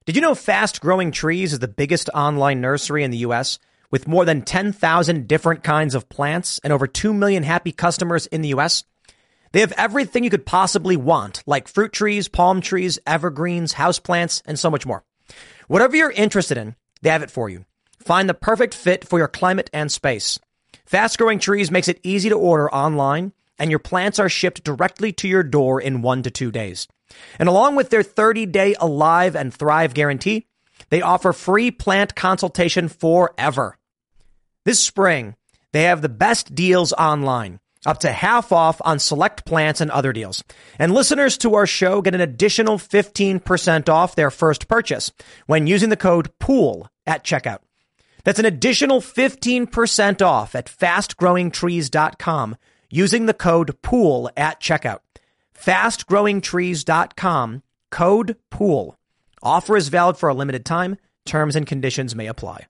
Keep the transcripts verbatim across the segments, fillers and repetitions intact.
Did you know Fast Growing Trees is the biggest online nursery in the U S with more than ten thousand different kinds of plants and over two million happy customers in the U S? They have everything you could possibly want, like fruit trees, palm trees, evergreens, houseplants, and so much more. Whatever you're interested in, they have it for you. Find the perfect fit for your climate and space. Fast Growing Trees makes it easy to order online, and your plants are shipped directly to your door in one to two days. And along with their thirty-day Alive and Thrive guarantee, they offer free plant consultation forever. This spring, they have the best deals online, up to half off on select plants and other deals. And listeners to our show get an additional fifteen percent off their first purchase when using the code POOL at checkout. That's an additional fifteen percent off at fast growing trees dot com using the code POOL at checkout. fast growing trees dot com, code POOL. Offer is valid for a limited time. Terms and conditions may apply.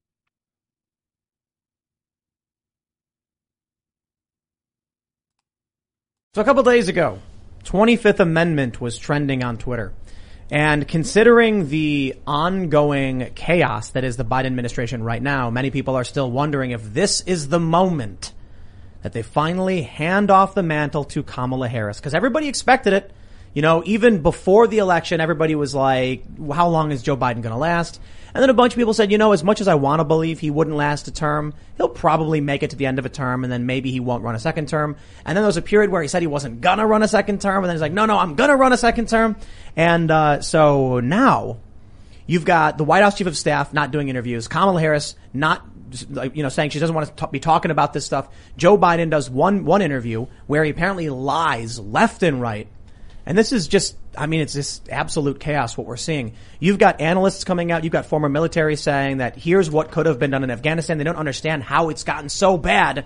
So a couple days ago, twenty-fifth Amendment was trending on Twitter. And considering the ongoing chaos that is the Biden administration right now, many people are still wondering if this is the moment that they finally hand off the mantle to Kamala Harris. Because everybody expected it. You know, even before the election, everybody was like, how long is Joe Biden going to last? And then a bunch of people said, you know, as much as I want to believe he wouldn't last a term, he'll probably make it to the end of a term, and then maybe he won't run a second term. And then there was a period where he said he wasn't going to run a second term, and then he's like, no, no, I'm going to run a second term. And uh so now you've got the White House Chief of Staff not doing interviews, Kamala Harris not, you know, saying she doesn't want to t- be talking about this stuff. Joe Biden does one one interview where he apparently lies left and right. And this is just, I mean, it's just absolute chaos what we're seeing. You've got analysts coming out. You've got former military saying that here's what could have been done in Afghanistan. They don't understand how it's gotten so bad.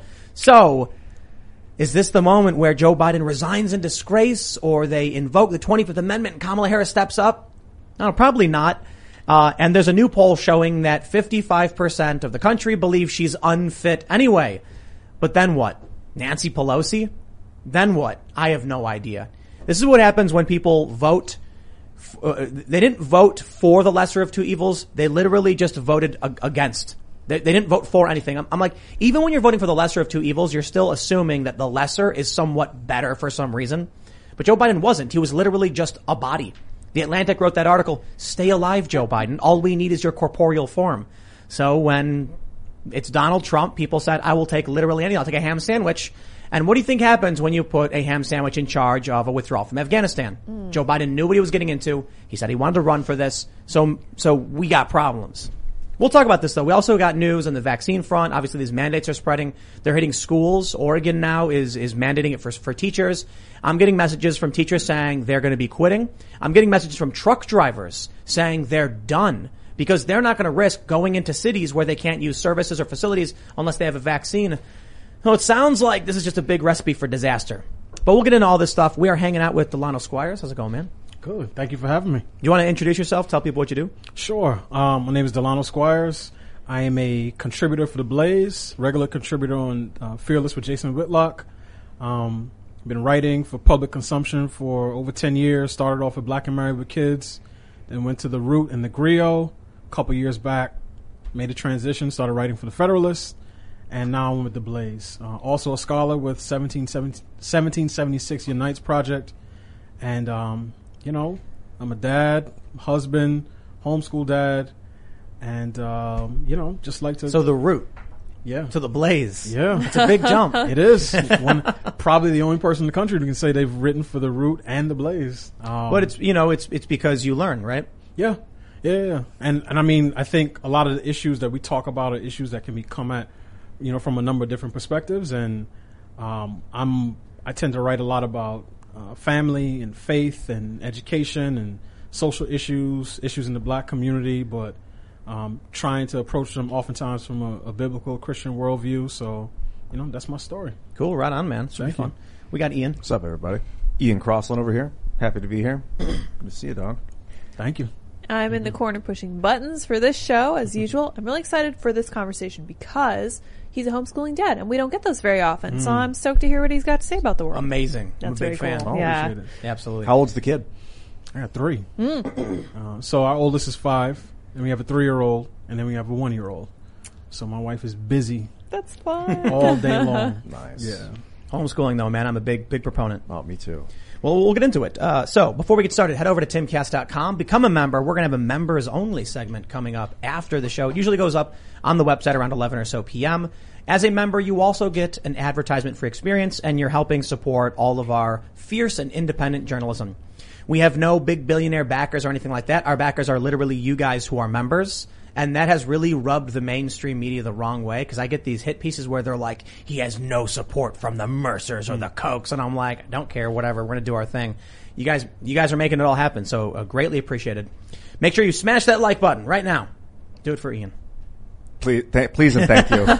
So is this the moment where Joe Biden resigns in disgrace, or they invoke the twenty-fifth Amendment and Kamala Harris steps up? No, probably not. Uh, and there's a new poll showing that fifty-five percent of the country believe she's unfit anyway. But then what? Nancy Pelosi? Then what? I have no idea. This is what happens when people vote. Uh, they didn't vote for the lesser of two evils. They literally just voted ag- against. They, they didn't vote for anything. I'm, I'm like, even when you're voting for the lesser of two evils, you're still assuming that the lesser is somewhat better for some reason. But Joe Biden wasn't. He was literally just a body. The Atlantic wrote that article, "Stay alive, Joe Biden. All we need is your corporeal form." So when it's Donald Trump, people said, I will take literally anything. I'll take a ham sandwich. And what do you think happens when you put a ham sandwich in charge of a withdrawal from Afghanistan? Mm. Joe Biden knew what he was getting into. He said he wanted to run for this. So, so we got problems. We'll talk about this though. We also got news on the vaccine front. Obviously these mandates are spreading. They're hitting schools. Oregon now is, is mandating it for, for teachers. I'm getting messages from teachers saying they're going to be quitting. I'm getting messages from truck drivers saying they're done because they're not going to risk going into cities where they can't use services or facilities unless they have a vaccine. So it sounds like this is just a big recipe for disaster. But we'll get into all this stuff. We are hanging out with Delano Squires. How's it going, man? Good. Thank you for having me. You want to introduce yourself? Tell people what you do? Sure. Um, my name is Delano Squires. I am a contributor for The Blaze, regular contributor on uh, Fearless with Jason Whitlock. Um, been writing for public consumption for over ten years. Started off with Black and Married with Kids, then went to The Root and The Griot. A couple years back, made a transition, started writing for The Federalist. And now I'm with The Blaze. Uh, also a scholar with seventeen seventy-six Unites Project. And, um, you know, I'm a dad, husband, homeschool dad. And, um, you know, just like to... So The Root. Yeah. To The Blaze. Yeah. It's a big jump. It is. One, probably the only person in the country who can say they've written for The Root and The Blaze. Um, but it's, you know, it's it's because you learn, right? Yeah. Yeah, yeah. And, and I mean, I think a lot of the issues that we talk about are issues that can be come at, you know, from a number of different perspectives. And um, I'm I tend to write a lot about uh, family and faith and education and social issues, issues in the Black community, but um, trying to approach them oftentimes from a, a biblical Christian worldview. So, you know, that's my story. Cool. Right on, man. It's really fun. We got Ian. What's up, everybody? Ian Crossland over here. Happy to be here. Good to see you, dog. Thank you. I'm in the corner pushing buttons for this show, as usual. I'm really excited for this conversation because he's a homeschooling dad, and we don't get those very often. Mm. So I'm stoked to hear what he's got to say about the world. Amazing. That's I'm a big very fan. cool. Oh, yeah. appreciate it. Absolutely. How old's the kid? I got three. Uh, so our oldest is five, and we have a three-year-old, and then we have a one-year-old. So my wife is busy That's fun. all day long. Nice. Yeah. Homeschooling, though, man, I'm a big, big proponent. Oh, me too. Well, we'll get into it. Uh, so before we get started, head over to timcast dot com, become a member. We're going to have a members only segment coming up after the show. It usually goes up on the website around eleven or so p.m. As a member, you also get an advertisement free experience, and you're helping support all of our fierce and independent journalism. We have no big billionaire backers or anything like that. Our backers are literally you guys who are members. And that has really rubbed the mainstream media the wrong way, because I get these hit pieces where they're like, he has no support from the Mercers or the Kochs. And I'm like, I don't care, whatever. We're going to do our thing. You guys, you guys are making it all happen. So uh, greatly appreciated. Make sure you smash that like button right now. Do it for Ian. Please, th- please and thank you.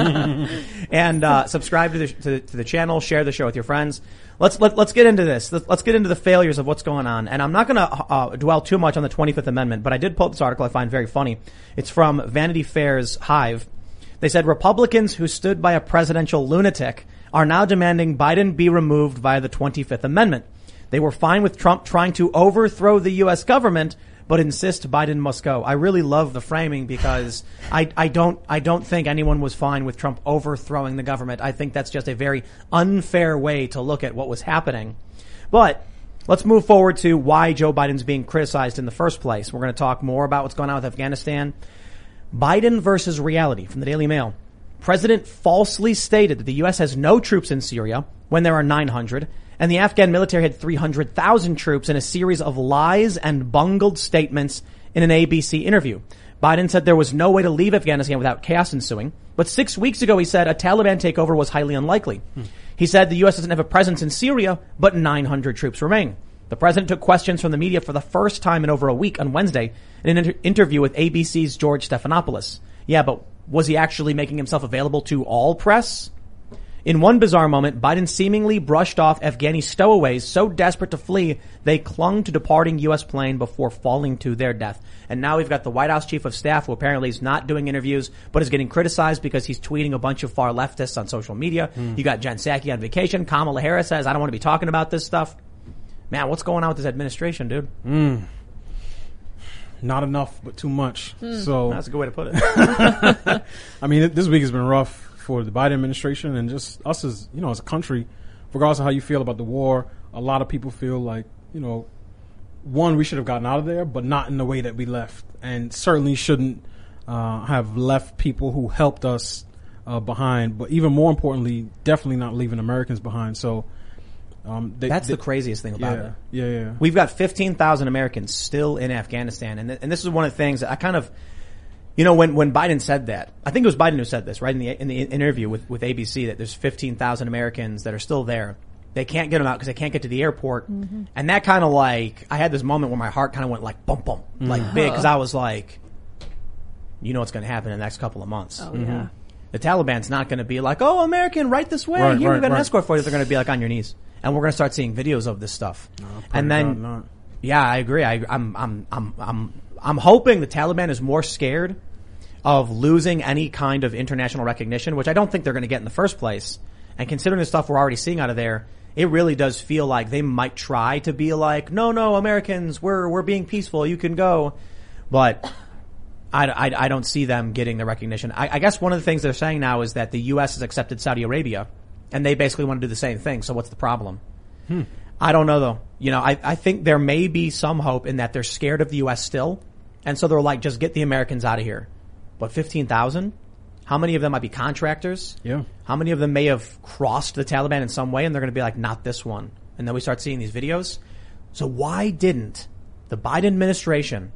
And uh, subscribe to the, to, to the channel. Share the show with your friends. Let's let, let's get into this. Let's get into the failures of what's going on. And I'm not going to uh, dwell too much on the twenty-fifth Amendment, but I did pull up this article I find very funny. It's from Vanity Fair's Hive. They said Republicans who stood by a presidential lunatic are now demanding Biden be removed via the twenty-fifth Amendment. They were fine with Trump trying to overthrow the U S government, but insist Biden must go. I really love the framing, because I, I don't, I don't think anyone was fine with Trump overthrowing the government. I think that's just a very unfair way to look at what was happening. But let's move forward to why Joe Biden's being criticized in the first place. We're going to talk more about what's going on with Afghanistan. Biden versus reality from the Daily Mail. President falsely stated that the U S has no troops in Syria when there are nine hundred. And the Afghan military had three hundred thousand troops in a series of lies and bungled statements in an A B C interview. Biden said there was no way to leave Afghanistan without chaos ensuing. But six weeks ago, he said a Taliban takeover was highly unlikely. Hmm. He said the U S doesn't have a presence in Syria, but nine hundred troops remain. The president took questions from the media for the first time in over a week on Wednesday in an inter- interview with A B C's George Stephanopoulos. Yeah, but was he actually making himself available to all press? In one bizarre moment, Biden seemingly brushed off Afghani stowaways so desperate to flee, they clung to departing U S plane before falling to their death. And now we've got the White House chief of staff, who apparently is not doing interviews, but is getting criticized because he's tweeting a bunch of far leftists on social media. Mm. You got Jen Psaki on vacation. Kamala Harris says, I don't want to be talking about this stuff. Man, what's going on with this administration, dude? Mm. Not enough, but too much. Mm. So that's a good way to put it. I mean, this week has been rough for the Biden administration and just us as, you know, as a country. Regardless of how you feel about the war, a lot of people feel like, you know, one, we should have gotten out of there, but not in the way that we left, and certainly shouldn't uh, have left people who helped us uh, behind. But even more importantly, definitely not leaving Americans behind. So um, they, that's they, the craziest thing about yeah, it. Yeah, yeah. We've got fifteen thousand Americans still in Afghanistan, and th- and this is one of the things that I kind of. You know, when, when Biden said that, I think it was Biden who said this, right, in the in the interview with, with A B C, that there's fifteen thousand Americans that are still there. They can't get them out because they can't get to the airport. Mm-hmm. And that kind of like, I had this moment where my heart kind of went like bump, bump, mm-hmm. like big, because I was like, you know what's going to happen in the next couple of months. Oh, mm-hmm. yeah. The Taliban's not going to be like, oh, American, right this way. Right, Here, right, we've got an right. escort for you. They're going to be like on your knees. And we're going to start seeing videos of this stuff. No, and then, not. yeah, I agree. I, I'm, I'm, I'm, I'm, I'm hoping the Taliban is more scared of losing any kind of international recognition, which I don't think they're going to get in the first place. And considering the stuff we're already seeing out of there, it really does feel like they might try to be like, no, no, Americans, we're, we're being peaceful. You can go. But I, I, I don't see them getting the recognition. I, I guess one of the things they're saying now is that the U S has accepted Saudi Arabia, and they basically want to do the same thing. So what's the problem? Hmm. I don't know, though. You know, I, I think there may be some hope in that they're scared of the U S still. And so they're like, just get the Americans out of here. But fifteen thousand? How many of them might be contractors? Yeah. How many of them may have crossed the Taliban in some way, and they're going to be like, not this one. And then we start seeing these videos. So why didn't the Biden administration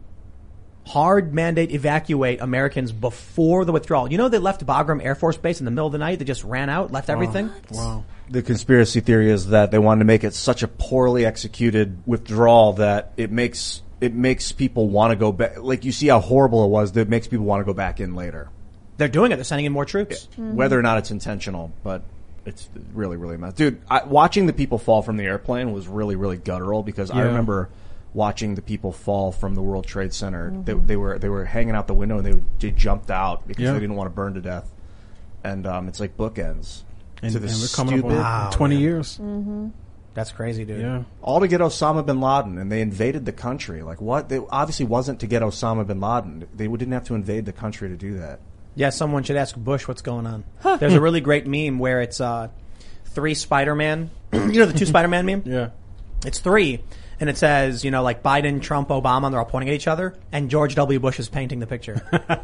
hard mandate evacuate Americans before the withdrawal? You know, they left Bagram Air Force Base in the middle of the night. They just ran out, left everything. Wow. The conspiracy theory is that they wanted to make it such a poorly executed withdrawal that it makes it makes people want to go back. Like, you see how horrible it was, that it makes people want to go back in later. They're doing it. They're sending in more troops. Mm-hmm. Whether or not it's intentional, but it's really, really messed. Dude, I, watching the people fall from the airplane was really, really guttural, because yeah. I remember watching the people fall from the World Trade Center. Mm-hmm. They, they were they were hanging out the window, and they, they jumped out because yeah. they didn't want to burn to death. And um, it's like bookends. And, to the and we're coming stupid, up on wow, twenty man. years. Mm-hmm. That's crazy, dude. Yeah. All to get Osama bin Laden, and they invaded the country. Like what? They obviously wasn't to get Osama bin Laden. They didn't have to invade the country to do that. Yeah, someone should ask Bush what's going on. There's a really great meme where it's uh, three Spider-Man. You know the two Spider-Man meme? Yeah. It's three, and it says, you know, like Biden, Trump, Obama, and they're all pointing at each other, and George W. Bush is painting the picture.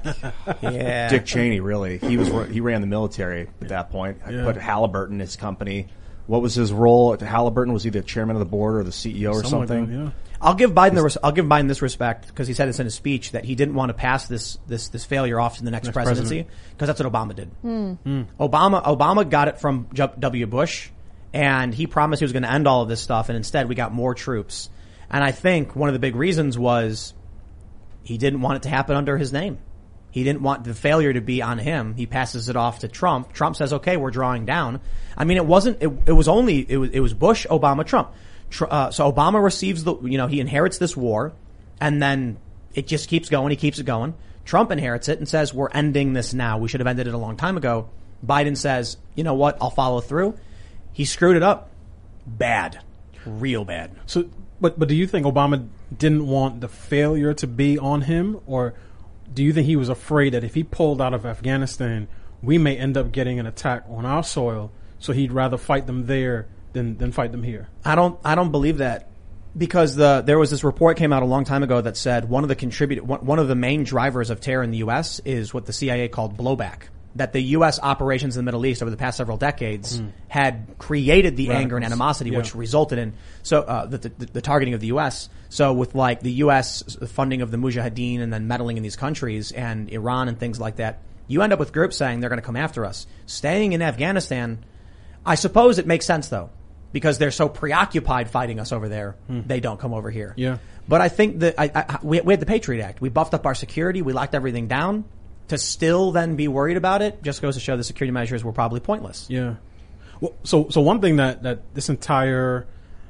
Yeah. Dick Cheney, really. He was he ran the military at that point. I Yeah. put Halliburton, his company. What was his role at Halliburton? Was he the chairman of the board or the C E O or Something like something? that, yeah. I'll give Biden the res- I'll give Biden this respect because he said this in his speech that he didn't want to pass this this this failure off to the next, Next presidency because that's what Obama did. Mm. Obama Obama got it from W. Bush, and he promised he was going to end all of this stuff, and instead we got more troops. And I think one of the big reasons was he didn't want it to happen under his name. He didn't want the failure to be on him. He passes it off to Trump. Trump says, "Okay, we're drawing down." I mean, it wasn't. It, it was only. It was. It was Bush, Obama, Trump. Tr- uh, so Obama receives the. You know, he inherits this war, and then it just keeps going. He keeps it going. Trump inherits it and says, "We're ending this now. We should have ended it a long time ago." Biden says, "You know what? I'll follow through." He screwed it up. Bad, real bad. So, but but do you think Obama didn't want the failure to be on him, or do you think he was afraid that if he pulled out of Afghanistan, we may end up getting an attack on our soil, so he'd rather fight them there than than fight them here? I don't. I don't believe that because the there was this report came out a long time ago that said one of the contribute one, one of the main drivers of terror in the U S is what the C I A called blowback. That the U S operations in the Middle East over the past several decades mm. had created the Radicals. anger and animosity, Yeah. which resulted in so uh, the, the, the targeting of the U S. So with like the U S funding of the Mujahideen and then meddling in these countries and Iran and things like that, you end up with groups saying they're going to come after us. Staying in Afghanistan, I suppose it makes sense though, because they're so preoccupied fighting us over there, mm. they don't come over here. Yeah. But I think that I, I, we, we had the Patriot Act. We buffed up our security. We locked everything down. To still then be worried about it just goes to show the security measures were probably pointless. Yeah. Well, so so one thing that, that this entire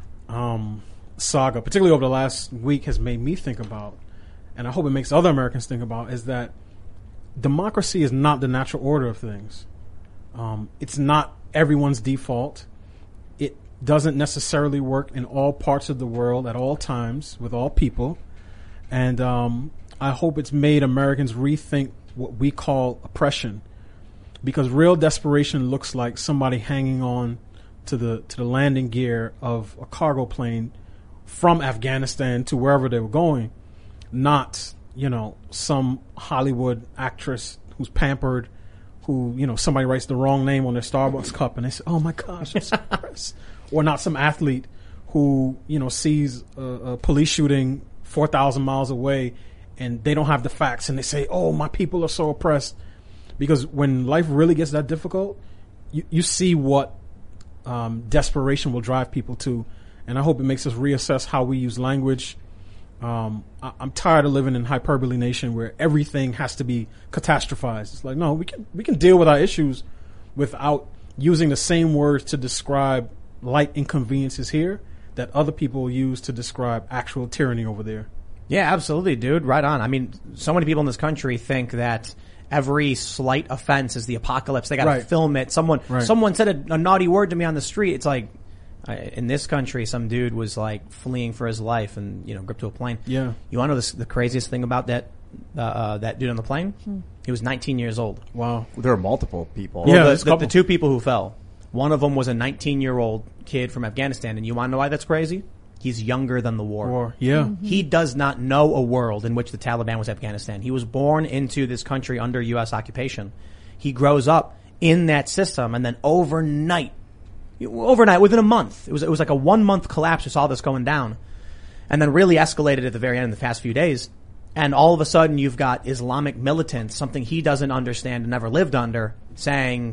um, saga, particularly over the last week, has made me think about, and I hope it makes other Americans think about, is that democracy is not the natural order of things. Um, it's not everyone's default. It doesn't necessarily work in all parts of the world at all times with all people. And um, I hope it's made Americans rethink what we call oppression, because real desperation looks like somebody hanging on to the to the landing gear of a cargo plane from Afghanistan to wherever they were going, not, you know, some Hollywood actress who's pampered, who, you know, somebody writes the wrong name on their Starbucks cup and they say, "Oh my gosh, I'm so impressed," or not some athlete who, you know, sees a, a police shooting four thousand miles away and they don't have the facts and they say, "Oh, my people are so oppressed." Because when life really gets that difficult, you, you see what um, desperation will drive people to. And I hope it makes us reassess how we use language. Um, I, I'm tired of living in hyperbole nation where everything has to be catastrophized. It's like, no, we can we can deal with our issues without using the same words to describe light inconveniences here that other people use to describe actual tyranny over there. Yeah, absolutely, dude. Right on. I mean, so many people in this country think that every slight offense is the apocalypse. They got to Right. film it. Someone, Right. someone said a, a naughty word to me on the street. It's like, I, in this country, some dude was like fleeing for his life and, you know, gripped to a plane. Yeah. You want to know this, the craziest thing about that, uh, uh, that dude on the plane? Hmm. He was nineteen years old. Wow. There are multiple people. Yeah, Well, there's a the, the, couple. the two people who fell. One of them was a nineteen year old kid from Afghanistan. And you want to know why that's crazy? He's younger than the war. War. Yeah. He does not know a world in which the Taliban was Afghanistan. He was born into this country under U S occupation. He grows up in that system, and then overnight, overnight, within a month, it was it was like a one month collapse. We saw this going down, and then really escalated at the very end in the past few days. And all of a sudden, you've got Islamic militants, something he doesn't understand and never lived under, saying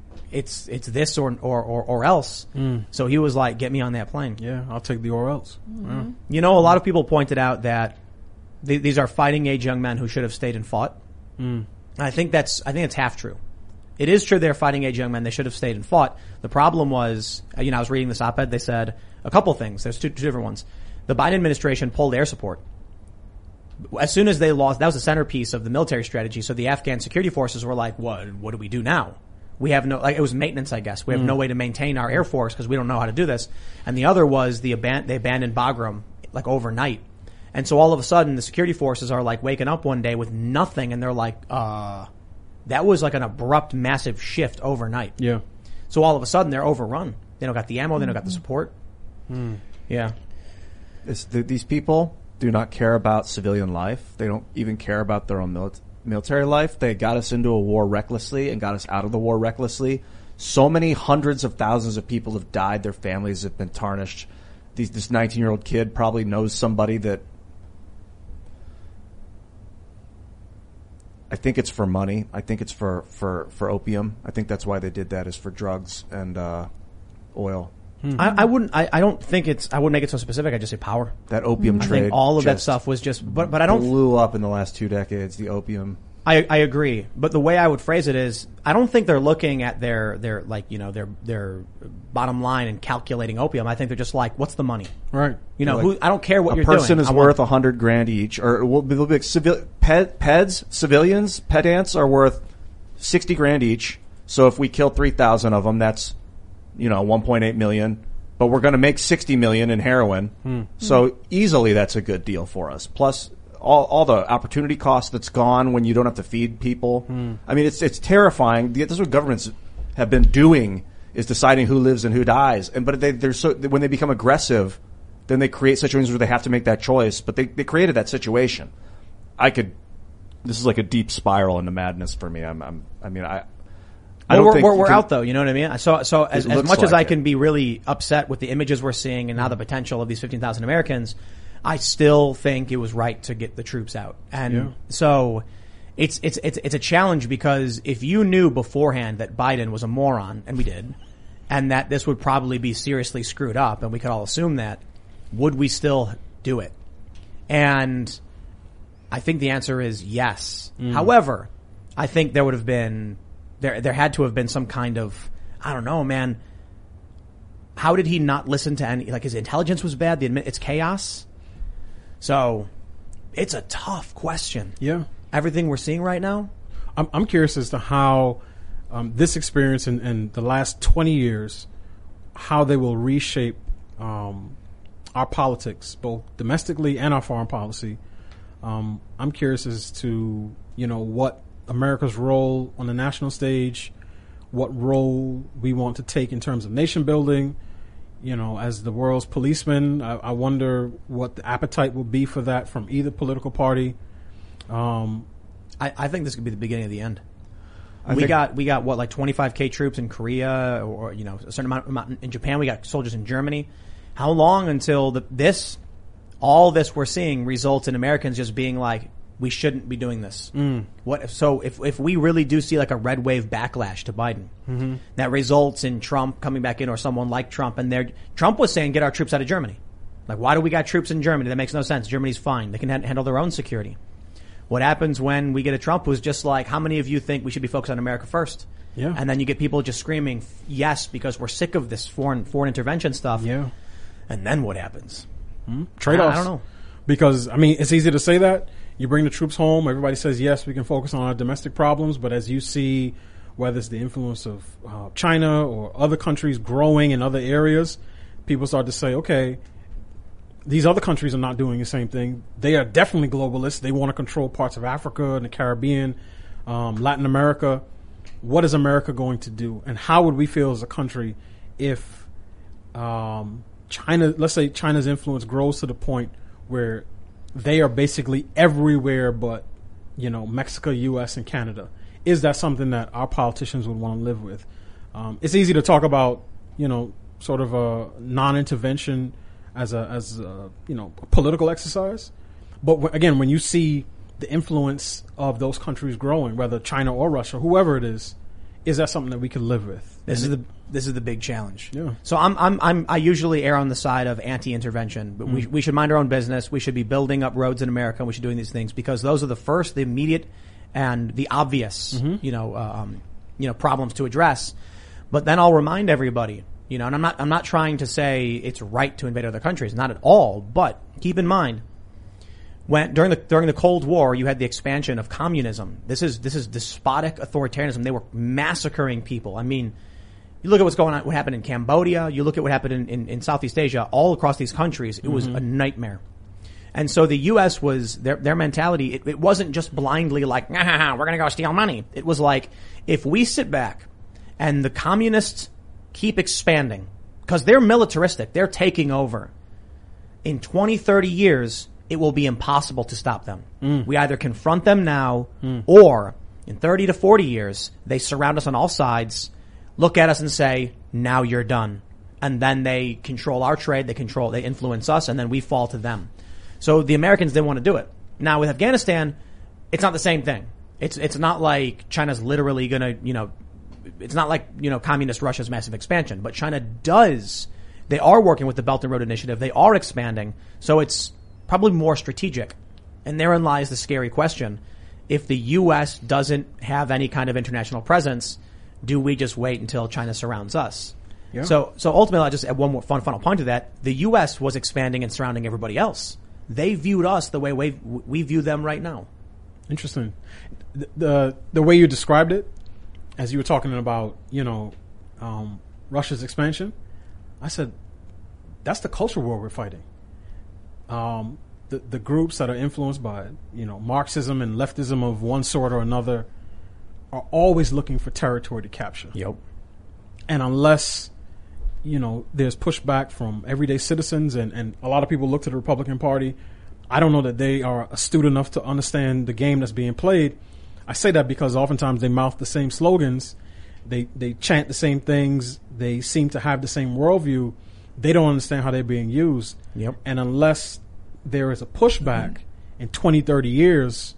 it's it's this or or or, or else. Mm. So he was like, "Get me on that plane." Yeah, I'll take the or else. Mm-hmm. Yeah. You know, a lot of people pointed out that th- these are fighting age young men who should have stayed and fought. Mm. I think that's I think it's half true. It is true they're fighting age young men. They should have stayed and fought. The problem was, you know, I was reading this op-ed. They said a couple things. There's two, two different ones. The Biden administration pulled air support. As soon as they lost, that was the centerpiece of the military strategy. So the Afghan security forces were like, what, what do we do now? We have no, like, it was maintenance, I guess. We have mm. no way to maintain our Air Force because we don't know how to do this. And the other was the aban- they abandoned Bagram, like, overnight. And so all of a sudden, the security forces are, like, waking up one day with nothing, and they're like, uh, that was like an abrupt, massive shift overnight. Yeah. So all of a sudden, they're overrun. They don't got the ammo, they don't got the support. Mm. Yeah. It's the, these people do not care about civilian life. They don't even care about their own military. military life. They got us into a war recklessly and got us out of the war recklessly. So many hundreds of thousands of people have died. Their families have been tarnished. These, this nineteen-year-old kid probably knows somebody that I think it's for money. I think it's for, for, for opium. I think that's why they did that, is for drugs and uh, oil. Hmm. I, I wouldn't. I, I don't think it's. I wouldn't make it so specific. I just say power. That opium I trade. think all of that stuff was just. But but I don't. Blew up in the last two decades. The opium. I I agree. But the way I would phrase it is, I don't think they're looking at their their like you know their their bottom line and calculating opium. I think they're just like, what's the money? Right. You know, like, who, I don't care what a you're doing. A person is I worth a want, hundred grand each, or will be like civil ped, peds civilians pedants are worth sixty grand each. So if we kill three thousand of them, that's you know one point eight million. But we're going to make sixty million in heroin. Hmm. So easily that's a good deal for us. Plus all, all the opportunity cost that's gone when you don't have to feed people. Hmm. I mean, it's, it's terrifying. This is what governments have been doing, is deciding who lives and who dies. And, but they, they're so, when they become aggressive, then they create situations where they have to make that choice. But they, they created that situation. I could, this is like a deep spiral into madness for me. I'm, I'm I mean, I, I well, don't we're, think we're, we're can, out though, you know what I mean? So, so as, as much like as I it. can be really upset with the images we're seeing and now the potential of these fifteen thousand Americans, I still think it was right to get the troops out. And yeah. so it's, it's, it's, it's a challenge, because if you knew beforehand that Biden was a moron, and we did, and that this would probably be seriously screwed up, and we could all assume that, would we still do it? And I think the answer is yes. Mm. However, I think there would have been, There, there had to have been some kind of, I don't know, man. How did he not listen to any, like his intelligence was bad, the admit, it's chaos. So, it's a tough question. Yeah. Everything we're seeing right now. I'm, I'm curious as to how, um, this experience in, in the last twenty years, how they will reshape, um, our politics, both domestically and our foreign policy. Um, I'm curious as to, you know, what America's role on the national stage, what role we want to take in terms of nation building. You know, as the world's policeman, I, I wonder what the appetite will be for that from either political party. Um, I, I think this could be the beginning of the end. I we think got we got what, like twenty-five K troops in Korea, or you know a certain amount, amount in Japan. We got soldiers in Germany. How long until the, this, all this we're seeing results in Americans just being like, we shouldn't be doing this. Mm. What if, so if if we really do see like a red wave backlash to Biden, mm-hmm. that results in Trump coming back in, or someone like Trump, and they're Trump was saying, get our troops out of Germany. Like, why do we got troops in Germany? That makes no sense. Germany's fine. They can ha- handle their own security. What happens when we get a Trump who's just like, how many of you think we should be focused on America first? Yeah. And then you get people just screaming yes, because we're sick of this foreign foreign intervention stuff. Yeah. And then what happens? Mm-hmm. Trade-offs. I, I don't know. Because, I mean, it's easy to say that. You bring the troops home, everybody says, yes, we can focus on our domestic problems. But as you see, whether it's the influence of uh, China or other countries growing in other areas, people start to say, okay, these other countries are not doing the same thing. They are definitely globalists. They want to control parts of Africa and the Caribbean, um, Latin America. What is America going to do? And how would we feel as a country if um, China, let's say China's influence grows to the point where they are basically everywhere but, you know, Mexico, U S, and Canada? Is that something that our politicians would want to live with? Um, it's easy to talk about, you know, sort of a non-intervention as a, as a, you know, a political exercise. But w- again, when you see the influence of those countries growing, whether China or Russia, whoever it is, is that something that we can live with? This and is the this is the big challenge. Yeah. So I'm I'm I'm I usually err on the side of anti-intervention, but mm. we we should mind our own business. We should be building up roads in America. We should be doing these things because those are the first, the immediate, and the obvious, mm-hmm. you know, um, you know, problems to address. But then I'll remind everybody, you know, and I'm not I'm not trying to say it's right to invade other countries, not at all. But keep in mind, When during the during the Cold War, you had the expansion of communism. This is this is despotic authoritarianism. They were massacring people. I mean, you look at what's going on, what happened in Cambodia. You look at what happened in, in, in Southeast Asia. All across these countries, it mm-hmm. was a nightmare. And so the U S was their their mentality. It, it wasn't just blindly like, nah, we're going to go steal money. It was like, if we sit back and the communists keep expanding because they're militaristic, they're taking over. In twenty, thirty years, it will be impossible to stop them. Mm. We either confront them now mm. or in thirty to forty years, they surround us on all sides, look at us and say, now you're done. And then they control our trade, they control, they influence us, and then we fall to them. So the Americans didn't want to do it. Now with Afghanistan, it's not the same thing. It's, it's not like China's literally gonna, you know, it's not like, you know, communist Russia's massive expansion, but China does, they are working with the Belt and Road Initiative, they are expanding, so it's probably more strategic. And therein lies the scary question. If the U S doesn't have any kind of international presence, do we just wait until China surrounds us? Yeah. So, so ultimately, I just add one more fun, final point to that. The U S was expanding and surrounding everybody else. They viewed us the way we, we view them right now. Interesting. The, the, the way you described it, as you were talking about, you know, um, Russia's expansion, I said, that's the culture war we're fighting. Um, the, the groups that are influenced by, you know, Marxism and leftism of one sort or another are always looking for territory to capture. Yep. And unless, you know, there's pushback from everyday citizens and, and a lot of people look to the Republican Party, I don't know that they are astute enough to understand the game that's being played. I say that because oftentimes they mouth the same slogans. They, they chant the same things. They seem to have the same worldview. They don't understand how they're being used. Yep. And unless there is a pushback mm-hmm. in twenty, thirty years,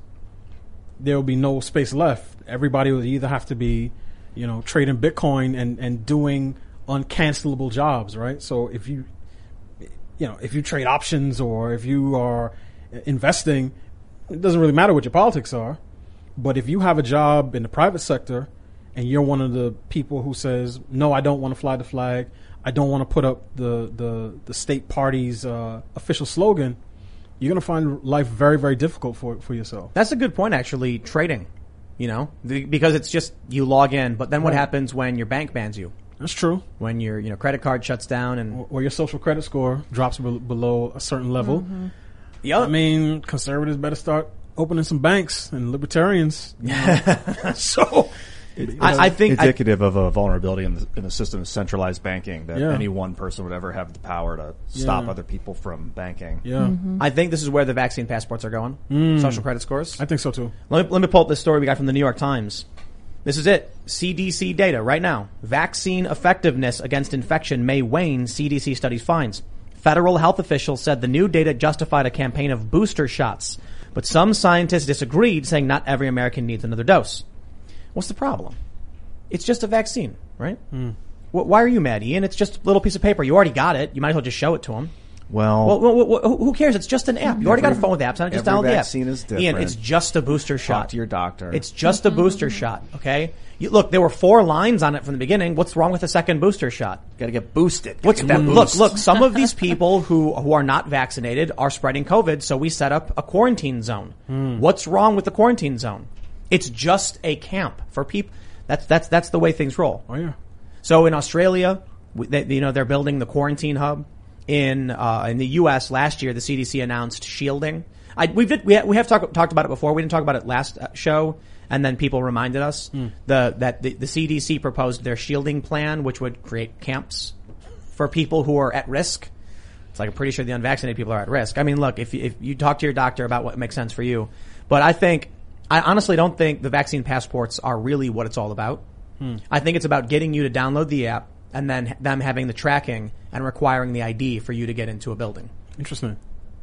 there will be no space left. Everybody will either have to be, you know, trading Bitcoin and, and doing uncancelable jobs, right? So if you, you know, if you trade options or if you are investing, it doesn't really matter what your politics are. But if you have a job in the private sector and you're one of the people who says, no, I don't want to fly the flag, I don't want to put up the, the, the state party's uh, official slogan, you're going to find life very, very difficult for for yourself. That's a good point, actually, trading, you know, the, because it's just you log in, but then what right. happens when your bank bans you? That's true. When your you know credit card shuts down and or, or your social credit score drops be- below a certain level. Mm-hmm. Yeah, I mean, conservatives better start opening some banks and libertarians. You know? so. It, I, I think indicative I, of a vulnerability in the, in the system of centralized banking that yeah. any one person would ever have the power to stop yeah. other people from banking. Yeah, mm-hmm. I think this is where the vaccine passports are going. Mm. Social credit scores. I think so too. Let me, let me pull up this story we got from the New York Times. This is it. C D C data right now. Vaccine effectiveness against infection may wane, C D C studies finds. Federal health officials said the new data justified a campaign of booster shots, but some scientists disagreed, saying not every American needs another dose. What's the problem? It's just a vaccine, right? Mm. Why are you mad, Ian? It's just a little piece of paper. You already got it. You might as well just show it to him. Well, well, well, well who cares? It's just an app. You every, already got a phone with apps on it. Just download the app. Every vaccine is different. Ian, it's just a booster shot. Talk to your doctor. It's just a booster shot, okay? You, look, there were four lines on it from the beginning. What's wrong with a second booster shot? Got to get boosted. What's get that look, boost. look, some of these people who who are not vaccinated are spreading COVID, so we set up a quarantine zone. Mm. What's wrong with the quarantine zone? It's just a camp for people. That's that's that's the way things roll. Oh yeah. So in Australia, they, you know, they're building the quarantine hub. In uh, in the U S last year, the C D C announced shielding. I, we did we, ha- we have talk, talked about it before. We didn't talk about it last show, and then people reminded us mm. the that the, the C D C proposed their shielding plan, which would create camps for people who are at risk. It's like I'm pretty sure the unvaccinated people are at risk. I mean, look, if you, if you talk to your doctor about what makes sense for you, but I think I honestly don't think the vaccine passports are really what it's all about. Hmm. I think it's about getting you to download the app and then them having the tracking and requiring the I D for you to get into a building. Interesting.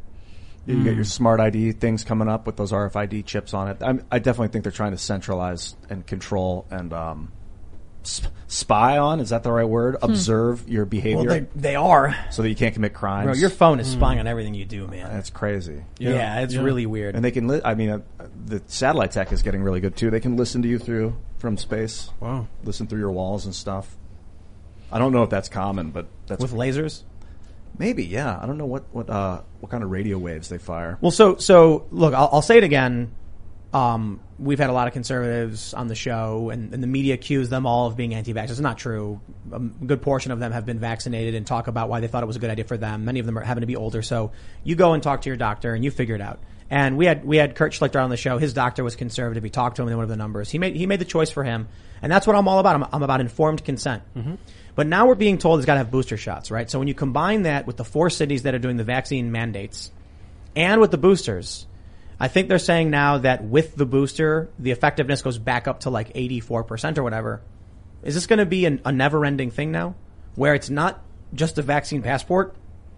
You mm. get your smart I D things coming up with those R F I D chips on it. I'm, I definitely think they're trying to centralize and control and um, sp- spy on. Is that the right word? Hmm. Observe your behavior. Well, they, they are. So that you can't commit crimes. Bro, your phone is mm. spying on everything you do, man. That's crazy. Yeah, yeah it's yeah. really weird. And they can. Li- I mean, uh, the satellite tech is getting really good too. They can listen to you through from space. Wow. Listen through your walls and stuff. I don't know if that's common, but that's with lasers. Maybe, yeah. I don't know what what uh, what kind of radio waves they fire. Well, so so look, I'll, I'll say it again. Um, we've had a lot of conservatives on the show, and, and the media accuse them all of being anti-vaxxers. It's not true. A good portion of them have been vaccinated and talk about why they thought it was a good idea for them. Many of them are, happen to be older. So you go and talk to your doctor, and you figure it out. And we had we had Kurt Schlichter on the show. His doctor was conservative. He talked to him, and they went over the numbers. He made he made the choice for him, and that's what I'm all about. I'm, I'm about informed consent. Mm-hmm. But now we're being told he's got to have booster shots, right? So when you combine that with the four cities that are doing the vaccine mandates, and with the boosters, I think they're saying now that with the booster, the effectiveness goes back up to like eighty-four percent or whatever. Is this going to be an, a never-ending thing now, where it's not just a vaccine passport,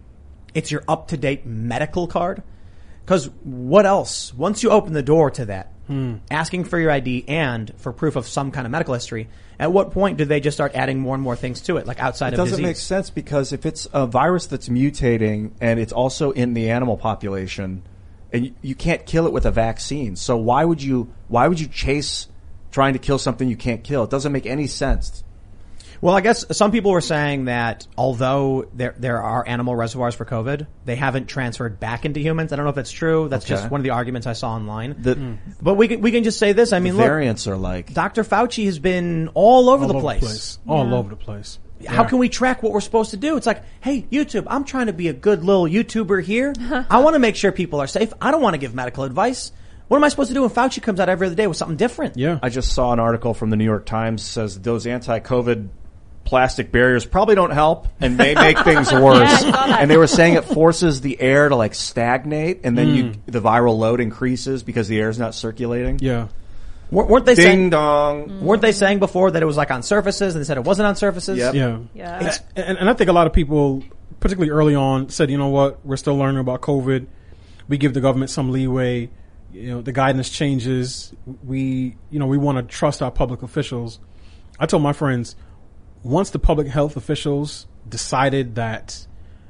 it's your up-to-date medical card? Because what else? Once you open the door to that, hmm. asking for your I D and for proof of some kind of medical history, at what point do they just start adding more and more things to it, like outside it of disease? It doesn't make sense, because if it's a virus that's mutating and it's also in the animal population, and you, you can't kill it with a vaccine, so why would you why would you chase trying to kill something you can't kill? It doesn't make any sense. Well, I guess some people were saying that although there there are animal reservoirs for COVID, they haven't transferred back into humans. I don't know if that's true. That's Okay. just one of the arguments I saw online. The, mm. But we can we can just say this. I mean, the look, variants are like Doctor Fauci has been all over all the over place. the place. All Yeah. over the place. How Yeah. can we track what we're supposed to do? It's like, hey, YouTube, I'm trying to be a good little YouTuber here. I want to make sure people are safe. I don't want to give medical advice. What am I supposed to do when Fauci comes out every other day with something different? Yeah. I just saw an article from the New York Times says those anti-COVID plastic barriers probably don't help and may make things worse. Yeah, I saw that. And they were saying it forces the air to like stagnate, and then Mm. you the viral load increases because the air is not circulating. Yeah. W- weren't they Ding saying? dong. Weren't they saying before that it was like on surfaces, and they said it wasn't on surfaces? Yep. Yeah. Yeah. And, and I think a lot of people, particularly early on, said, you know what, we're still learning about COVID. We give the government some leeway. You know, the guidance changes. We, you know, we want to trust our public officials. I told my friends, once the public health officials decided that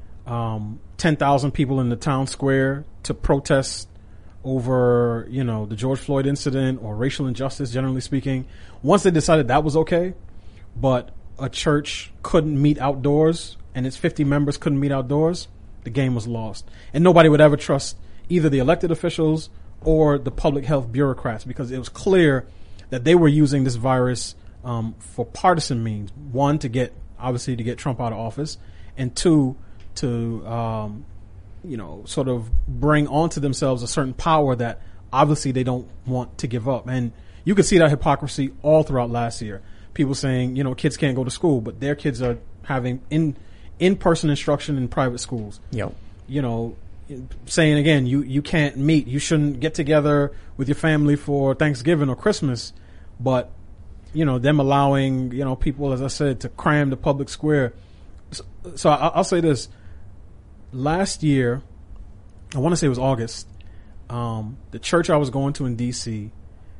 um, ten thousand people in the town square to protest over, you know, the George Floyd incident or racial injustice, generally speaking, once they decided that was okay, but a church couldn't meet outdoors and its fifty members couldn't meet outdoors, the game was lost. And nobody would ever trust either the elected officials or the public health bureaucrats, because it was clear that they were using this virus um, for partisan means. One, to get, obviously, to get Trump out of office, and two, to, um, you know, sort of bring onto themselves a certain power that obviously they don't want to give up. And you could see that hypocrisy all throughout last year. People saying, you know, kids can't go to school, but their kids are having in, in-person instruction in private schools. Yep. You know, saying again, you, you can't meet, you shouldn't get together with your family for Thanksgiving or Christmas, but, you know, them allowing, you know, people, as I said, to cram the public square. So, so I, I'll say this. Last year, I want to say it was August, um, the church I was going to in D C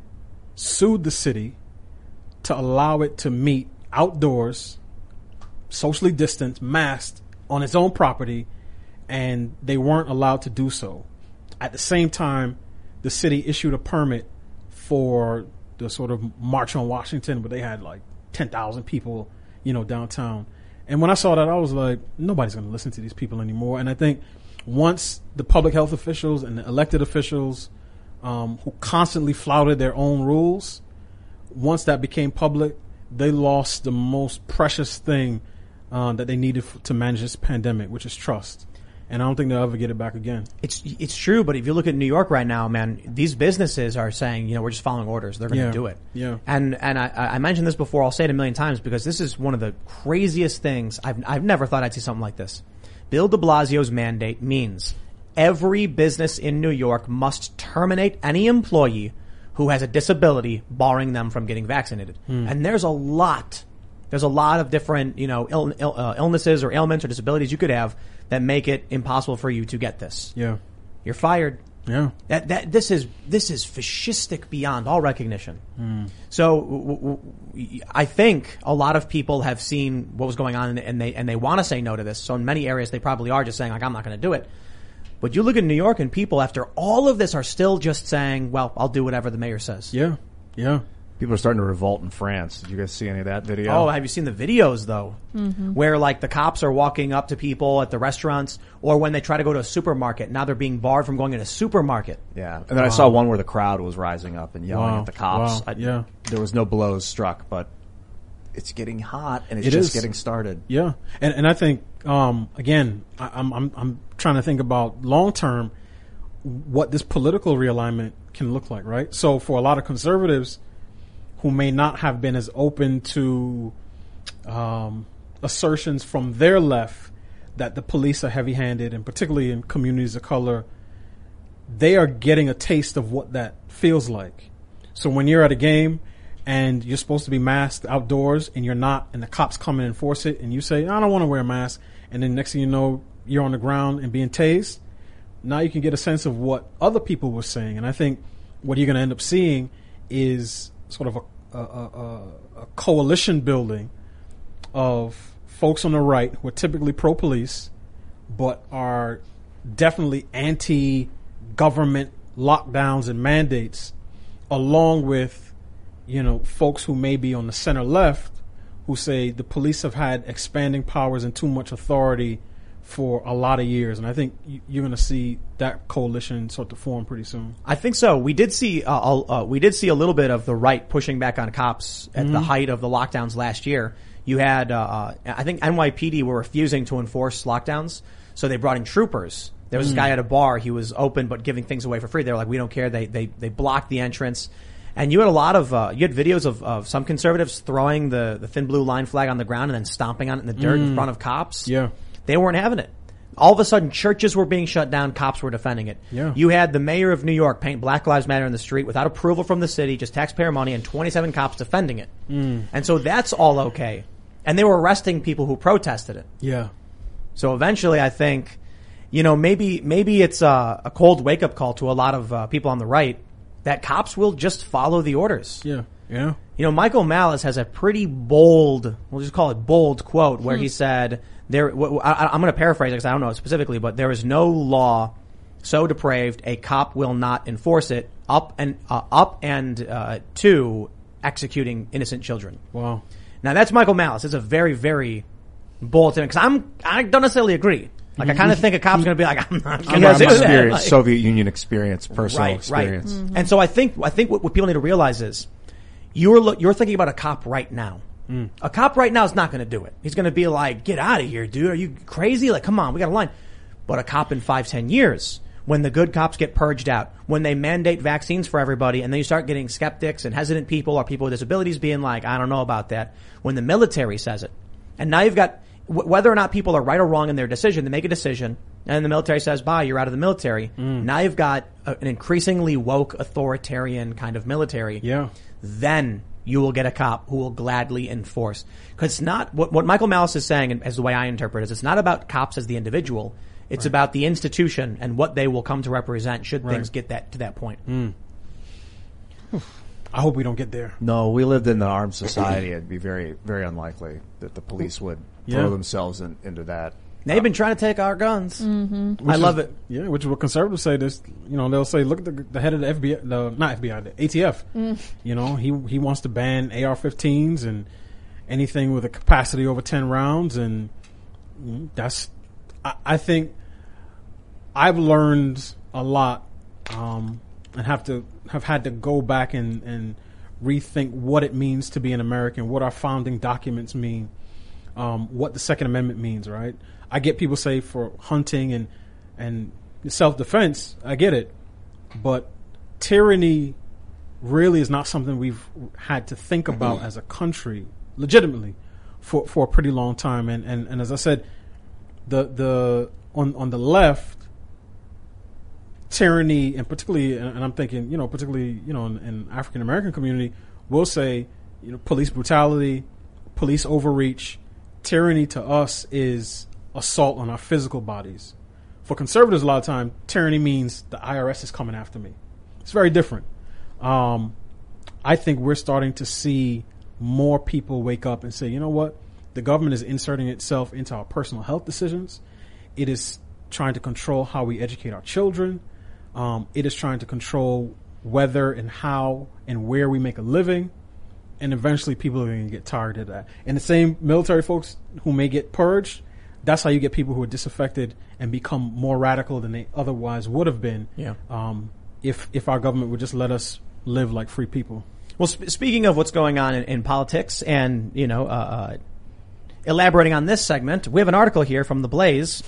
sued the city to allow it to meet outdoors, socially distanced, masked, on its own property, and they weren't allowed to do so. At the same time, the city issued a permit for the sort of March on Washington, where they had like ten thousand people, you know, downtown. And when I saw that, I was like, nobody's going to listen to these people anymore. And I think once the public health officials and the elected officials um, who constantly flouted their own rules, once that became public, they lost the most precious thing uh, that they needed f- to manage this pandemic, which is trust. And I don't think they'll ever get it back again. It's it's true, but if you look at New York right now, man, these businesses are saying, you know, we're just following orders. They're going to Yeah. do it. Yeah. And and I, I mentioned this before. I'll say it a million times because this is one of the craziest things. I've I've never thought I'd see something like this. Bill de Blasio's mandate means every business in New York must terminate any employee who has a disability, barring them from getting vaccinated. Hmm. And there's a lot. There's a lot of different, you know, Ill, Ill, uh, illnesses or ailments or disabilities you could have that make it impossible for you to get this. Yeah. You're fired. Yeah. That that this is this is fascistic beyond all recognition. Mm. So w- w- w- I think a lot of people have seen what was going on, and, and they and they want to say no to this. So in many areas, they probably are just saying like, I'm not going to do it. But you look at New York, and people after all of this are still just saying, well, I'll do whatever the mayor says. Yeah. Yeah. People are starting to revolt in France. Did you guys see any of that video? Oh, have you seen the videos though? Mm-hmm. Where like the cops are walking up to people at the restaurants, or when they try to go to a supermarket. Now they're being barred from going in a supermarket. Yeah. And then wow. I saw one where the crowd was rising up and yelling wow. at the cops. Wow. I, yeah. There was no blows struck, but it's getting hot and it's it just is. getting started. Yeah. And and I think um again, I, I'm I'm I'm trying to think about long term what this political realignment can look like, right? So for a lot of conservatives who may not have been as open to um, assertions from their left that the police are heavy-handed, and particularly in communities of color, they are getting a taste of what that feels like. So when you're at a game and you're supposed to be masked outdoors and you're not, and the cops come and enforce it, and you say, I don't want to wear a mask, and then next thing you know, you're on the ground and being tased, now you can get a sense of what other people were saying. And I think what you're going to end up seeing is sort of a, a, a, a coalition building of folks on the right who are typically pro-police, but are definitely anti-government lockdowns and mandates, along with, you know, folks who may be on the center left who say the police have had expanding powers and too much authority for a lot of years. And I think you're going to see that coalition sort of form pretty soon. I think so. We did see uh, uh, we did see a little bit of the right pushing back on cops at mm-hmm. the height of the lockdowns last year. You had, uh, I think N Y P D were refusing to enforce lockdowns, so they brought in troopers. There was mm. a guy at a bar. He was open but giving things away for free. They were like, we don't care. They they they blocked the entrance. And you had a lot of, uh, you had videos of, of some conservatives throwing the, the thin blue line flag on the ground and then stomping on it in the dirt mm. in front of cops. Yeah. They weren't having it. All of a sudden, churches were being shut down. Cops were defending it. Yeah. You had the mayor of New York paint Black Lives Matter in the street without approval from the city, just taxpayer money, and twenty-seven cops defending it. Mm. And so that's all okay. And they were arresting people who protested it. Yeah. So eventually, I think, you know, maybe maybe it's a, a cold wake-up call to a lot of uh, people on the right that cops will just follow the orders. Yeah. Yeah. You know, Michael Malice has a pretty bold, we'll just call it bold quote, where hmm. he said, "There." I, I'm going to paraphrase it because I don't know it specifically, but there is no law so depraved a cop will not enforce it, up and uh, up and uh, to executing innocent children. Wow. Now that's Michael Malice. It's a very, very bold thing because I'm I don't necessarily agree. Like I kind of think a cop's going to be like, I'm not going to do that. Like, Soviet Union experience, personal right, experience, right. Mm-hmm. And so I think I think what, what people need to realize is you're you're thinking about a cop right now. Mm. A cop right now is not going to do it. He's going to be like, "Get out of here, dude! Are you crazy? Like, come on, we got a line." But a cop in five, ten years, when the good cops get purged out, when they mandate vaccines for everybody, and then you start getting skeptics and hesitant people or people with disabilities being like, "I don't know about that." When the military says it, and now you've got whether or not people are right or wrong in their decision, they make a decision, and the military says, bye, you're out of the military. Mm. Now you've got a, an increasingly woke, authoritarian kind of military. Yeah. Then you will get a cop who will gladly enforce. Because it's not, what, what Michael Malice is saying, and as the way I interpret it, is it's not about cops as the individual. It's right. about the institution and what they will come to represent should right. things get that to that point. Mm. I hope we don't get there. No, we lived in the armed society. It'd be very, very unlikely that the police would yeah. throw themselves in, into that. They've um, been trying to take our guns. Mm-hmm. I love is, it. Yeah, which is what conservatives say. This, you know, they'll say, look at the, the head of the F B I, the, not F B I, the A T F. Mm. You know, he he wants to ban A R fifteens and anything with a capacity over ten rounds, and that's. I, I think I've learned a lot. Um, and have to have had to go back and, and rethink what it means to be an American, what our founding documents mean, um, what the Second Amendment means, right? I get people say for hunting and and self-defense, I get it. But tyranny really is not something we've had to think about as a country, legitimately, for, for a pretty long time. And, and, and as I said, the the on on the left, tyranny, and particularly, and I'm thinking, you know, particularly, you know, in, in African American community, will say, you know, police brutality, police overreach. Tyranny to us is assault on our physical bodies. For conservatives, a lot of time, tyranny means the I R S is coming after me. It's very different. Um, I think we're starting to see more people wake up and say, you know what, the government is inserting itself into our personal health decisions. It is trying to control how we educate our children. Um, it is trying to control whether and how and where we make a living. and eventually people are going to get tired of that. And the same military folks who may get purged, that's how you get people who are disaffected and become more radical than they otherwise would have been. Yeah. Um, if if our government would just let us live like free people. Well, sp- speaking of what's going on in, in politics, and you know, uh, uh, elaborating on this segment, we have an article here from The Blaze.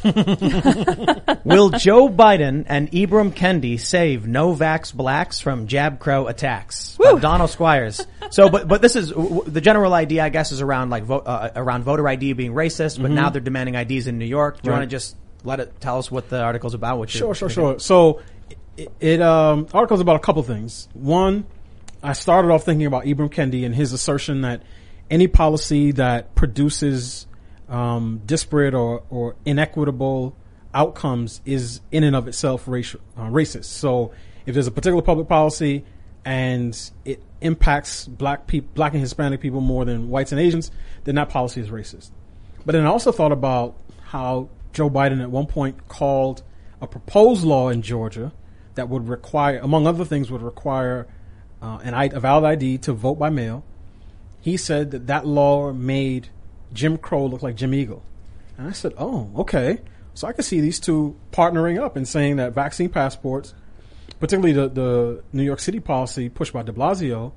Will Joe Biden and Ibram Kendi save no-vax blacks from Jab Crow attacks? By Donald Squires. So, but but this is w- the general idea, I guess, is around like vo- uh, around voter I D being racist. But mm-hmm. now they're demanding I Ds in New York. Do you right. want to just let it tell us what the article's about? What sure, sure, sure. So, it, it um, article's about a couple things. One, I started off thinking about Ibram Kendi and his assertion that any policy that produces um, disparate or, or inequitable outcomes is in and of itself racial, uh, racist. So if there's a particular public policy and it impacts black people, black and Hispanic people more than whites and Asians, then that policy is racist. But then I also thought about how Joe Biden at one point called a proposed law in Georgia that would require, among other things, would require uh, an I- a valid I D to vote by mail. He said that that law made Jim Crow look like Jim Eagle. And I said, oh, okay. So I could see these two partnering up and saying that vaccine passports, particularly the, the New York City policy pushed by de Blasio,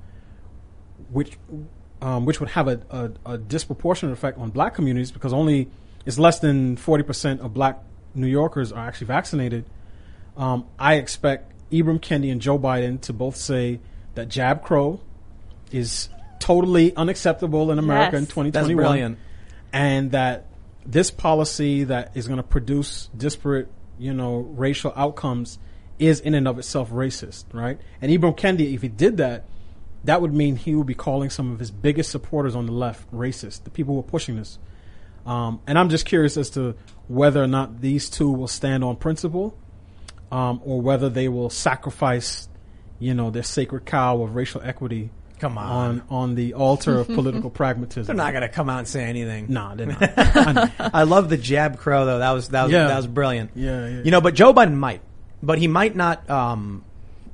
which um, which would have a, a, a disproportionate effect on black communities because only it's less than forty percent of black New Yorkers are actually vaccinated. Um, I expect Ibram Kendi and Joe Biden to both say that Jab Crow is totally unacceptable in America yes. in twenty twenty-one. That's brilliant. And that this policy that is going to produce disparate, you know, racial outcomes is in and of itself racist, right? And Ibram Kendi, if he did that, that would mean he would be calling some of his biggest supporters on the left racist, the people who are pushing this. Um, and I'm just curious as to whether or not these two will stand on principle, um, or whether they will sacrifice, you know, their sacred cow of racial equity. Come on. On, on the altar of political pragmatism. They're not going to come out and say anything. Nah, they're not. I, I love the Jab Crow though. That was that was Yeah. that was brilliant. Yeah, yeah. You know, but Joe Biden might, but he might not. Um,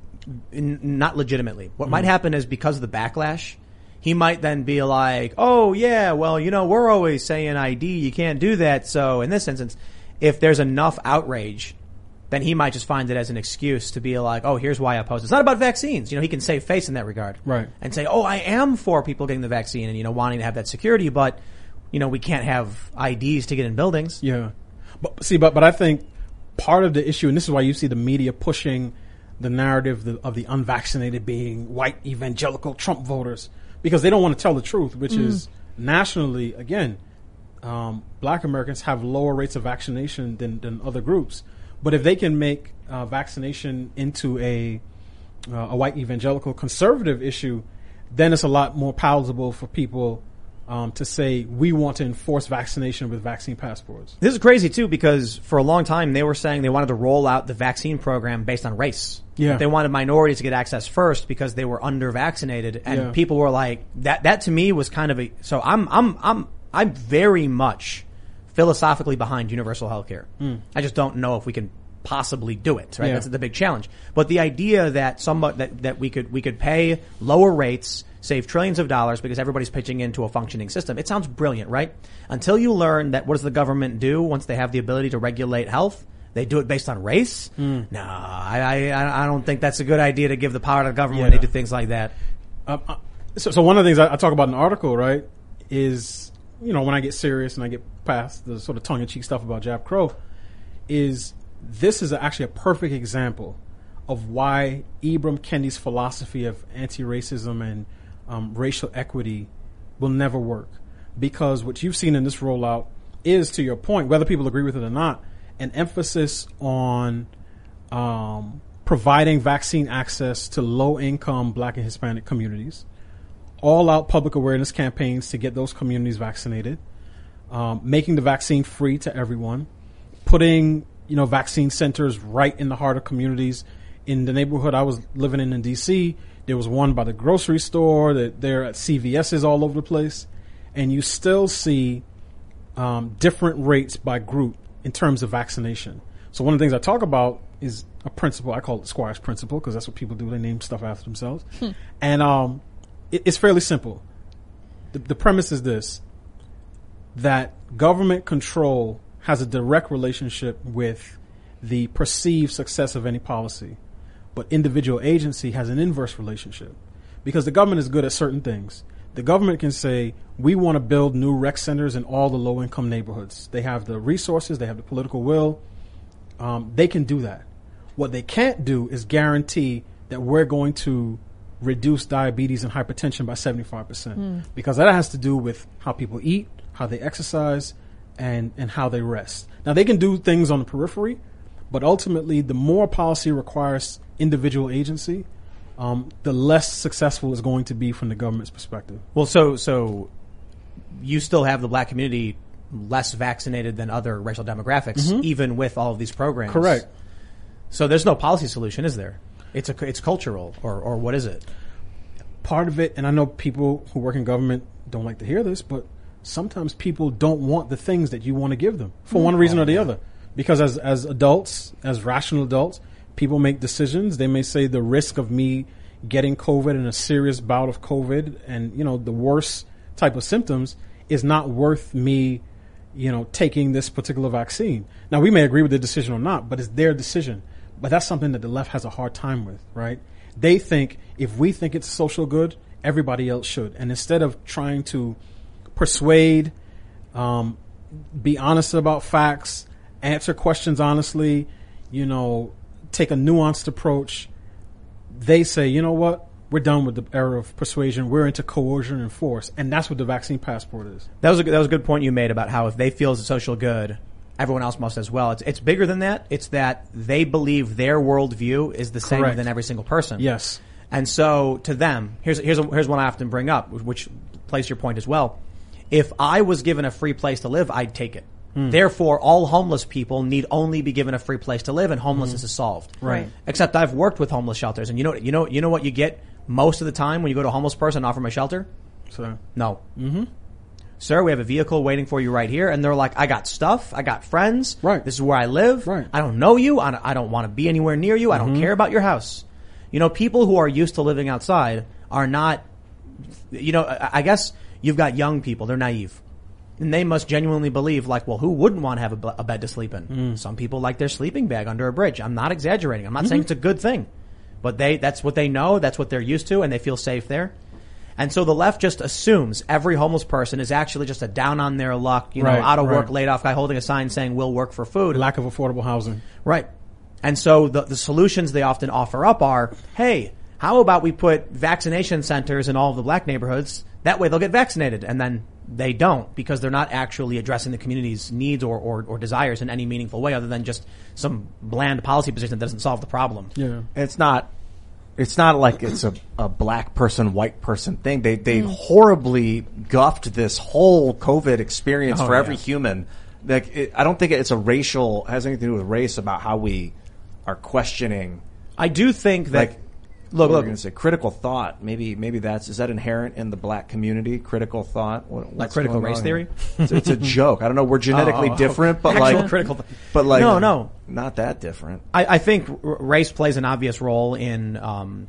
n- not legitimately. What Mm-hmm. might happen is because of the backlash, he might then be like, "Oh yeah, well, you know, we're always saying I D, you can't do that." So in this instance, if there's enough outrage, then he might just find it as an excuse to be like, oh, here's why I oppose it. It's not about vaccines. You know, he can save face in that regard. Right. And say, oh, I am for people getting the vaccine and, you know, wanting to have that security, but, you know, we can't have I Ds to get in buildings. Yeah. But see, but, but I think part of the issue, and this is why you see the media pushing the narrative the, of the unvaccinated being white evangelical Trump voters, because they don't want to tell the truth, which mm. is nationally, again, um, black Americans have lower rates of vaccination than, than other groups. But if they can make uh, vaccination into a uh, a white evangelical conservative issue, then it's a lot more palatable for people um, to say we want to enforce vaccination with vaccine passports. This is crazy too, because for a long time they were saying they wanted to roll out the vaccine program based on race. Yeah. They wanted minorities to get access first because they were under vaccinated, and Yeah. people were like that. That to me was kind of a. So I'm I'm I'm I'm very much philosophically behind universal healthcare. Mm. I just don't know if we can possibly do it, right? Yeah. That's the big challenge. But the idea that somebody that, that we could we could pay lower rates, save trillions of dollars because everybody's pitching into a functioning system. It sounds brilliant, right? Until you learn that what does the government do once they have the ability to regulate health? They do it based on race? Mm. No, I, I I don't think that's a good idea to give the power to the government Yeah. when they do things like that. Um, uh, so, so one of the things I, I talk about in the article, right, is, you know, when I get serious and I get past the sort of tongue-in-cheek stuff about Jab Crow, is this is actually a perfect example of why Ibram Kendi's philosophy of anti-racism and um, racial equity will never work. Because what you've seen in this rollout is, to your point, whether people agree with it or not, an emphasis on um, providing vaccine access to low-income black and Hispanic communities, all-out public awareness campaigns to get those communities vaccinated, um, making the vaccine free to everyone, putting, you know, vaccine centers right in the heart of communities. In the neighborhood I was living in in D C, there was one by the grocery store, that they're at C V S's all over the place, and you still see um, different rates by group in terms of vaccination. So one of the things I talk about is a principle. I call it Squires principle because that's what people do. They name stuff after themselves. Hmm. And um, it, it's fairly simple. the, the premise is this, that government control has a direct relationship with the perceived success of any policy, but individual agency has an inverse relationship, because the government is good at certain things. The government can say, we want to build new rec centers in all the low-income neighborhoods. They have the resources, they have the political will. Um, they can do that. What they can't do is guarantee that we're going to reduce diabetes and hypertension by seventy-five percent, mm. because that has to do with how people eat, how they exercise, and, and how they rest. Now, they can do things on the periphery, but ultimately, the more policy requires individual agency, um, the less successful it's going to be from the government's perspective. Well, so so you still have the black community less vaccinated than other racial demographics, mm-hmm. even with all of these programs. Correct. So there's no policy solution, is there? It's a it's cultural, or or what is it? Part of it, and I know people who work in government don't like to hear this, but sometimes people don't want the things that you want to give them for mm. one reason oh, or the yeah. other. Because as as adults, as rational adults, people make decisions. They may say the risk of me getting COVID and a serious bout of COVID and, you know, the worst type of symptoms is not worth me, you know, taking this particular vaccine. Now, we may agree with the decision or not, but it's their decision. But that's something that the left has a hard time with, right? They think if we think it's a social good, everybody else should. And instead of trying to persuade, um, be honest about facts, answer questions honestly, you know, take a nuanced approach, they say, you know what? We're done with the era of persuasion. We're into coercion and force. And that's what the vaccine passport is. That was a, that was a good point you made about how if they feel it's a social good, everyone else must as well. It's, it's bigger than that. It's that they believe their worldview is the same Correct. than every single person. Yes. And so to them, here's, here's, a, here's one I often bring up, which plays your point as well. If I was given a free place to live, I'd take it. Mm. Therefore, all homeless people need only be given a free place to live, and homelessness mm. is solved. Right. Except I've worked with homeless shelters, and you know, you know, you know what you get most of the time when you go to a homeless person and offer them a shelter? So no. Mm-hmm. Sir, we have a vehicle waiting for you right here, and they're like, I got stuff, I got friends, right. This is where I live, right. I don't know you, I don't, I don't want to be anywhere near you, I don't mm-hmm. care about your house. You know, people who are used to living outside are not, you know, I, I guess you've got young people, they're naive. And they must genuinely believe, like, well, who wouldn't want to have a, a bed to sleep in? Mm. Some people like their sleeping bag under a bridge. I'm not exaggerating. I'm not mm-hmm. saying it's a good thing. But they, that's what they know, that's what they're used to, and they feel safe there. And so the left just assumes every homeless person is actually just a down on their luck, you know, right, out of right. work, laid off guy holding a sign saying we'll work for food. Lack of affordable housing. Right. And so the, the solutions they often offer up are, hey, how about we put vaccination centers in all of the black neighborhoods? That way they'll get vaccinated. And then they don't, because they're not actually addressing the community's needs or, or, or desires in any meaningful way other than just some bland policy position that doesn't solve the problem. Yeah. It's not, it's not like it's a, a black person, white person thing. They, they mm. horribly guffed this whole COVID experience oh, for every yeah. human. Like, it, I don't think it's a racial, has anything to do with race about how we are questioning. I do think that, like, look, what look, going to say critical thought. Maybe, maybe that's, is that inherent in the black community? Critical thought? What, like critical race on? theory? It's, it's a joke. I don't know. We're genetically oh, oh, different, okay. but Actual like, critical th- but like, no, no, not that different. I, I think r- race plays an obvious role in, um,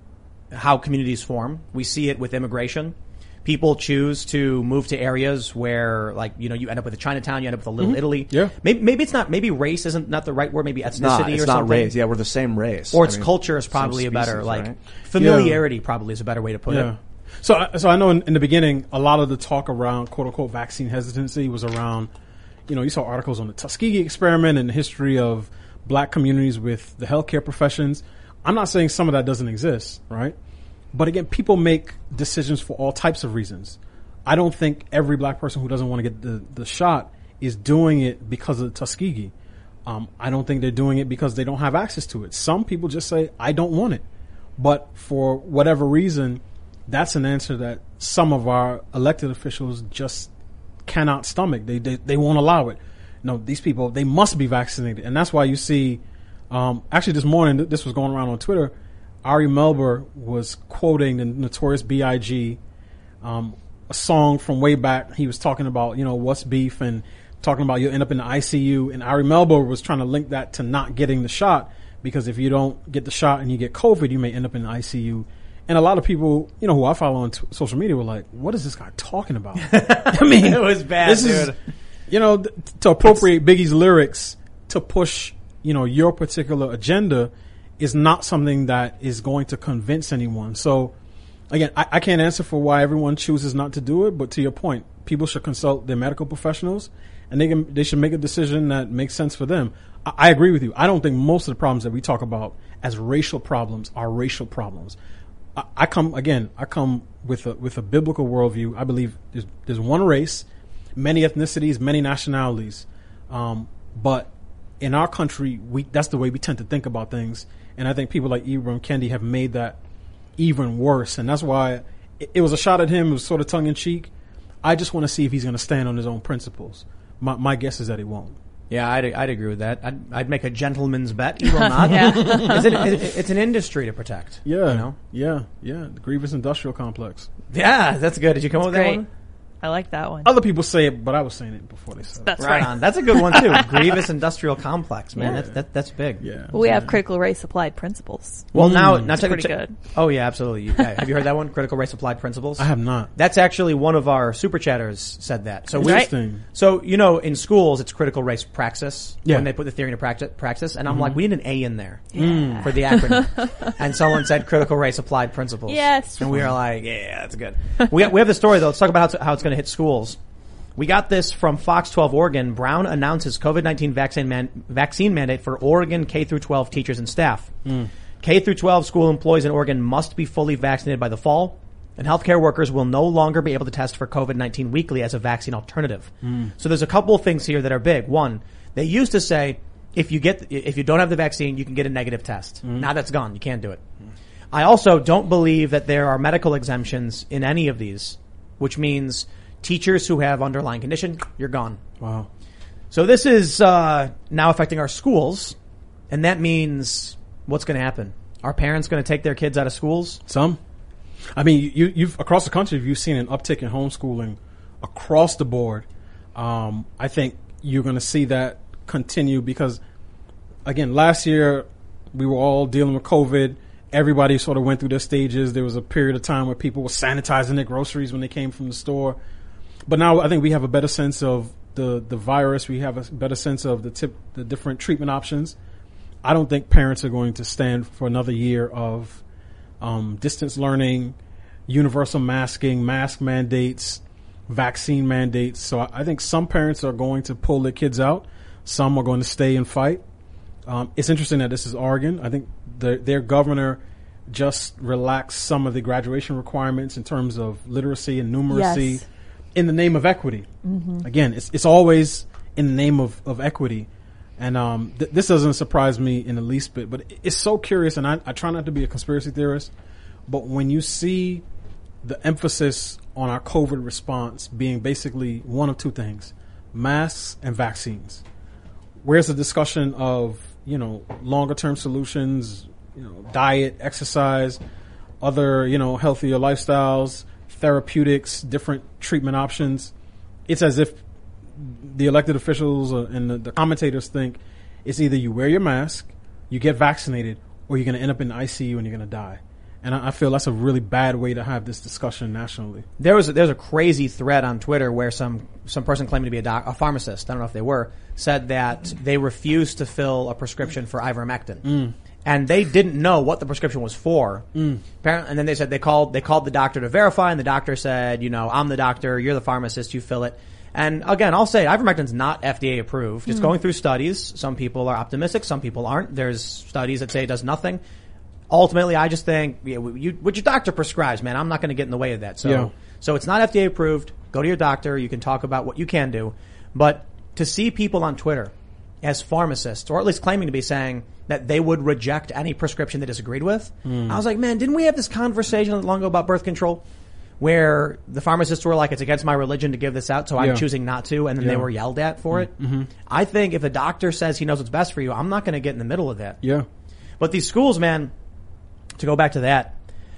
how communities form. We see it with immigration. People choose to move to areas where, like, you know, you end up with a Chinatown, you end up with a Little mm-hmm. Italy. Yeah. Maybe, maybe it's not, maybe race isn't not the right word, maybe ethnicity it's not, it's or not something. race. Yeah, we're the same race. Or it's I mean, culture is probably a better, species, like, right? familiarity yeah. probably is a better way to put yeah. it. So, I- so I know in, in the beginning, a lot of the talk around quote unquote vaccine hesitancy was around, you know, you saw articles on the Tuskegee experiment and the history of black communities with the healthcare professions. I'm not saying some of that doesn't exist, right? But again, people make decisions for all types of reasons. I don't think every black person who doesn't want to get the, the shot is doing it because of the Tuskegee. Um, I don't think they're doing it because they don't have access to it. Some people just say, I don't want it. But for whatever reason, that's an answer that some of our elected officials just cannot stomach. They, they, they won't allow it. No, these people, they must be vaccinated. And that's why you see, um, actually this morning, this was going around on Twitter, Ari Melber was quoting the Notorious B I G, um, a song from way back. He was talking about, you know, what's beef and talking about you'll end up in the I C U. And Ari Melber was trying to link that to not getting the shot, because if you don't get the shot and you get COVID, you may end up in the I C U And a lot of people, you know, who I follow on t- social media were like, what is this guy talking about? I mean, It was bad, this dude. is, you know, th- to appropriate Biggie's lyrics to push, you know, your particular agenda is not something that is going to convince anyone. So again, I, I can't answer for why everyone chooses not to do it, but to your point, people should consult their medical professionals and they can, they should make a decision that makes sense for them. I, I agree with you. I don't think most of the problems that we talk about as racial problems are racial problems. I, I come, again, I come with a, with a biblical worldview. I believe there's, there's one race, many ethnicities, many nationalities. Um, but in our country, we, that's the way we tend to think about things. And I think people like Ibram Kendi have made that even worse. And that's why it, it was a shot at him. It was sort of tongue in cheek. I just want to see if he's going to stand on his own principles. My, my guess is that he won't. Yeah, I'd, I'd agree with that. I'd, I'd make a gentleman's bet. He will not. Yeah. it's, an, it, it's an industry to protect. Yeah. You know? Yeah. Yeah. The Grievous Industrial Complex. Yeah, that's good. Did you come up with that Great. one? I like that one. Other people say it, but I was saying it before they said it. That's Right right. on. That's a good one too. Grievous Industrial Complex, man. Yeah. That's that, that's big. Yeah. But we have critical race applied principles. Well, now, Mm. now It's check, pretty check- good. Oh yeah, absolutely. Yeah. Have you heard that one? Critical Race Applied Principles. I have not. That's actually one of our super chatters said that. So we, Interesting. so you know, in schools, it's critical race praxis Yeah. when they put the theory into practice. Practice, and I'm like, we need an A in there Yeah. for the acronym. And someone said critical race applied principles. Yes. And we were like, yeah, that's good. we we have the story though. Let's talk about how it's, how it's going to hit schools. We got this from Fox twelve Oregon. Brown announces COVID nineteen vaccine man, vaccine mandate for Oregon K through twelve teachers and staff. Mm. K through twelve school employees in Oregon must be fully vaccinated by the fall, and healthcare workers will no longer be able to test for COVID nineteen weekly as a vaccine alternative. Mm. So there's a couple of things here that are big. One, they used to say if you get if you don't have the vaccine, you can get a negative test. Mm. Now that's gone. You can't do it. Mm. I also don't believe that there are medical exemptions in any of these, which means teachers who have underlying condition, you're gone. Wow. So this is uh, now affecting our schools, and that means what's going to happen? Are parents going to take their kids out of schools? Some. I mean, you, you've across the country, you've seen an uptick in homeschooling across the board. Um, I think you're going to see that continue because, again, last year we were all dealing with COVID. Everybody sort of went through their stages. There was a period of time where people were sanitizing their groceries when they came from the store. But now I think we have a better sense of the, the virus. We have a better sense of the tip, the different treatment options. I don't think parents are going to stand for another year of um, distance learning, universal masking, mask mandates, vaccine mandates. So I, I think some parents are going to pull their kids out. Some are going to stay and fight. Um, it's interesting that this is Oregon. I think the, their governor just relaxed some of the graduation requirements in terms of literacy and numeracy. Yes. In the name of equity. Mm-hmm. Again, it's it's always in the name of, of equity. And um, th- this doesn't surprise me in the least bit, but it's so curious, and I, I try not to be a conspiracy theorist, but when you see the emphasis on our COVID response being basically one of two things, masks and vaccines, where's the discussion of, you know, longer term solutions, you know, diet, exercise, other, you know, healthier lifestyles, therapeutics, different treatment options? It's as if the elected officials and the, the commentators think it's either you wear your mask, you get vaccinated, or you're going to end up in the I C U and you're going to die. And I, I feel that's a really bad way to have this discussion nationally. There was a, there's a crazy thread on Twitter where some some person claiming to be a doc, a pharmacist, I don't know if they were, said that they refused to fill a prescription for ivermectin. Mm. And they didn't know what the prescription was for. Mm. Apparently, and then they said they called they called the doctor to verify, and the doctor said, you know, I'm the doctor, you're the pharmacist, you fill it. And again, I'll say ivermectin's not F D A approved. It's mm. going through studies. Some people are optimistic, some people aren't. There's studies that say it does nothing. Ultimately, I just think yeah, you, what your doctor prescribes, man, I'm not going to get in the way of that. So, yeah. so it's not F D A approved. Go to your doctor. You can talk about what you can do. But to see people on Twitter as pharmacists, or at least claiming to be, saying that they would reject any prescription they disagreed with. Mm. I was like, man, didn't we have this conversation not long ago about birth control? Where the pharmacists were like, it's against my religion to give this out, so I'm yeah. choosing not to, and then yeah. they were yelled at for it. Mm-hmm. I think if a doctor says he knows what's best for you, I'm not going to get in the middle of that. Yeah. But these schools, man, to go back to that,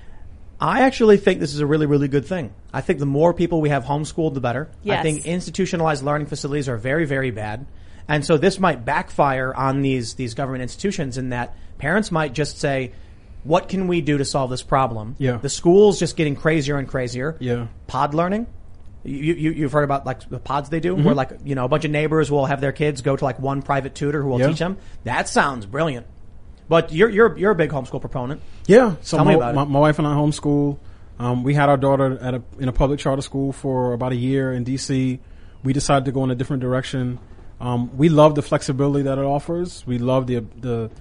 I actually think this is a really, really good thing. I think the more people we have homeschooled, the better. Yes. I think institutionalized learning facilities are very, very bad. And so this might backfire on these, these government institutions in that parents might just say, what can we do to solve this problem? Yeah. The school's just getting crazier and crazier. Yeah. Pod learning. You, you, you've heard about like the pods they do where like, you know, a bunch of neighbors will have their kids go to like one private tutor who will Yeah. teach them. That sounds brilliant. But you're, you're, you're a big homeschool proponent. Yeah. So Tell my, me about my, it. my wife and I homeschool. Um, we had our daughter at a, in a public charter school for about a year in D C. We decided to go in a different direction. Um, we love the flexibility that it offers. We love the, the,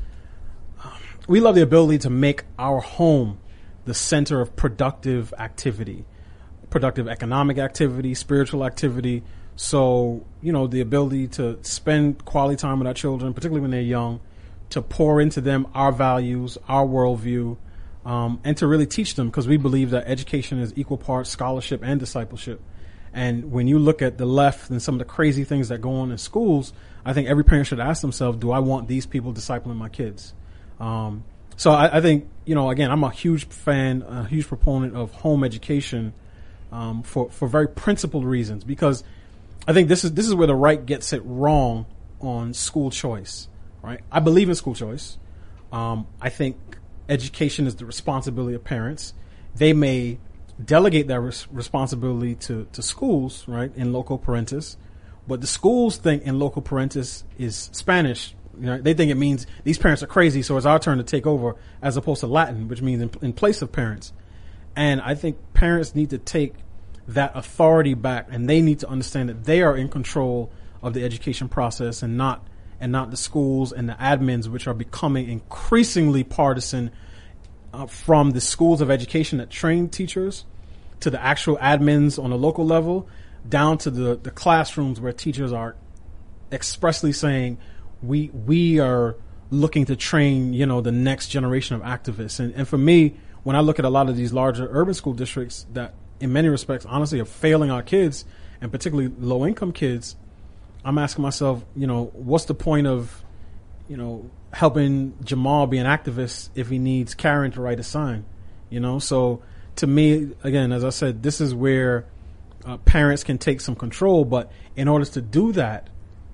we love the ability to make our home the center of productive activity, productive economic activity, spiritual activity. So, you know, the ability to spend quality time with our children, particularly when they're young, to pour into them our values, our worldview, um, and to really teach them, because we believe that education is equal parts scholarship and discipleship. And when you look at the left and some of the crazy things that go on in schools, I think every parent should ask themselves, do I want these people discipling my kids? Um, so I, I think, you know, again, I'm a huge fan, a huge proponent of home education, um, for, for very principled reasons, because I think this is, this is where the right gets it wrong on school choice, right? I believe in school choice. Um, I think education is the responsibility of parents. They may delegate that res- responsibility to, to schools, right, in loco parentis, but the schools think in loco parentis is Spanish. You know, they think it means these parents are crazy, so it's our turn to take over, as opposed to Latin, which means in, in place of parents. And I think parents need to take that authority back, and they need to understand that they are in control of the education process, and not and not the schools and the admins, which are becoming increasingly partisan, uh, from the schools of education that train teachers to the actual admins on a local level, down to the, the classrooms where teachers are expressly saying, we we are looking to train, you know, the next generation of activists. And, and for me, when I look at a lot of these larger urban school districts that in many respects, honestly, are failing our kids, and particularly low income kids, I'm asking myself, you know, what's the point of, you know, helping Jamal be an activist if he needs Karen to write a sign, you know? So to me, again, as I said, this is where uh, parents can take some control. But in order to do that,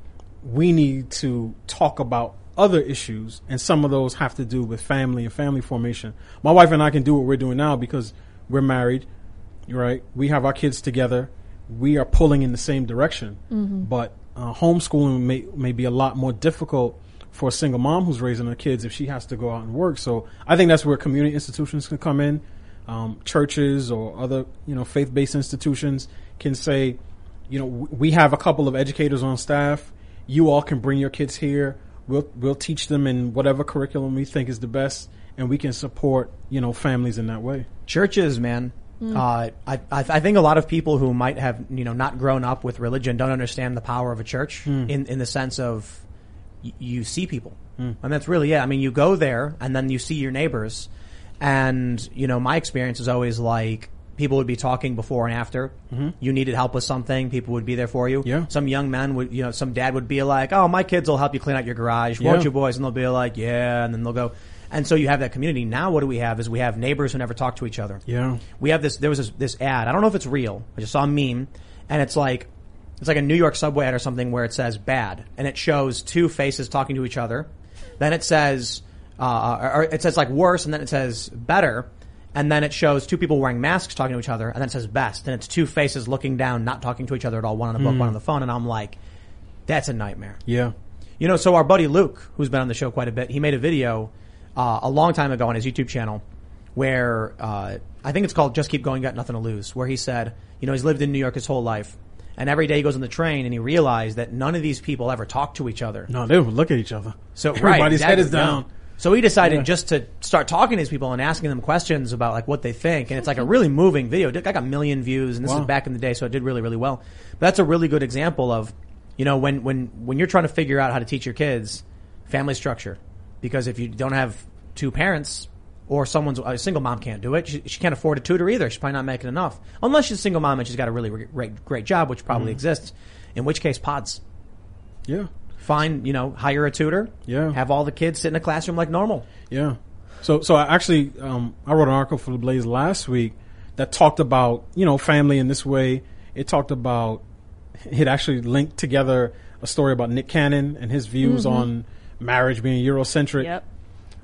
we need to talk about other issues, and some of those have to do with family and family formation. My wife and I can do what we're doing now because we're married, right? We have our kids together. We are pulling in the same direction. Mm-hmm. But uh, homeschooling may, may be a lot more difficult for a single mom who's raising her kids if she has to go out and work. So I think that's where community institutions can come in. Um, churches or other, you know, faith-based institutions can say, you know, w- we have a couple of educators on staff. You all can bring your kids here. We'll we'll teach them in whatever curriculum we think is the best, and we can support, you know, families in that way. Churches, man. Mm. Uh, I, I I think a lot of people who might have, you know, not grown up with religion don't understand the power of a church mm. in in the sense of y- you see people, mm. and that's really it. I mean, you go there and then you see your neighbors, and you know, my experience is always like, people would be talking before and after. Mm-hmm. You needed help with something, people would be there for you. Yeah. Some young men would, you know, some dad would be like, "Oh, my kids will help you clean out your garage, Yeah. won't you, boys?" And they'll be like, "Yeah," and then they'll go. And so you have that community. Now what do we have is we have neighbors who never talk to each other. Yeah. We have this, there was this, this ad. I don't know if it's real. I just saw a meme, and it's like, it's like a New York subway ad or something where it says bad, and it shows two faces talking to each other. Then it says, uh, or, or it says like worse, and then it says better. And then it shows two people wearing masks talking to each other, and then it says best. And it's two faces looking down, not talking to each other at all, one on a book, Mm. one on the phone. And I'm like, that's a nightmare. Yeah. You know, so our buddy Luke, who's been on the show quite a bit, he made a video uh, a long time ago on his YouTube channel where uh, I think it's called Just Keep Going, Got Nothing to Lose, where he said, you know, he's lived in New York his whole life. And every day he goes on the train and he realized that none of these people ever talk to each other. No, they would look at each other. So everybody's right, head is exactly, down. no. So he decided Yeah. just to start talking to these people and asking them questions about like what they think. And it's like a really moving video. It got a million views, and this Wow. is back in the day, so it did really, really well. But that's a really good example of, you know, when, when, when you're trying to figure out how to teach your kids family structure. Because if you don't have two parents, or someone's, a single mom can't do it, she, she can't afford a tutor either. She's probably not making enough. Unless she's a single mom and she's got a really great, great job, which probably mm. exists. In which case, pods. Yeah. Find, you know, hire a tutor. Yeah. Have all the kids sit in a classroom like normal. Yeah. So, so I actually, um, I wrote an article for The Blaze last week that talked about, you know, family in this way. It talked about, it actually linked together a story about Nick Cannon and his views mm-hmm. on marriage being Eurocentric. Yep.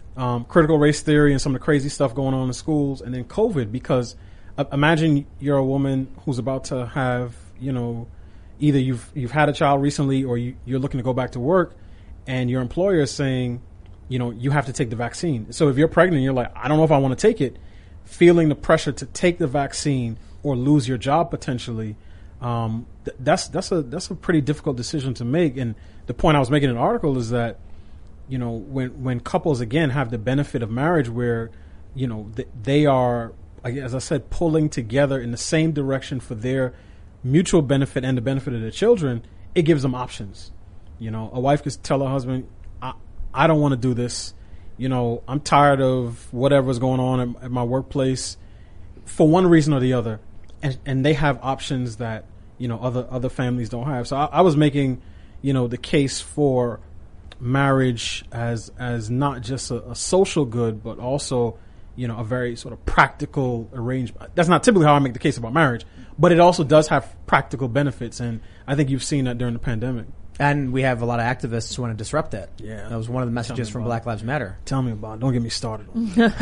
um, critical race theory and some of the crazy stuff going on in schools, and then COVID. Because uh, imagine you're a woman who's about to have, you know, either you've you've had a child recently or you, you're looking to go back to work, and your employer is saying, you know, you have to take the vaccine. So if you're pregnant, you're like, I don't know if I want to take it. Feeling the pressure to take the vaccine or lose your job potentially, um, th- that's that's a that's a pretty difficult decision to make. And the point I was making in the article is that, you know, when when couples again have the benefit of marriage, where, you know, th- they are, as I said, pulling together in the same direction for their mutual benefit and the benefit of their children, it gives them options. You know, a wife could tell her husband, I, I don't want to do this. You know, I'm tired of whatever's going on at, at my workplace for one reason or the other. And, and they have options that, you know, other, other families don't have. So I, I was making, you know, the case for marriage as, as not just a, a social good, but also, you know, a very sort of practical arrangement. That's not typically how I make the case about marriage, but it also does have practical benefits. And I think you've seen that during the pandemic. And we have a lot of activists who want to disrupt that. Yeah. That was one of the messages from Black Lives Matter. Tell me about it. Don't get me started on well,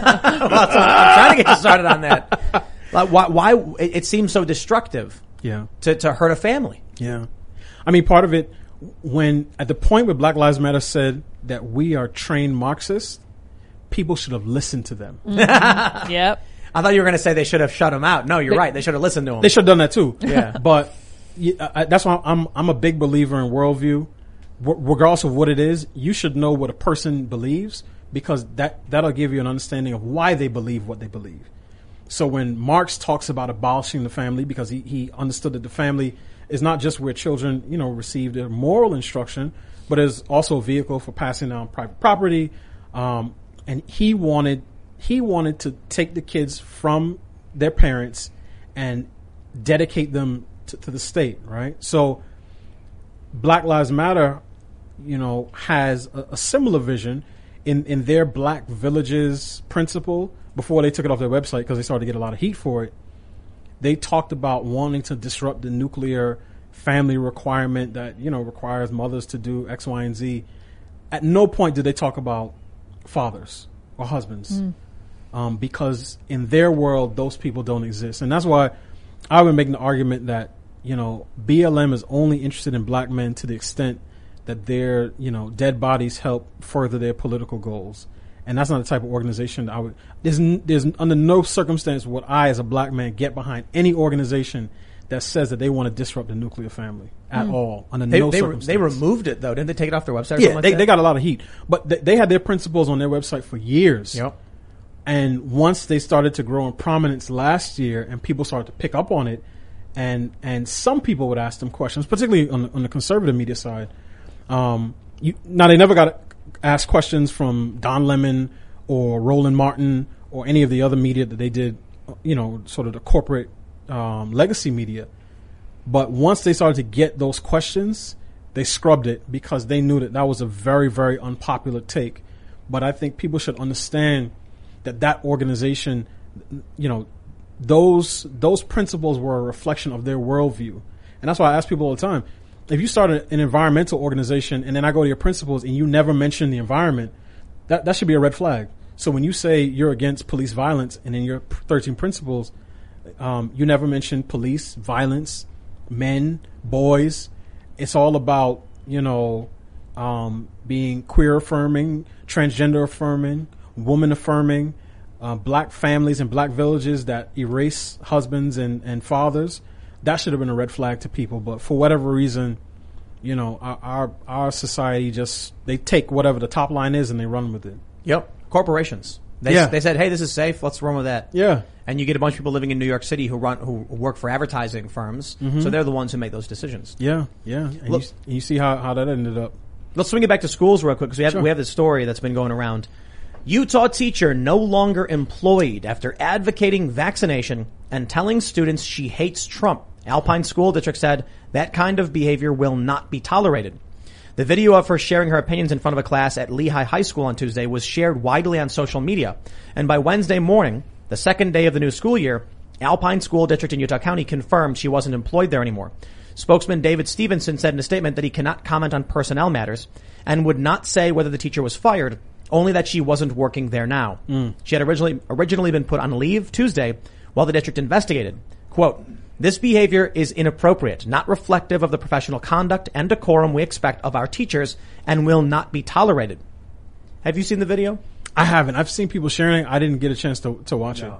I'm trying to get you started on that. Like, why, why it, it seems so destructive Yeah. to, to hurt a family. Yeah. I mean, part of it, when at the point where Black Lives Matter said that we are trained Marxists, people should have listened to them. Yep. I thought you were going to say they should have shut him out. No, you're They- right. They should have listened to him. They should have done that too. Yeah. But yeah, I, that's why I'm I'm a big believer in worldview. W- regardless of what it is, you should know what a person believes, because that that'll give you an understanding of why they believe what they believe. So when Marx talks about abolishing the family, because he, he understood that the family is not just where children, you know, receive their moral instruction, but is also a vehicle for passing down private property. Um, and he wanted he wanted to take the kids from their parents and dedicate them to, to the state, right? So Black Lives Matter, you know, has a, a similar vision in, in their Black Villages principle. Before they took it off their website, because they started to get a lot of heat for it, they talked about wanting to disrupt the nuclear family requirement that, you know, requires mothers to do X, Y, and Z. At no point did they talk about fathers or husbands, mm. um, because in their world, those people don't exist. And that's why I've been making the argument that, you know, B L M is only interested in black men to the extent that their, you know, dead bodies help further their political goals. And that's not the type of organization that I would, there's, there's under no circumstance would I as a black man get behind any organization that says that they want to disrupt the nuclear family at mm. all. Under they, no they, circumstance. They removed it though. Didn't they take it off their website? Or yeah, like they, that? they got a lot of heat, but they, they had their principles on their website for years. Yep. And once they started to grow in prominence last year and people started to pick up on it, and, and some people would ask them questions, particularly on the, on the conservative media side. Um, you, now they never got asked questions from Don Lemon or Roland Martin or any of the other media that they did, you know, sort of the corporate, um, legacy media. But once they started to get those questions, they scrubbed it because they knew that that was a very, very unpopular take. But I think people should understand that that organization, you know, those those principles were a reflection of their worldview. And that's why I ask people all the time, if you start an environmental organization and then I go to your principles and you never mention the environment, that, that should be a red flag. So when you say you're against police violence and in your thirteen principles, um, you never mention police violence, men, boys. It's all about, you know, um, being queer affirming, transgender affirming, woman affirming, uh, black families and black villages that erase husbands and, and fathers. That should have been a red flag to people. But for whatever reason, you know, our, our, our society just, they take whatever the top line is and they run with it. Yep. Corporations. They, Yeah. they said, hey, this is safe. Let's run with that. Yeah. And you get a bunch of people living in New York City who run, who work for advertising firms. Mm-hmm. So they're the ones who make those decisions. Yeah. Yeah. And Look- you, and you see how, how that ended up. Let's swing it back to schools real quick because we have, Sure. we have this story that's been going around. Utah teacher no longer employed after advocating vaccination and telling students she hates Trump. Alpine School District said that kind of behavior will not be tolerated. The video of her sharing her opinions in front of a class at Lehigh High School on Tuesday was shared widely on social media. And by Wednesday morning, the second day of the new school year, Alpine School District in Utah County confirmed she wasn't employed there anymore. Spokesman David Stevenson said in a statement that he cannot comment on personnel matters and would not say whether the teacher was fired only that she wasn't working there now. Mm. She had originally originally been put on leave Tuesday while the district investigated. Quote, this behavior is inappropriate, not reflective of the professional conduct and decorum we expect of our teachers and will not be tolerated. Have you seen the video? I haven't. I've seen people sharing it. I didn't get a chance to to watch No. it.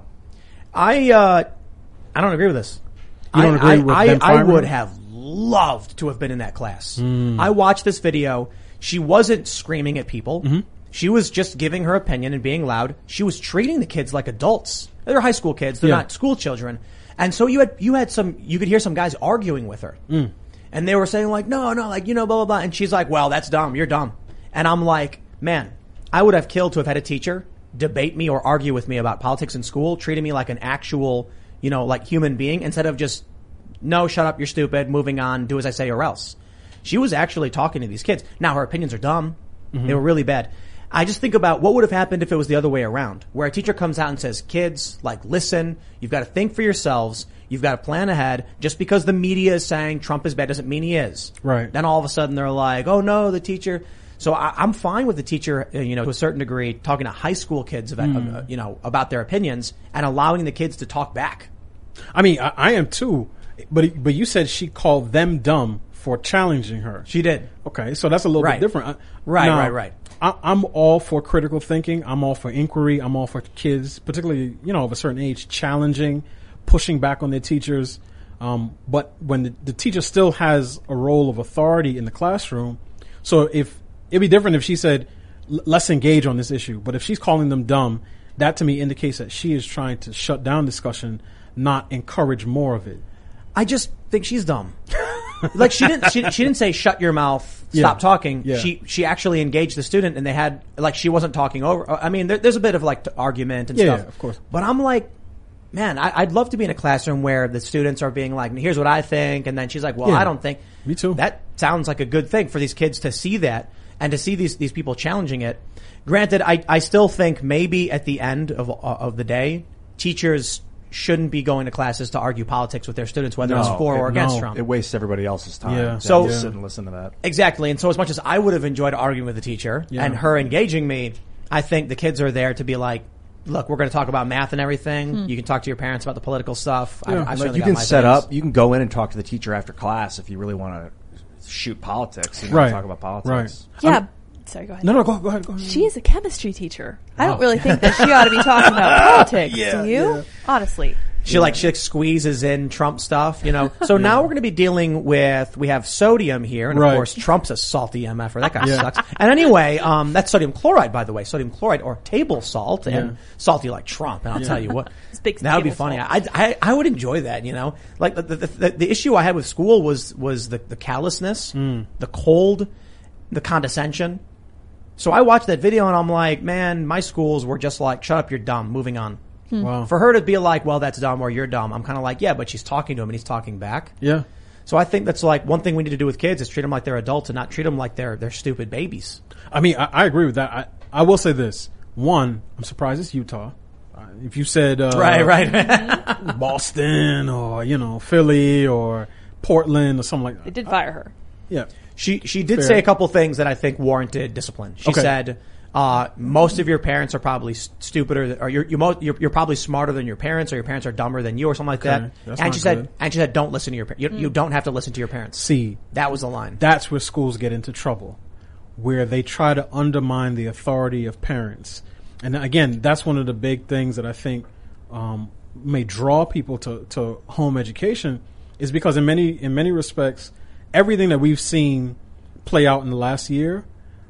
I uh, I don't agree with this. You don't I, agree with I, them I, I firing would her? have loved to have been in that class. I watched this video. She wasn't screaming at people. Mm-hmm. She was just giving her opinion and being loud. She was treating the kids like adults. They're high school kids. They're Yeah. not school children. And so you had you had some. You could hear some guys arguing with her, mm. and they were saying like, no, no, like you know, blah blah blah. And she's like, well, that's dumb. You're dumb. And I'm like, man, I would have killed to have had a teacher debate me or argue with me about politics in school, treating me like an actual, you know, like human being instead of just, no, shut up, you're stupid, moving on, do as I say or else. She was actually talking to these kids. Now her opinions are dumb. Mm-hmm. They were really bad. I just think about what would have happened if it was the other way around, where a teacher comes out and says, kids, like, listen, you've got to think for yourselves. You've got to plan ahead. Just because the media is saying Trump is bad doesn't mean he is. Right. Then all of a sudden they're like, oh no, the teacher. So I, I'm fine with the teacher, uh, you know, to a certain degree, talking to high school kids about, Mm. uh, you know, about their opinions and allowing the kids to talk back. I mean, I, I am too. But but you said she called them dumb for challenging her. She did. Okay, so that's a little Right. bit different. I- Right, now, right, right. I, I'm all for critical thinking. I'm all for inquiry. I'm all for kids, particularly, you know, of a certain age, challenging, pushing back on their teachers. Um, but when the, the teacher still has a role of authority in the classroom, so if it'd be different if she said, "L- let's engage on this issue. But if she's calling them dumb, that to me indicates that she is trying to shut down discussion, not encourage more of it. I just think she's dumb. Like she didn't, she, she didn't say shut your mouth, stop Yeah. talking. Yeah. She, she actually engaged the student and they had, like she wasn't talking over. I mean, there, there's a bit of like t- argument and Yeah, stuff. yeah, of course. But I'm like, man, I, I'd love to be in a classroom where the students are being like, here's what I think. And then she's like, well, Yeah. I don't think. Me too. That sounds like a good thing for these kids to see that and to see these, these people challenging it. Granted, I, I still think maybe at the end of, of the day, teachers shouldn't be going to classes to argue politics with their students, whether it's No, for or it- against no. Trump. It wastes everybody else's time. Yeah. So- to Yeah. sit and listen to that. Exactly. And so as much as I would have enjoyed arguing with the teacher Yeah. and her engaging me, I think the kids are there to be like, look, we're going to talk about math and everything. You can talk to your parents about the political stuff. I, Yeah. I've Like, certainly you got can my set things. up. You can go in and talk to the teacher after class if you really want to shoot politics. You know, Right. Talk about politics. Right. Yeah. I'm- Sorry, go ahead. No, no, go, go ahead. Go ahead. She is a chemistry teacher. I don't really think that she ought to be talking about politics. Yeah, do you? yeah. Honestly. She like, she like squeezes in Trump stuff, you know. So now we're going to be dealing with, we have sodium here. And of Right. course, Trump's a salty M F er. That guy Yeah. sucks. And anyway, um, that's sodium chloride, by the way. Sodium chloride or table salt and Yeah. salty like Trump. And I'll tell you what, It's big that would be table funny. salt. I, I, I would enjoy that, you know. Like the, the, the, the issue I had with school was, was the, the callousness, the cold, the condescension. So I watched that video and I'm like, man, my schools were just like, shut up, you're dumb, moving on. Wow. For her to be like, well, that's dumb or you're dumb, I'm kind of like, yeah, but she's talking to him and he's talking back. Yeah. So I think that's like one thing we need to do with kids is treat them like they're adults and not treat them like they're, they're stupid babies. I mean, I, I agree with that. I, I will say this. One, I'm surprised it's Utah. Uh, If you said, uh, Right, right. Boston or, you know, Philly or Portland or something like They that. did fire her. Yeah. She, she did Fair. say a couple things that I think warranted discipline. She Okay. said, uh, most of your parents are probably s- stupider, th- or you're, you're, mo- you're, you're probably smarter than your parents, or your parents are dumber than you, or something like Okay. that. That's And not she said, good. and she said, don't listen to your parents. You, you don't have to listen to your parents. See, That was the line. that's where schools get into trouble, where they try to undermine the authority of parents. And again, that's one of the big things that I think um, may draw people to, to home education, is because in many in many respects, everything that we've seen play out in the last year,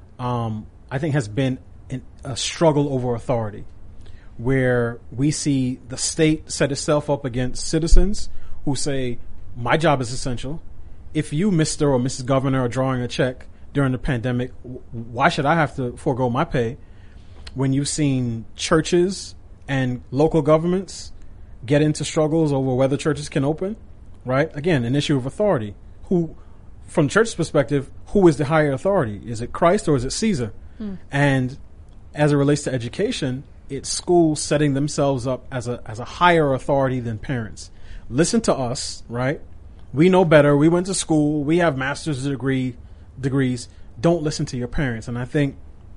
um, I think has been an, a struggle over authority, where we see the state set itself up against citizens who say, my job is essential. If you, Mister or Missus Governor, are drawing a check during the pandemic, w- why should I have to forego my pay? When you've seen churches and local governments get into struggles over whether churches can open, right? Again, an issue of authority. Who, from church's perspective, who is the higher authority? Is it Christ or is it Caesar? And as it relates to education, it's schools setting themselves up as a as a higher authority than parents. Listen to us, right? We know better. We went to school. We have master's degree degrees. Don't listen to your parents. And I think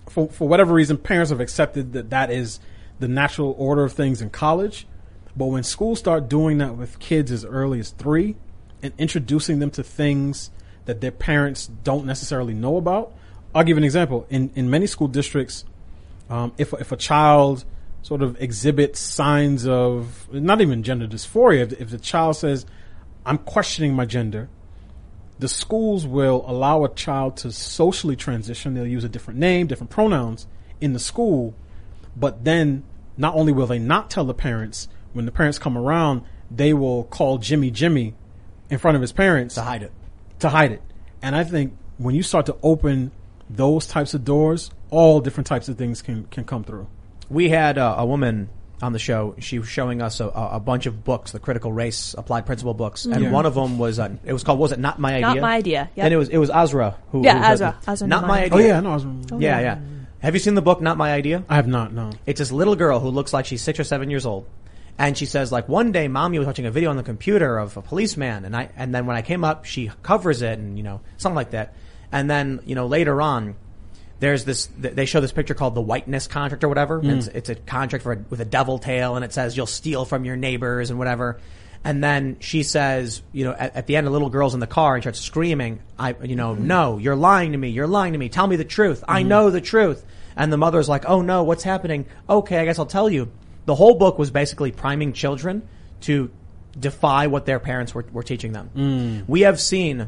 for for whatever reason, parents have accepted that that is the natural order of things in college. But when schools start doing that with kids as early as three and introducing them to things that their parents don't necessarily know about, I'll give you an example. In in many school districts, um, if if a child sort of exhibits signs of not even gender dysphoria, if, if the child says, "I'm questioning my gender," the schools will allow a child to socially transition. They'll use a different name, different pronouns in the school, but then not only will they not tell the parents, when the parents come around, they will call Jimmy Jimmy in front of his parents To hide it. to hide it. And I think when you start to open those types of doors, all different types of things can, can come through. We had uh, a woman on the show. She was showing us a, a bunch of books, the critical race applied principle books, and Yeah. one of them was uh, it was called was it Not My Idea? Not My Idea. Yep. And it was it was Azra who Yeah, who said Azra. the- Azra, Not Not My My Idea. Oh yeah, no, I was, Yeah, yeah. Have you seen the book Not My Idea? I have not, no. It's this little girl who looks like she's six or seven years old. And she says, like, one day mommy was watching a video on the computer of a policeman. And I, and then when I came up, she covers it and, you know, something like that. And then, you know, later on, there's this, they show this picture called the whiteness contract or whatever. Mm. And it's, it's a contract for a, with a devil tail and it says you'll steal from your neighbors and whatever. And then she says, you know, at, at the end, a little girl's in the car and starts screaming, I, you know, no, you're lying to me. You're lying to me. Tell me the truth. I know the truth. And the mother's like, oh no, what's happening? Okay, I guess I'll tell you. The whole book was basically priming children to defy what their parents were, were teaching them. Mm. We have seen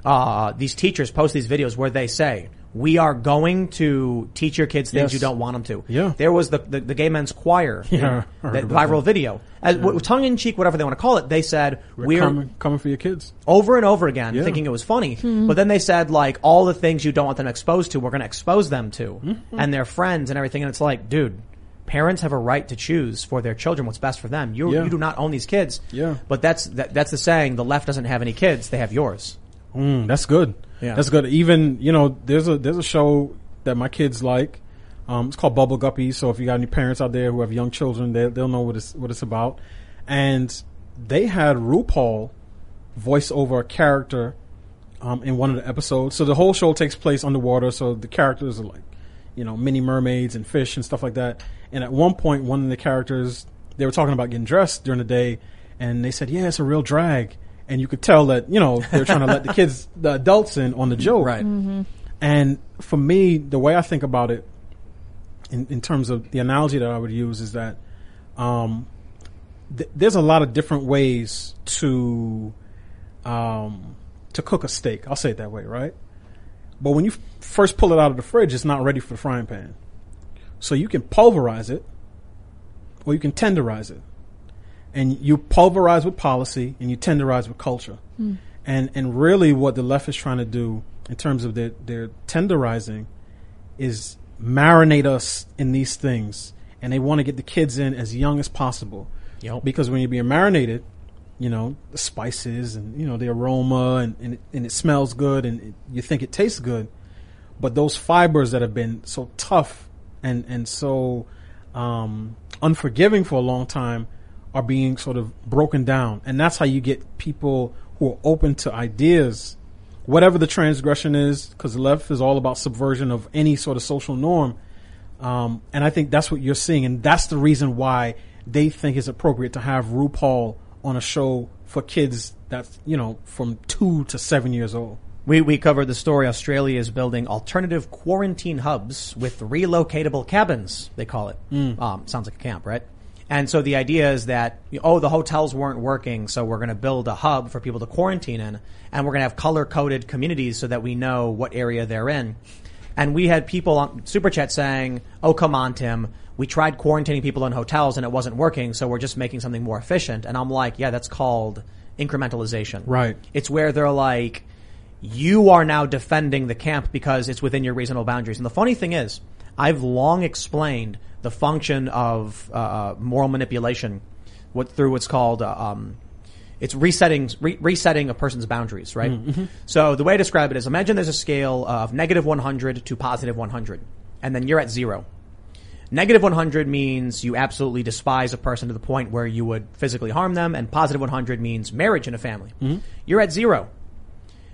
uh these teachers post these videos where they say, we are going to teach your kids things Yes. you don't want them to. Yeah. There was the, the, the gay men's choir, Yeah, I heard that about viral that. video. As, w- tongue-in-cheek, whatever they want to call it, they said, We're, we're coming, coming for your kids. over and over again, Yeah. thinking it was funny. But then they said, like, all the things you don't want them exposed to, we're going to expose them to. Mm-hmm. And their friends and everything. And it's like, dude, parents have a right to choose for their children what's best for them. You Yeah. you do not own these kids. Yeah. But that's that, that's the saying, the left doesn't have any kids, they have yours. Mm, that's good. Yeah. That's good. Even, you know, there's a, there's a show that my kids like. Um, it's called Bubble Guppies. So if you got any parents out there who have young children, they, they'll know what it's, what it's about. And they had RuPaul voice over a character, um, in one of the episodes. So the whole show takes place underwater. So the characters are like, you know, mini mermaids and fish and stuff like that. And at one point, one of the characters, they were talking about getting dressed during the day, and they said, yeah, it's a real drag. And you could tell that, you know, they were trying to let the kids, the adults in on the joke. Right. And for me, the way I think about it, in, in terms of the analogy that I would use, is that um, th- there's a lot of different ways to um, to cook a steak. I'll say it that way, right? But when you f- first pull it out of the fridge, it's not ready for the frying pan. So you can pulverize it, or you can tenderize it. And you pulverize with policy, and you tenderize with culture. Mm. And and really what the left is trying to do in terms of their, their tenderizing is marinate us in these things. And they want to get the kids in as young as possible. Yep. Because when you're being marinated, you know, the spices and, you know, the aroma and, and, it, and it smells good and it, you think it tastes good. But those fibers that have been so tough and, and so um, unforgiving for a long time are being sort of broken down. And that's how you get people who are open to ideas, whatever the transgression is, because the left is all about subversion of any sort of social norm. Um, and I think that's what you're seeing. And that's the reason why they think it's appropriate to have RuPaul on a show for kids that's, you know, from two to seven years old. We we covered the story. Australia is building alternative quarantine hubs with relocatable cabins, they call it. Mm. Um, sounds like a camp, right? And so the idea is that, oh, the hotels weren't working, so we're going to build a hub for people to quarantine in, and we're going to have color-coded communities so that we know what area they're in. And we had people on Super Chat saying, oh, come on, Tim. We tried quarantining people in hotels and it wasn't working, so we're just making something more efficient. And I'm like, yeah, that's called incrementalization. Right. It's where they're like, you are now defending the camp because it's within your reasonable boundaries. And the funny thing is, I've long explained the function of uh, moral manipulation what through what's called uh, um, it's resetting re- resetting a person's boundaries, right? Mm-hmm. So the way I describe it is, imagine there's a scale of negative one hundred to positive one hundred, and then you're at zero. Negative one hundred means you absolutely despise a person to the point where you would physically harm them, and positive one hundred means marriage in a family. Mm-hmm. You're at zero.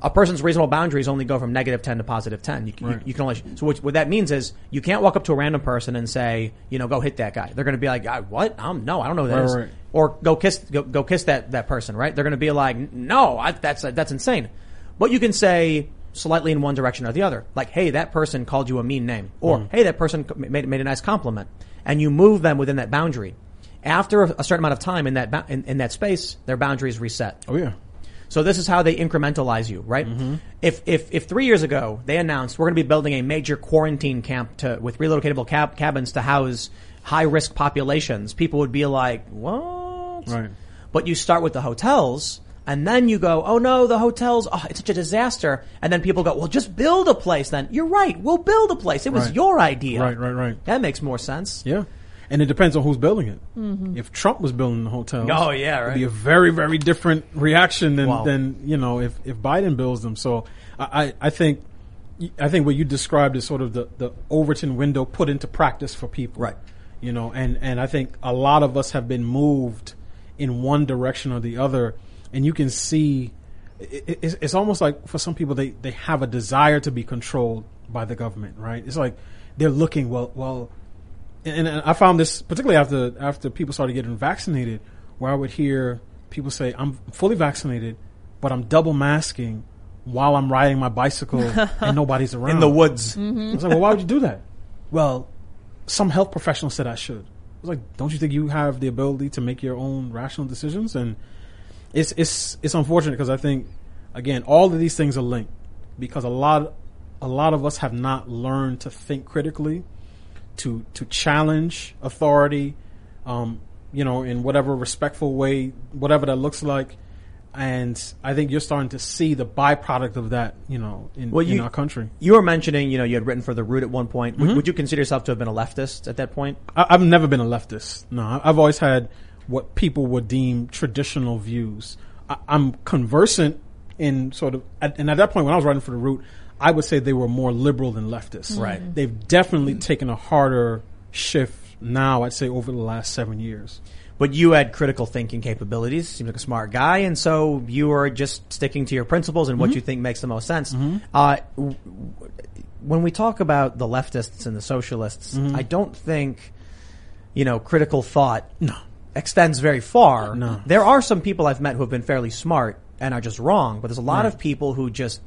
a person's reasonable boundaries only go from negative ten to positive ten. You, Right. you, you can only, so what, what that means is you can't walk up to a random person and say, you know, go hit that guy. They're going to be like, "Ah, what? Um, no, I don't know who that Right, is." right. Or go kiss, go, go kiss that, that person, right? They're going to be like, no, I, that's, that's insane. But you can say slightly in one direction or the other. Like, hey, that person called you a mean name. Or, Mm. hey, that person made, made a nice compliment. And you move them within that boundary. After a certain amount of time in that, ba- in, in that space, their boundaries reset. Oh yeah. So this is how they incrementalize you, right? Mm-hmm. If, if, if three years ago they announced we're going to be building a major quarantine camp to, with relocatable cab, cabins to house high risk populations, people would be like, what? Right. But you start with the hotels and then you go, oh no, the hotels, oh, it's such a disaster. And then people go, well, just build a place then. You're right. We'll build a place. It was Right. your idea. Right. Right. Right. That makes more sense. Yeah. And it depends on who's building it. If Trump was building the hotel, Oh, yeah, right. it'd be a very, very different reaction than, Wow. than you know, if, if Biden builds them. So I, I I think, I think what you described is sort of the, the Overton window put into practice for people. Right. You know, and, and I think a lot of us have been moved in one direction or the other. And you can see, it, it's, it's almost like for some people, they, they have a desire to be controlled by the government, right? It's like they're looking, well, well, and, and I found this particularly after after people started getting vaccinated, where I would hear people say, "I'm fully vaccinated, but I'm double masking while I'm riding my bicycle and nobody's around In the woods. I was like, "Well, why would you do that?" Well, some health professional said I should. I was like, "Don't you think you have the ability to make your own rational decisions?" And it's it's it's unfortunate because I think again all of these things are linked because a lot a lot of us have not learned to think critically. To to challenge authority, um, you know, in whatever respectful way, whatever that looks like, and I think you're starting to see the byproduct of that, you know, in, Well, in you- our country. You were mentioning, you know, you had written for The Root at one point. Mm-hmm. Would, would you consider yourself to have been a leftist at that point? I, I've never been a leftist. No, I- I've always had what people would deem traditional views. I, I'm conversant in sort of, at, and at that point when I was writing for The Root, I would say they were more liberal than leftist. Right. They've definitely taken a harder shift now, I'd say, over the last seven years. But you had critical thinking capabilities, seems like a smart guy, and so you were just sticking to your principles and what you think makes the most sense. Uh, w- when we talk about the leftists and the socialists, I don't think, you know, critical thought No. extends very far. No. There are some people I've met who have been fairly smart and are just wrong, but there's a lot Right. of people who just,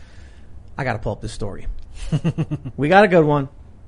I gotta pull up this story. We got a good one.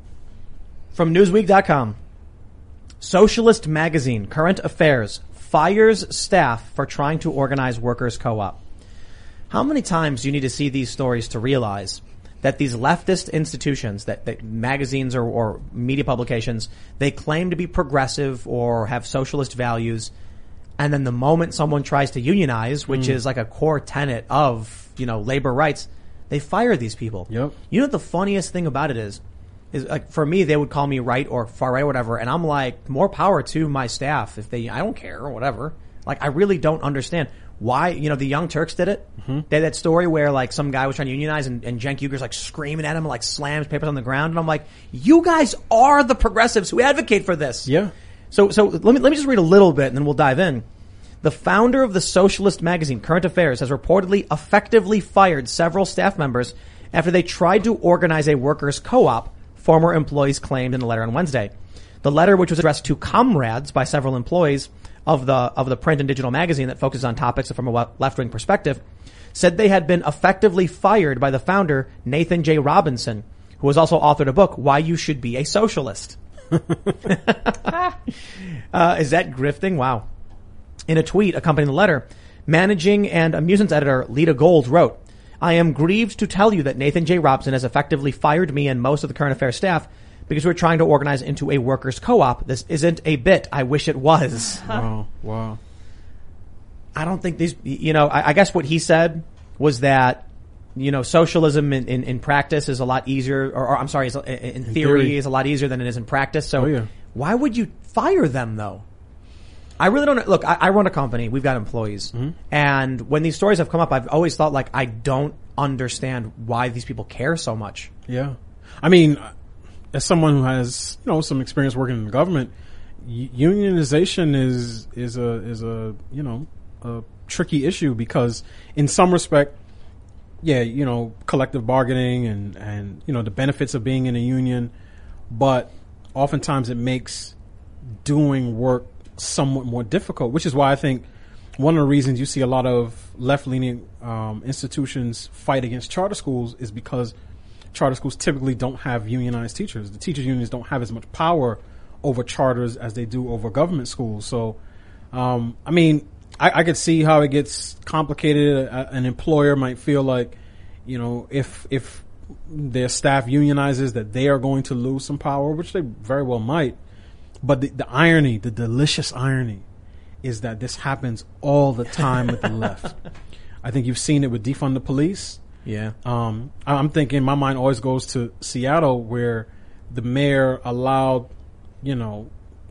From Newsweek dot com. Socialist magazine, Current Affairs, fires staff for trying to organize workers' co-op. How many times do you need to see these stories to realize that these leftist institutions, that, that magazines or, or media publications, they claim to be progressive or have socialist values, and then the moment someone tries to unionize, which is like a core tenet of, you know, labor rights, they fire these people. Yep. You know what the funniest thing about it is? Is like for me, they would call me right or far right or whatever, and I'm like, more power to my staff if they, I don't care or whatever. Like, I really don't understand why, you know, the Young Turks did it. Mm-hmm. They had that story where like some guy was trying to unionize and, and Cenk Uyghur's like screaming at him and like slams papers on the ground, and I'm like, you guys are the progressives who advocate for this. Yeah. So, so let me, let me just read a little bit and then we'll dive in. The founder of the socialist magazine, Current Affairs, has reportedly effectively fired several staff members after they tried to organize a workers' co-op, former employees claimed in a letter on Wednesday. The letter, which was addressed to comrades by several employees of the of the print and digital magazine that focuses on topics from a left-wing perspective, said they had been effectively fired by the founder, Nathan J. Robinson, who has also authored a book, Why You Should Be a Socialist. uh, is that grifting? Wow. In a tweet accompanying the letter, managing and amusements editor Lita Gold wrote, I am grieved to tell you that Nathan J. Robinson has effectively fired me and most of the Current Affairs staff because we're trying to organize into a workers' co-op. This isn't a bit. I wish it was. Wow. Wow. I don't think these, you know, I, I guess what he said was that, you know, socialism in, in, in practice is a lot easier, or, or I'm sorry, is, in, in theory, theory. is a lot easier than it is in practice. So Oh, yeah. why would you fire them though? I really don't know. Look, I, I run a company. We've got employees. Mm-hmm. And when these stories have come up, I've always thought like, I don't understand why these people care so much. Yeah. I mean, as someone who has, you know, some experience working in the government, u- unionization is, is a, is a, you know, a tricky issue because in some respect, yeah, you know, collective bargaining and, and, you know, the benefits of being in a union, but oftentimes it makes doing work somewhat more difficult, which is why I think one of the reasons you see a lot of left-leaning um, institutions fight against charter schools is because charter schools typically don't have unionized teachers. The teachers unions don't have as much power over charters as they do over government schools. So, um, I mean, I, I could see how it gets complicated. A, an employer might feel like, you know, if if their staff unionizes, that they are going to lose some power, which they very well might. But the, the irony, the delicious irony, is that this happens all the time with the left. I think you've seen it with defund the police. Yeah. Um, I- I'm thinking, my mind always goes to Seattle, where the mayor allowed, you know,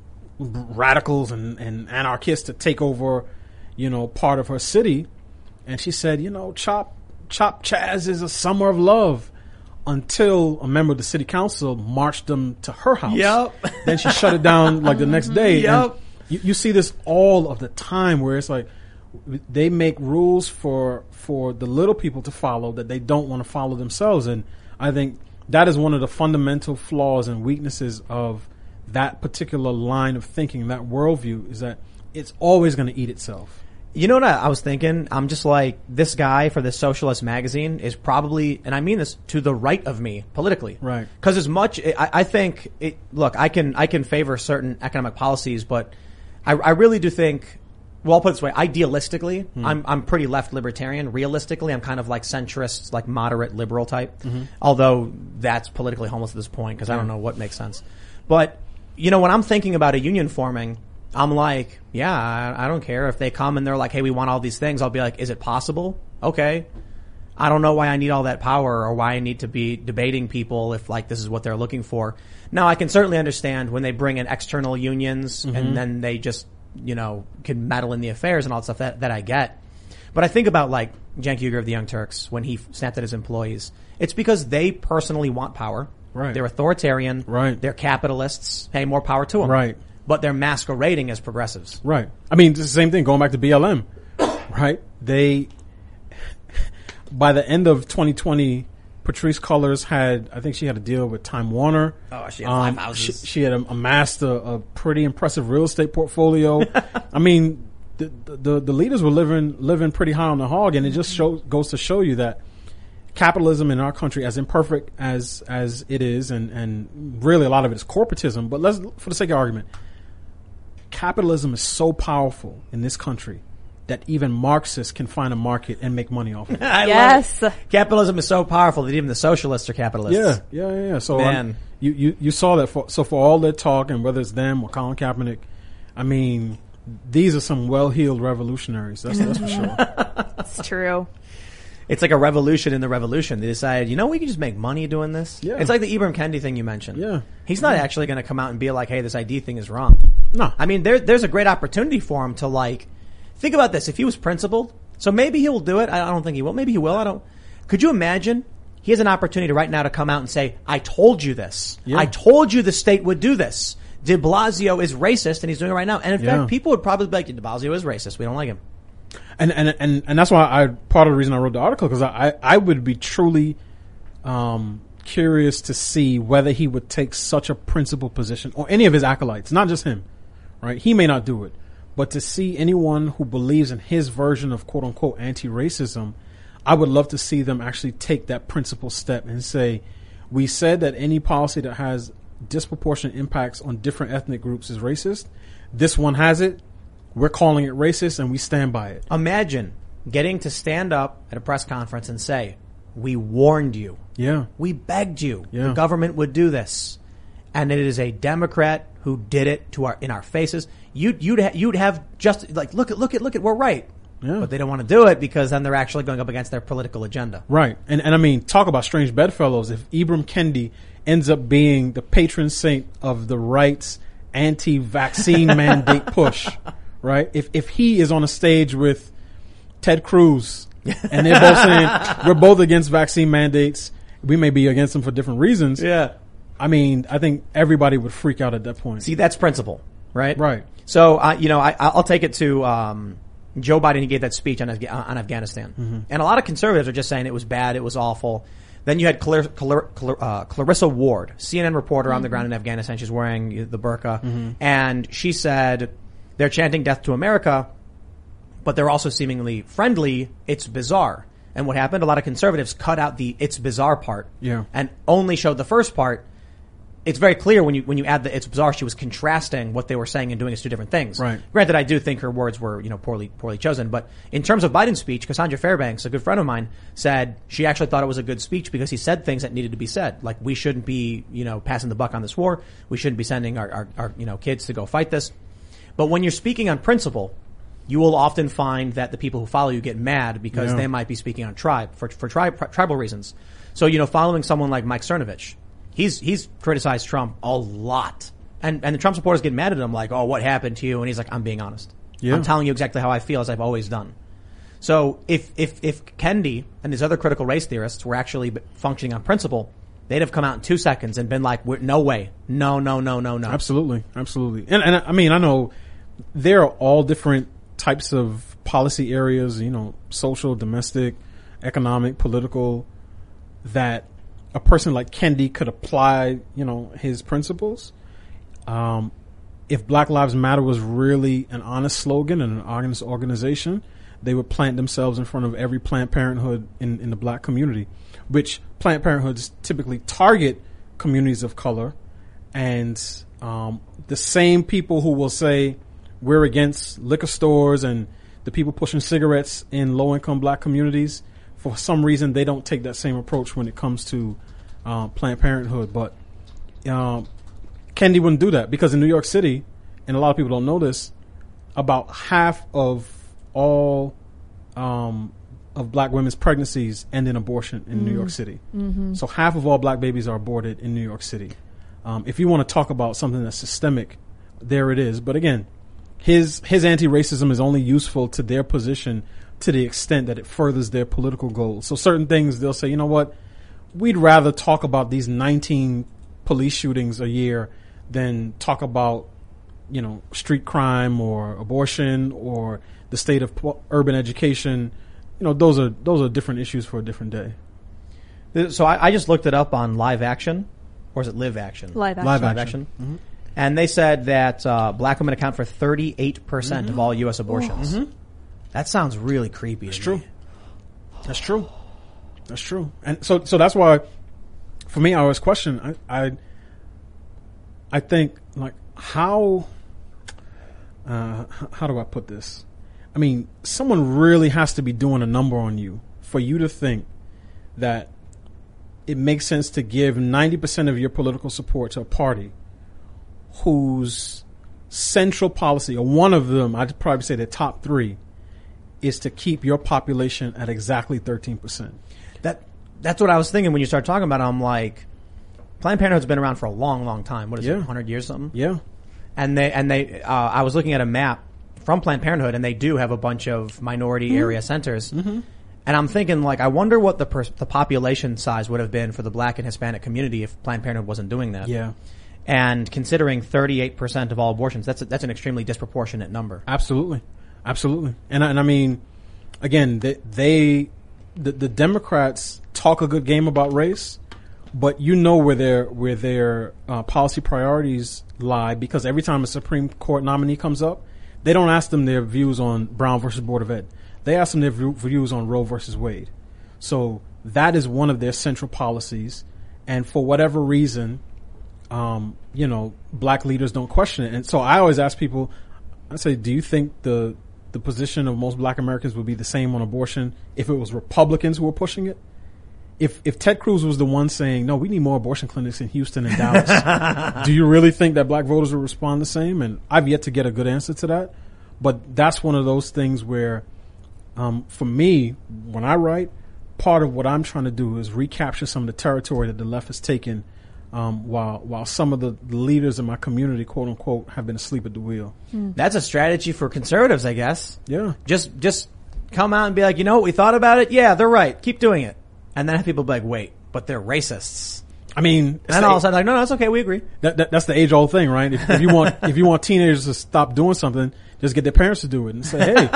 radicals and, and anarchists to take over, you know, part of her city. And she said, you know, Chop, Chop Chaz is a summer of love, until a member of the city council marched them to her house. Yep. Then she shut it down like the next day. Yep. And you, you see this all of the time, where it's like they make rules for for the little people to follow that they don't want to follow themselves. And I think that is one of the fundamental flaws and weaknesses of that particular line of thinking, that worldview, is that it's always going to eat itself. You know what I, I was thinking? I'm just like, this guy for this socialist magazine is probably, and I mean this, to the right of me politically. Right. Because as much, I, I think, it, look, I can I can favor certain economic policies, but I, I really do think, well, I'll put it this way, idealistically, Hmm. I'm I'm pretty left libertarian. Realistically, I'm kind of like centrist, like moderate liberal type. Mm-hmm. Although that's politically homeless at this point, because I don't know what makes sense. But, you know, when I'm thinking about a union forming, I'm like, yeah, I, I don't care if they come and they're like, hey, we want all these things. I'll be like, is it possible? Okay. I don't know why I need all that power or why I need to be debating people if like this is what they're looking for. Now, I can certainly understand when they bring in external unions Mm-hmm. and then they just, you know, can meddle in the affairs and all that stuff that, that I get. But I think about like Cenk Uygur of the Young Turks when he snapped at his employees. It's because they personally want power. Right. They're authoritarian. Right. They're capitalists. Hey, more power to them. Right. But they're masquerading as progressives. Right. I mean, it's the same thing going back to B L M, right? They, by the end of twenty twenty, Patrisse Cullors had, I think she had a deal with Time Warner. Oh, she had five She, houses. she had amassed a, a pretty impressive real estate portfolio. I mean, the, the the leaders were living living pretty high on the hog, and it just shows goes to show you that capitalism in our country, as imperfect as as it is, and and really a lot of it is corporatism. But let's, for the sake of argument, capitalism is so powerful in this country that even Marxists can find a market and make money off of it. I Yes. love it. Capitalism is so powerful that even the socialists are capitalists. Yeah, yeah, yeah, yeah. So Man. um, you, you you saw that. For, so for all their talk, and whether it's them or Colin Kaepernick, I mean, these are some well-heeled revolutionaries. That's that's for sure. It's true. It's like a revolution in the revolution. They decided, you know, we can just make money doing this. Yeah. It's like the Ibram Kendi thing you mentioned. Yeah. He's not actually going to come out and be like, hey, this I D thing is wrong. No. I mean, there, there's a great opportunity for him to like, think about this. If he was principled, so maybe he will do it. I don't think he will. Maybe he will. I don't. Could you imagine? He has an opportunity right now to come out and say, I told you this. Yeah. I told you the state would do this. De Blasio is racist and he's doing it right now. And in Yeah. fact, people would probably be like, De Blasio is racist. We don't like him. And, and and and that's why I part of the reason I wrote the article, because I, I I would be truly um curious to see whether he would take such a principled position, or any of his acolytes, not just him, right? He may not do it, but to see anyone who believes in his version of quote unquote anti-racism, I would love to see them actually take that principled step and say, we said that any policy that has disproportionate impacts on different ethnic groups is racist. This one has it. We're calling it racist and we stand by it. Imagine getting to stand up at a press conference and say, we warned you. Yeah. We begged you. Yeah. The government would do this. And it is a Democrat who did it to our, in our faces. You'd, you'd, ha- you'd have just like, look at, look at, look at, we're right. Yeah. But they don't want to do it because then they're actually going up against their political agenda. Right. And and I mean, talk about strange bedfellows. If Ibram Kendi ends up being the patron saint of the right's anti-vaccine mandate push, right? If if he is on a stage with Ted Cruz and they're both saying we're both against vaccine mandates, we may be against them for different reasons. Yeah. I mean, I think everybody would freak out at that point. See, that's principle, right? Right. So, uh, you know, I, I'll take it to, um, Joe Biden, he gave that speech on, on Afghanistan. Mm-hmm. And a lot of conservatives are just saying it was bad, it was awful. Then you had Clar- Clar- Clar- uh, Clarissa Ward, C N N reporter mm-hmm. on the ground in Afghanistan. She's wearing the burqa. Mm-hmm. And she said they're chanting death to America, but they're also seemingly friendly. It's bizarre. And what happened? A lot of conservatives cut out the it's bizarre part yeah. and only showed the first part. It's very clear when you when you add the it's bizarre, she was contrasting what they were saying and doing as two different things. Right. Granted, I do think her words were, you know, poorly poorly chosen. But in terms of Biden's speech, Cassandra Fairbanks, a good friend of mine, said she actually thought it was a good speech because he said things that needed to be said. Like, we shouldn't be, you know, passing the buck on this war. We shouldn't be sending our, our, our you know, kids to go fight this. But when you're speaking on principle, you will often find that the people who follow you get mad because yeah. they might be speaking on tribe for for tri- tribal reasons. So, you know, following someone like Mike Cernovich, he's he's criticized Trump a lot, and and the Trump supporters get mad at him like, "Oh, what happened to you?" And he's like, "I'm being honest. Yeah. I'm telling you exactly how I feel, as I've always done." So if if if Kendi and these other critical race theorists were actually functioning on principle, they'd have come out in two seconds and been like, "No way, no, no, no, no, no." Absolutely, absolutely. And and I mean, I know there are all different types of policy areas, you know, social, domestic, economic, political, that a person like Kendi could apply, you know, his principles. Um, if Black Lives Matter was really an honest slogan and an honest organization, they would plant themselves in front of every Planned Parenthood in, in the black community, which Planned Parenthoods typically target communities of color. And um, the same people who will say, we're against liquor stores and the people pushing cigarettes in low-income black communities, for some reason they don't take that same approach when it comes to uh, Planned Parenthood. But um, Kendi wouldn't do that because in New York City, and a lot of people don't know this, about half of all um, of black women's pregnancies end in abortion in mm. New York City. Mm-hmm. So half of all black babies are aborted in New York City. Um, if you want to talk about something that's systemic, there it is. But again, His his anti-racism is only useful to their position to the extent that it furthers their political goals. So certain things they'll say, you know what, we'd rather talk about these nineteen police shootings a year than talk about, you know, street crime or abortion or the state of po- urban education. You know, those are those are different issues for a different day. So I, I just looked it up on Live Action, or is it Live Action? Live Action. Live Live Action. Action. Mm-hmm. And they said that uh, black women account for thirty-eight percent Mm-hmm. of all U S abortions. Mm-hmm. That sounds really creepy. That's to true. me. That's true. That's true. And so, so that's why, for me, I always question. I, I, I think like how, uh, how do I put this? I mean, someone really has to be doing a number on you for you to think that it makes sense to give ninety percent of your political support to a party whose central policy, or one of them, I'd probably say the top three, is to keep your population at exactly thirteen percent. That that's what I was thinking when you started talking about it. I'm like, Planned Parenthood's been around for a long, long time. What is Yeah. it, one hundred years something? Yeah. And they and they uh, I was looking at a map from Planned Parenthood, and they do have a bunch of minority mm-hmm. area centers. Mm-hmm. And I'm thinking, like, I wonder what the pers- the population size would have been for the black and Hispanic community if Planned Parenthood wasn't doing that. Yeah. And considering thirty-eight percent of all abortions, that's a, that's an extremely disproportionate number. Absolutely. Absolutely. And, and I mean, again, they, they the, the Democrats talk a good game about race, but you know where their, where their uh, policy priorities lie, because every time a Supreme Court nominee comes up, they don't ask them their views on Brown versus Board of Ed. They ask them their views on Roe versus Wade. So that is one of their central policies. And for whatever reason, um, you know, black leaders don't question it. And so I always ask people, I say, do you think the the position of most black Americans would be the same on abortion if it was Republicans who were pushing it? If if Ted Cruz was the one saying, no, we need more abortion clinics in Houston and Dallas, do you really think that black voters would respond the same? And I've yet to get a good answer to that. But that's one of those things where, um, for me, when I write, part of what I'm trying to do is recapture some of the territory that the left has taken, um, while while some of the leaders in my community, quote unquote, have been asleep at the wheel. Mm. That's a strategy for conservatives, I guess. Yeah. Just just come out and be like, you know what, we thought about it. Yeah, they're right. Keep doing it. And then have people be like, wait, but they're racists. I mean, and then all of a sudden, like, no, no, it's okay. We agree. That, that that's the age old thing, right? If, if you want if you want teenagers to stop doing something, just get their parents to do it and say, hey,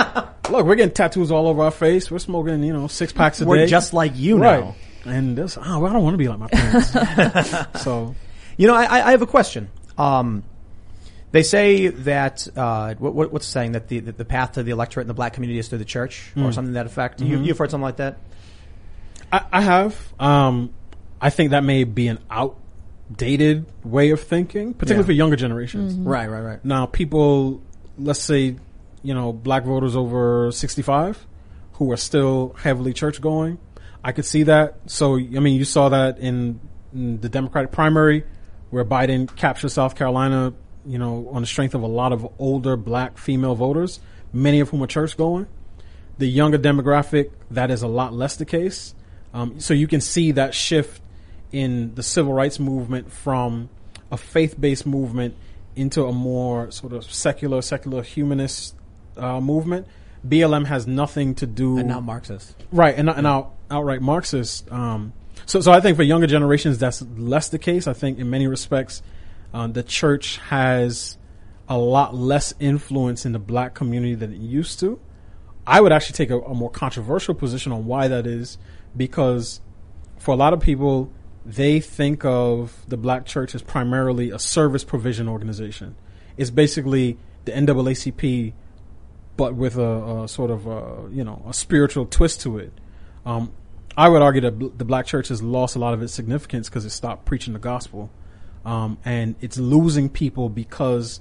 look, we're getting tattoos all over our face. We're smoking, you know, six packs a We're day. just like you right. now. And this, oh, well, I don't want to be like my parents. So, You know, I, I have a question. Um, they say that uh, what, what's the saying that the the path to the electorate in the black community is through the church, or Mm. something to that effect. Mm-hmm. You, you've heard something like that? I, I have. Um, I think that may be an outdated way of thinking, particularly Yeah. for younger generations. Right, right, right. Now, people, let's say, you know, black voters over sixty-five who are still heavily church going, I could see that. So, I mean, you saw that in, in the Democratic primary where Biden captured South Carolina, you know, on the strength of a lot of older black female voters, many of whom are church going. The younger demographic, that is a lot less the case. Um, so you can see that shift in the civil rights movement from a faith-based movement into a more sort of secular, secular humanist uh, movement. B L M has nothing to do, And not Marxist. right, and and out, outright Marxist. Um, so, so I think for younger generations, that's less the case. I think in many respects, uh, the church has a lot less influence in the black community than it used to. I would actually take a, a more controversial position on why that is, because for a lot of people, they think of the black church as primarily a service provision organization. It's basically the N double A C P, but with a, a sort of a, you know, a spiritual twist to it. Um, I would argue that bl- the black church has lost a lot of its significance because it stopped preaching the gospel. Um, and it's losing people because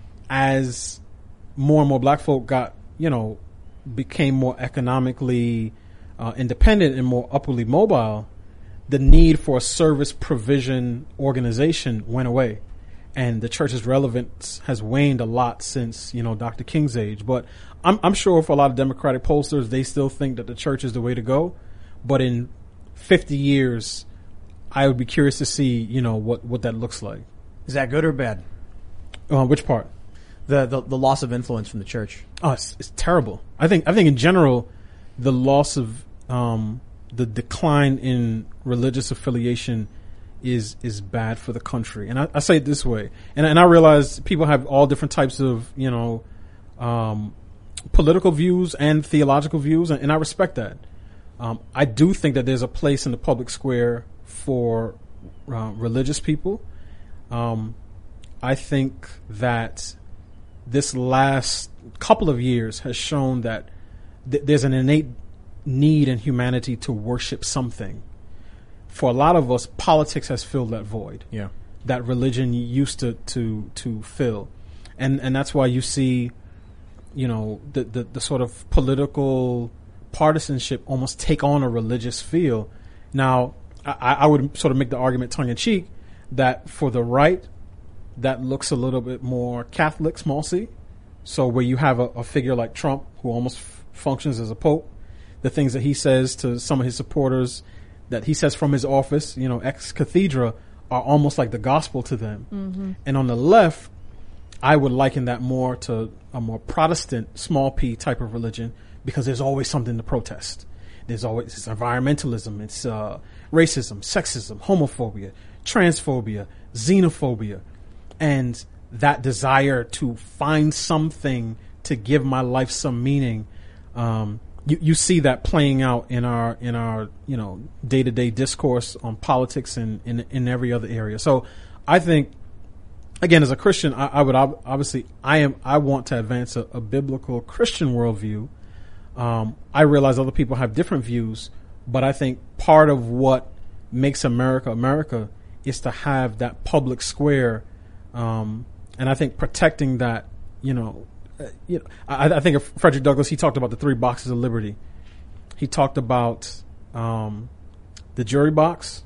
as more and more black folk got, you know, became more economically uh, independent and more upwardly mobile, the need for a service provision organization went away. And the church's relevance has waned a lot since, you know, Doctor King's age. But I'm, I'm sure for a lot of Democratic pollsters, they still think that the church is the way to go. But in fifty years, I would be curious to see, you know, what, what that looks like. Is that good or bad? Uh, which part? The, the the loss of influence from the church. Oh, it's, it's terrible. I think, I think in general, the loss of, um, the decline in religious affiliation is, is bad for the country. And I, I say it this way. And, and I realize people have all different types of, you know, um, political views and theological views. And, and I respect that. Um, I do think that there's a place in the public square for, uh, religious people. Um, I think that this last couple of years has shown that th- there's an innate need in humanity to worship something. For a lot of us, politics has filled that void. Yeah. That religion used to, to, to fill. And, and that's why you see, you know, the, the, the sort of political partisanship almost take on a religious feel. Now, I, I would sort of make the argument tongue in cheek that for the right, that looks a little bit more Catholic, small c. So where you have a, a figure like Trump who almost f- functions as a pope, the things that he says to some of his supporters that he says from his office, you know, ex cathedra, are almost like the gospel to them. Mm-hmm. And on the left, I would liken that more to a more Protestant, small p type of religion, because there's always something to protest. There's always it's environmentalism, it's uh, racism, sexism, homophobia, transphobia, xenophobia, and that desire to find something to give my life some meaning. Um, you, you see that playing out in our in our you know day to day discourse on politics and in in every other area. So I think, again, as a Christian, I, I would ob- obviously I am I want to advance a, a biblical Christian worldview. Um, I realize other people have different views, but I think part of what makes America America is to have that public square, um, and I think protecting that, you know, uh, you know, I, I think of Frederick Douglass. He talked about the three boxes of liberty. He talked about um, the jury box,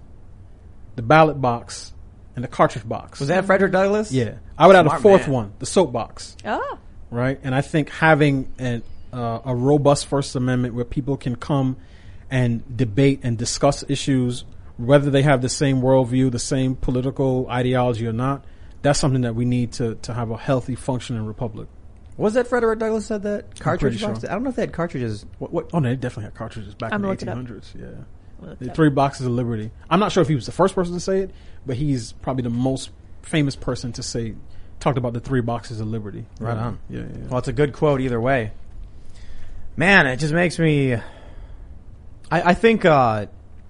the ballot box, and the cartridge box. Was that Frederick Douglass? Yeah, I would add a Smart fourth man. one, the soap box. Oh. Right, and I think having an, uh, a robust First Amendment where people can come and debate and discuss issues, whether they have the same worldview, the same political ideology or not, that's something that we need to, to have a healthy, functioning republic. Was that Frederick Douglass said that? Cartridge pretty box? sure. I don't know if they had cartridges. What? what Oh, no, they definitely had cartridges back I'm in the gonna look it eighteen up. hundreds. Yeah, Look the up. three boxes of liberty. I'm not sure if he was the first person to say it, but he's probably the most famous person to say, talked about the three boxes of liberty. Right yeah. on. Yeah, yeah, yeah. Well, it's a good quote either way. Man, it just makes me. I, I think, uh,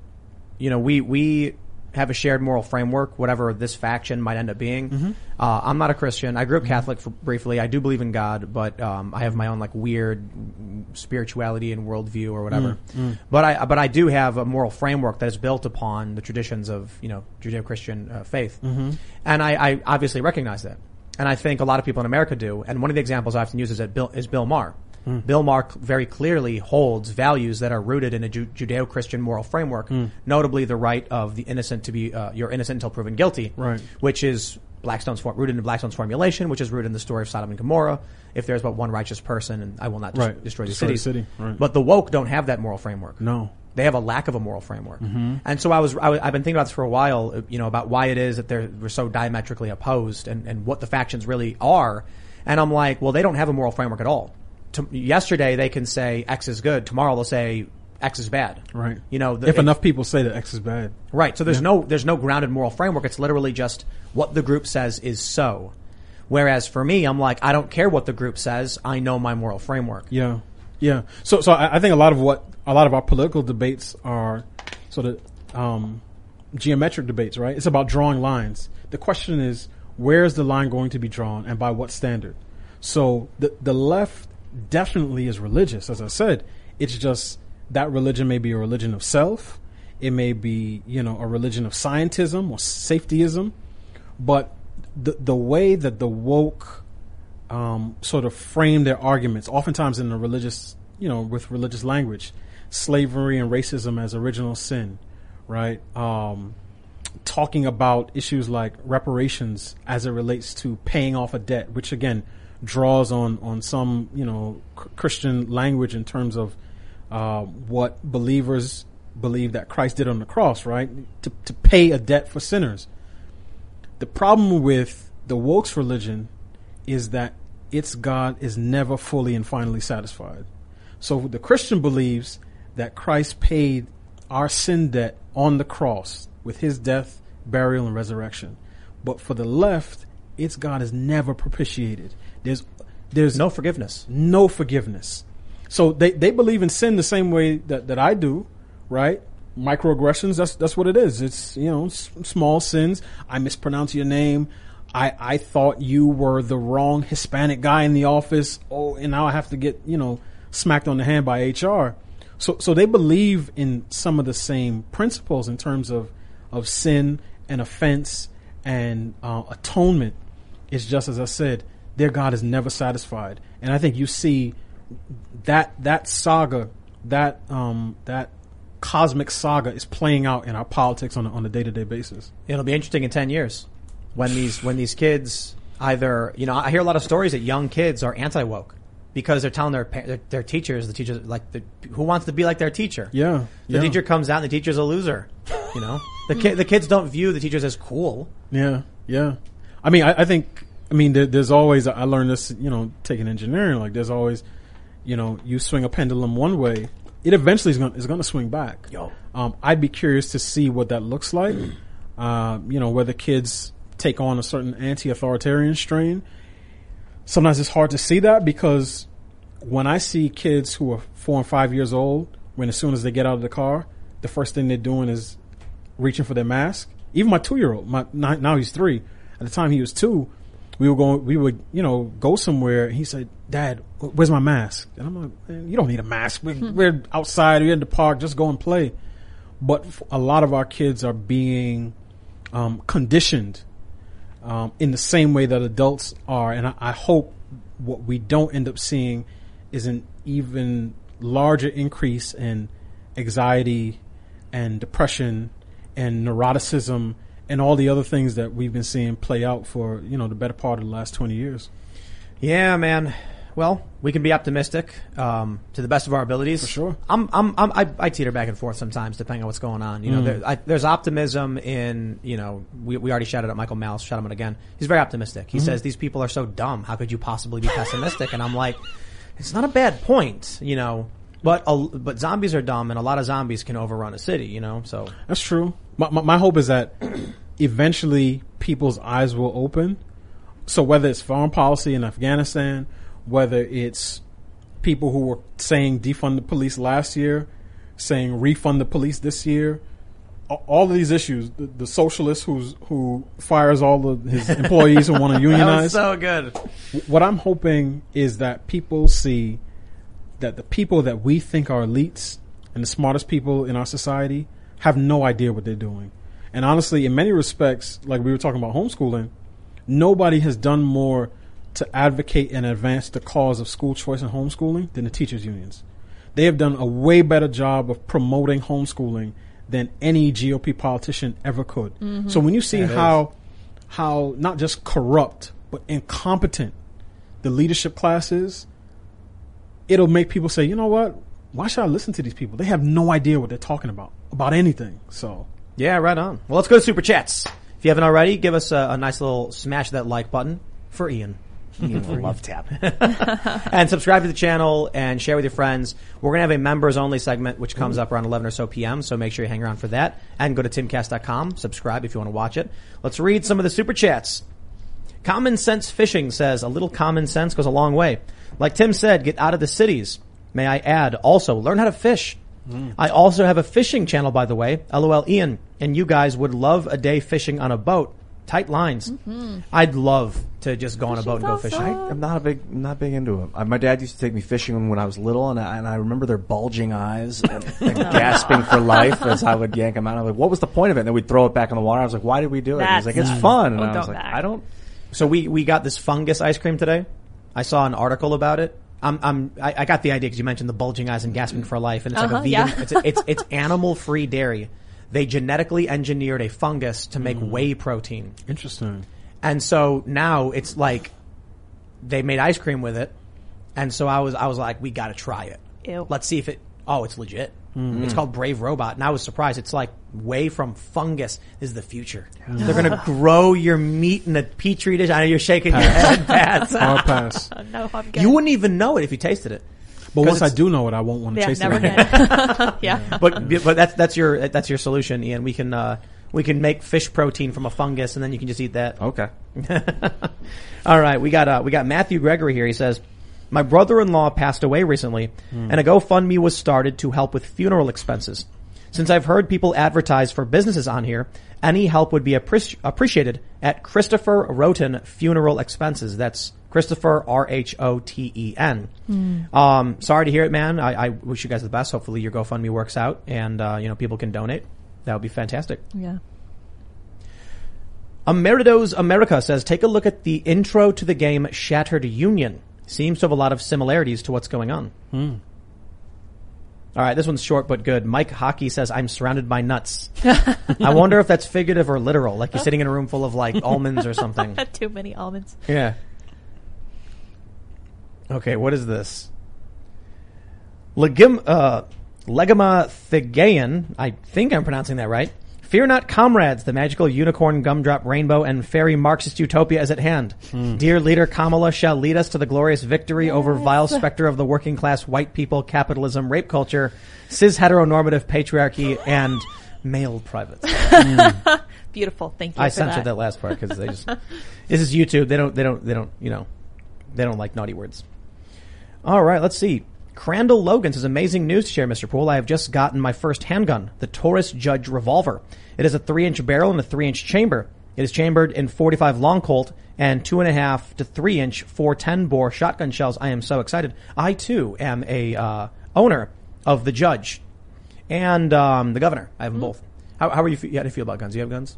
you know, we we have a shared moral framework, whatever this faction might end up being. Mm-hmm. Uh, I'm not a Christian. I grew up Catholic for briefly. I do believe in God, but um, I have my own like weird spirituality and worldview or whatever. Mm-hmm. But I but I do have a moral framework that is built upon the traditions of, you know, Judeo-Christian uh, faith, Mm-hmm. and I, I obviously recognize that. And I think a lot of people in America do. And one of the examples I often use is that Bill is Bill Maher. Mm. Bill Maher very clearly holds values that are rooted in a Ju- Judeo-Christian moral framework, mm. notably the right of the innocent to be, uh, you're innocent until proven guilty, right. which is Blackstone's for- rooted in Blackstone's formulation, which is rooted in the story of Sodom and Gomorrah. If there's but one righteous person, and I will not des- right. destroy the destroy city. The city. Right. But the woke don't have that moral framework. No. They have a lack of a moral framework. Mm-hmm. And so I was, I was, I've been thinking about this for a while, you know, about why it is that they're, we're so diametrically opposed and, and what the factions really are. And I'm like, well, they don't have a moral framework at all. To, yesterday they can say X is good. Tomorrow they'll say X is bad. Right. You know, the, if it, enough people say that X is bad. Right. So there's yeah. no, there's no grounded moral framework. It's literally just what the group says is so. Whereas for me, I'm like, I don't care what the group says. I know my moral framework. Yeah. Yeah. So, so I, I think a lot of what, a lot of our political debates are sort of, um, geometric debates, right? It's about drawing lines. The question is, where is the line going to be drawn and by what standard? So the, the left definitely is religious. As I said, it's just that religion may be a religion of self. It may be, you know, a religion of scientism or safetyism, but the, the way that the woke, um, sort of frame their arguments, oftentimes in a religious, you know, with religious language, slavery and racism as original sin, right? Um, talking about issues like reparations as it relates to paying off a debt, which again draws on, on some, you know, c- Christian language in terms of, uh, what believers believe that Christ did on the cross, right? To, to pay a debt for sinners. The problem with the woke's religion is that its God is never fully and finally satisfied. So the Christian believes that Christ paid our sin debt on the cross with his death, burial, and resurrection. But for the left, its God is never propitiated. There's, there's No forgiveness. no forgiveness. So they, they believe in sin the same way that, that I do, right? Microaggressions, that's, that's what it is. It's, you know, s- small sins. I mispronounce your name. I, I thought you were the wrong Hispanic guy in the office. Oh, and now I have to get, you know, smacked on the hand by H R. So, so they believe in some of the same principles in terms of, of sin and offense and, uh, atonement. It's just, as I said, their God is never satisfied. And I think you see that, that saga, that, um, that cosmic saga is playing out in our politics on a, on a day-to-day basis. It'll be interesting in ten years when these, when these kids either, you know, I hear a lot of stories that young kids are anti-woke because they're telling their, pa- their, their teachers, the teachers, like, the, who wants to be like their teacher? Yeah. The yeah. teacher comes out and the teacher's a loser. You know, the ki- the kids don't view the teachers as cool. Yeah. Yeah. I mean, I, I think, I mean, there, there's always, I learned this, you know, taking engineering, like there's always, you know, you swing a pendulum one way, it eventually is going, is going to swing back. Yo. Um, I'd be curious to see what that looks like. Uh, you know, whether kids take on a certain anti-authoritarian strain. Sometimes it's hard to see that because when I see kids who are four and five years old, when as soon as they get out of the car, the first thing they're doing is reaching for their mask. Even my two-year-old, my now he's three. At the time he was two, we were going, we would, you know, go somewhere. And he said, "Dad, where's my mask?" And I'm like, "Man, you don't need a mask. We're, hmm. we're outside. We're in the park. Just go and play." But a lot of our kids are being um, conditioned um, in the same way that adults are, and I, I hope what we don't end up seeing is an even larger increase in anxiety and depression and neuroticism and all the other things that we've been seeing play out for, you know, the better part of the last twenty years. Yeah, man. Well, we can be optimistic um, to the best of our abilities. For sure. I'm, I'm, I'm, I, I teeter back and forth sometimes depending on what's going on. You know, Mm. there, I, there's optimism in, you know, we, we already shouted out Michael Malice, shout him out again. He's very optimistic. He Mm-hmm. says these people are so dumb. How could you possibly be pessimistic? And I'm like, it's not a bad point, you know, but a, but zombies are dumb and a lot of zombies can overrun a city, you know, so. That's true. My, my, my hope is that eventually people's eyes will open. So whether it's foreign policy in Afghanistan, whether it's people who were saying defund the police last year, saying refund the police this year. All of these issues, the, the socialist who's who fires all of his employees who want to unionize. That was so good. What I'm hoping is that people see that the people that we think are elites and the smartest people in our society have no idea what they're doing. And honestly, in many respects, like we were talking about homeschooling, nobody has done more to advocate and advance the cause of school choice and homeschooling than the teachers' unions. They have done a way better job of promoting homeschooling than any G O P politician ever could. Mm-hmm. So when you see how, how not just corrupt, but incompetent the leadership class is, it'll make people say, you know what? Why should I listen to these people? They have no idea what they're talking about, about anything. So yeah, right on. Well, let's go to Super Chats. If you haven't already, give us a, a nice little smash that like button for Ian. Ian love tap. And subscribe to the channel and share with your friends. We're going to have a members only segment which comes Ooh. up around eleven or so p.m. So make sure you hang around for that and go to timcast dot com. Subscribe if you want to watch it. Let's read some of the Super Chats. Common Sense Fishing says a little common sense goes a long way. Like Tim said, get out of the cities. May I add, also learn how to fish. Mm. I also have a fishing channel, by the way. LOL Ian. And you guys would love a day fishing on a boat. Tight lines. Mm-hmm. I'd love to just go on a boat and go fishing. I, I'm not a big, I'm not big into it. Uh, my dad used to take me fishing when I was little, and I, and I remember their bulging eyes and, and gasping for life as I would yank them out. I was like, "What was the point of it?" And then we'd throw it back in the water. I was like, "Why did we do it?" And he's like, "It's fun." And oh, I was like, back. "I don't." So we we got this fungus ice cream today. I saw an article about it. I'm I'm I, I got the idea because you mentioned the bulging eyes and gasping for life, and it's uh-huh, like a vegan. Yeah. it's a, it's it's animal free dairy. They genetically engineered a fungus to make mm. whey protein. Interesting. And so now it's like they made ice cream with it. And so I was I was like, we got to try it. Ew. Let's see if it. Oh, it's legit. Mm. It's called Brave Robot. And I was surprised. It's like whey from fungus. This is the future. Yeah. They're going to grow your meat in a petri dish. I know you're shaking pass. your head. Pass. Hard pass. No, I'm good. You wouldn't even know it if you tasted it. But once I do know it, I won't want to yeah, taste never it again. Yeah. But but that's that's your that's your solution, Ian. We can uh, we can make fish protein from a fungus, and then you can just eat that. Okay. All right, we got uh, we got Matthew Gregory here. He says, my brother-in-law passed away recently, mm. and a GoFundMe was started to help with funeral expenses. Since I've heard people advertise for businesses on here, any help would be appreci- appreciated at Christopher Roten Funeral Expenses. That's Christopher, R H O T E N. Mm. Um, sorry to hear it, man. I, I wish you guys the best. Hopefully your GoFundMe works out and, uh, you know, people can donate. That would be fantastic. Yeah. Emeritos America says, take a look at the intro to the game Shattered Union. Seems to have a lot of similarities to what's going on. Mm. All right, this one's short but good. Mike Hockey says, I'm surrounded by nuts. I wonder if that's figurative or literal, like you're sitting in a room full of, like, almonds or something. Too many almonds. Yeah. Okay, what is this? Legim, uh, Legama Thigaean, I think I'm pronouncing that right. Fear not, comrades, the magical unicorn, gumdrop, rainbow, and fairy Marxist utopia is at hand. Mm. Dear leader Kamala shall lead us to the glorious victory yes. over vile specter of the working class, white people, capitalism, rape culture, cis heteronormative patriarchy, and male privates. Mm. Beautiful, thank you. I for censored that. that last part because they just. This is YouTube. They don't. They don't. They don't. You know, they don't like naughty words. All right, let's see. Crandall Logan says, amazing news to share, Mister Poole. I have just gotten my first handgun, the Taurus Judge Revolver. It has a three-inch barrel and a three-inch chamber. It is chambered in forty-five long Colt and two and a half to three-inch four ten bore shotgun shells. I am so excited. I, too, am a uh, owner of the Judge and um, the Governor. I have them mm. both. How, how are you? How do you feel about guns? Do you have guns?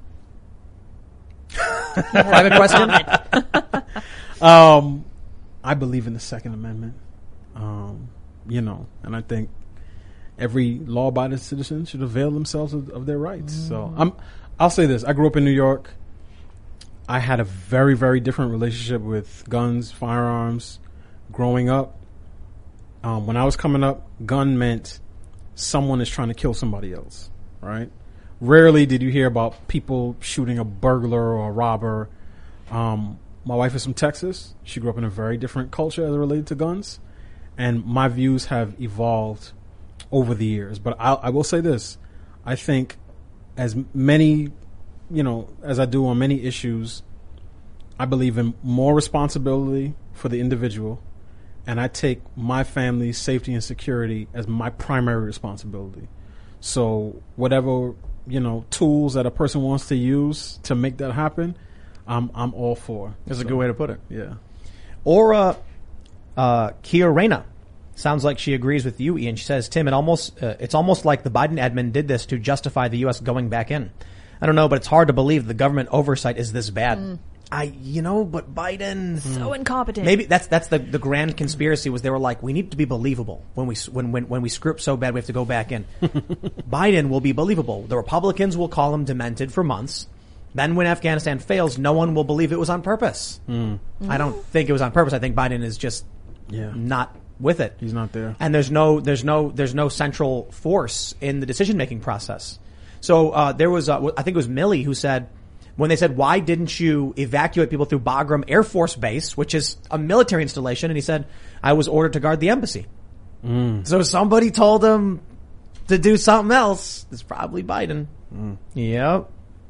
Private question? um, I believe in the Second Amendment. Um, you know, and I think every law-abiding citizen should avail themselves of, of their rights. Mm. So I'm, I'll say this. I grew up in New York. I had a very, very different relationship with guns, firearms growing up. Um, when I was coming up, gun meant someone is trying to kill somebody else, right? Rarely did you hear about people shooting a burglar or a robber. Um, my wife is from Texas. She grew up in a very different culture as it related to guns. And my views have evolved over the years. But I, I will say this. I think as many, you know, as I do on many issues, I believe in more responsibility for the individual and I take my family's safety and security as my primary responsibility. So whatever, you know, tools that a person wants to use to make that happen, I'm I'm all for. That's so, a good way to put it. Yeah. Or uh, Kia Reina. Sounds like she agrees with you, Ian. She says, Tim, it almost uh, it's almost like the Biden admin did this to justify the U S going back in. I don't know, but it's hard to believe the government oversight is this bad. Mm. I, you know, but Biden so incompetent. Maybe that's that's the the grand conspiracy was they were like, we need to be believable when we when when when we screw up so bad we have to go back in. Biden will be believable. The Republicans will call him demented for months. Then when Afghanistan fails, no one will believe it was on purpose. Mm. I don't think it was on purpose. I think Biden is just yeah. not with it. He's not there. And there's no, there's no, there's no central force in the decision-making process. So, uh, there was, uh, I think it was Milley who said, when they said, why didn't you evacuate people through Bagram Air Force Base, which is a military installation? And he said, I was ordered to guard the embassy. Mm. So somebody told him to do something else. It's probably Biden. Mm. Yep.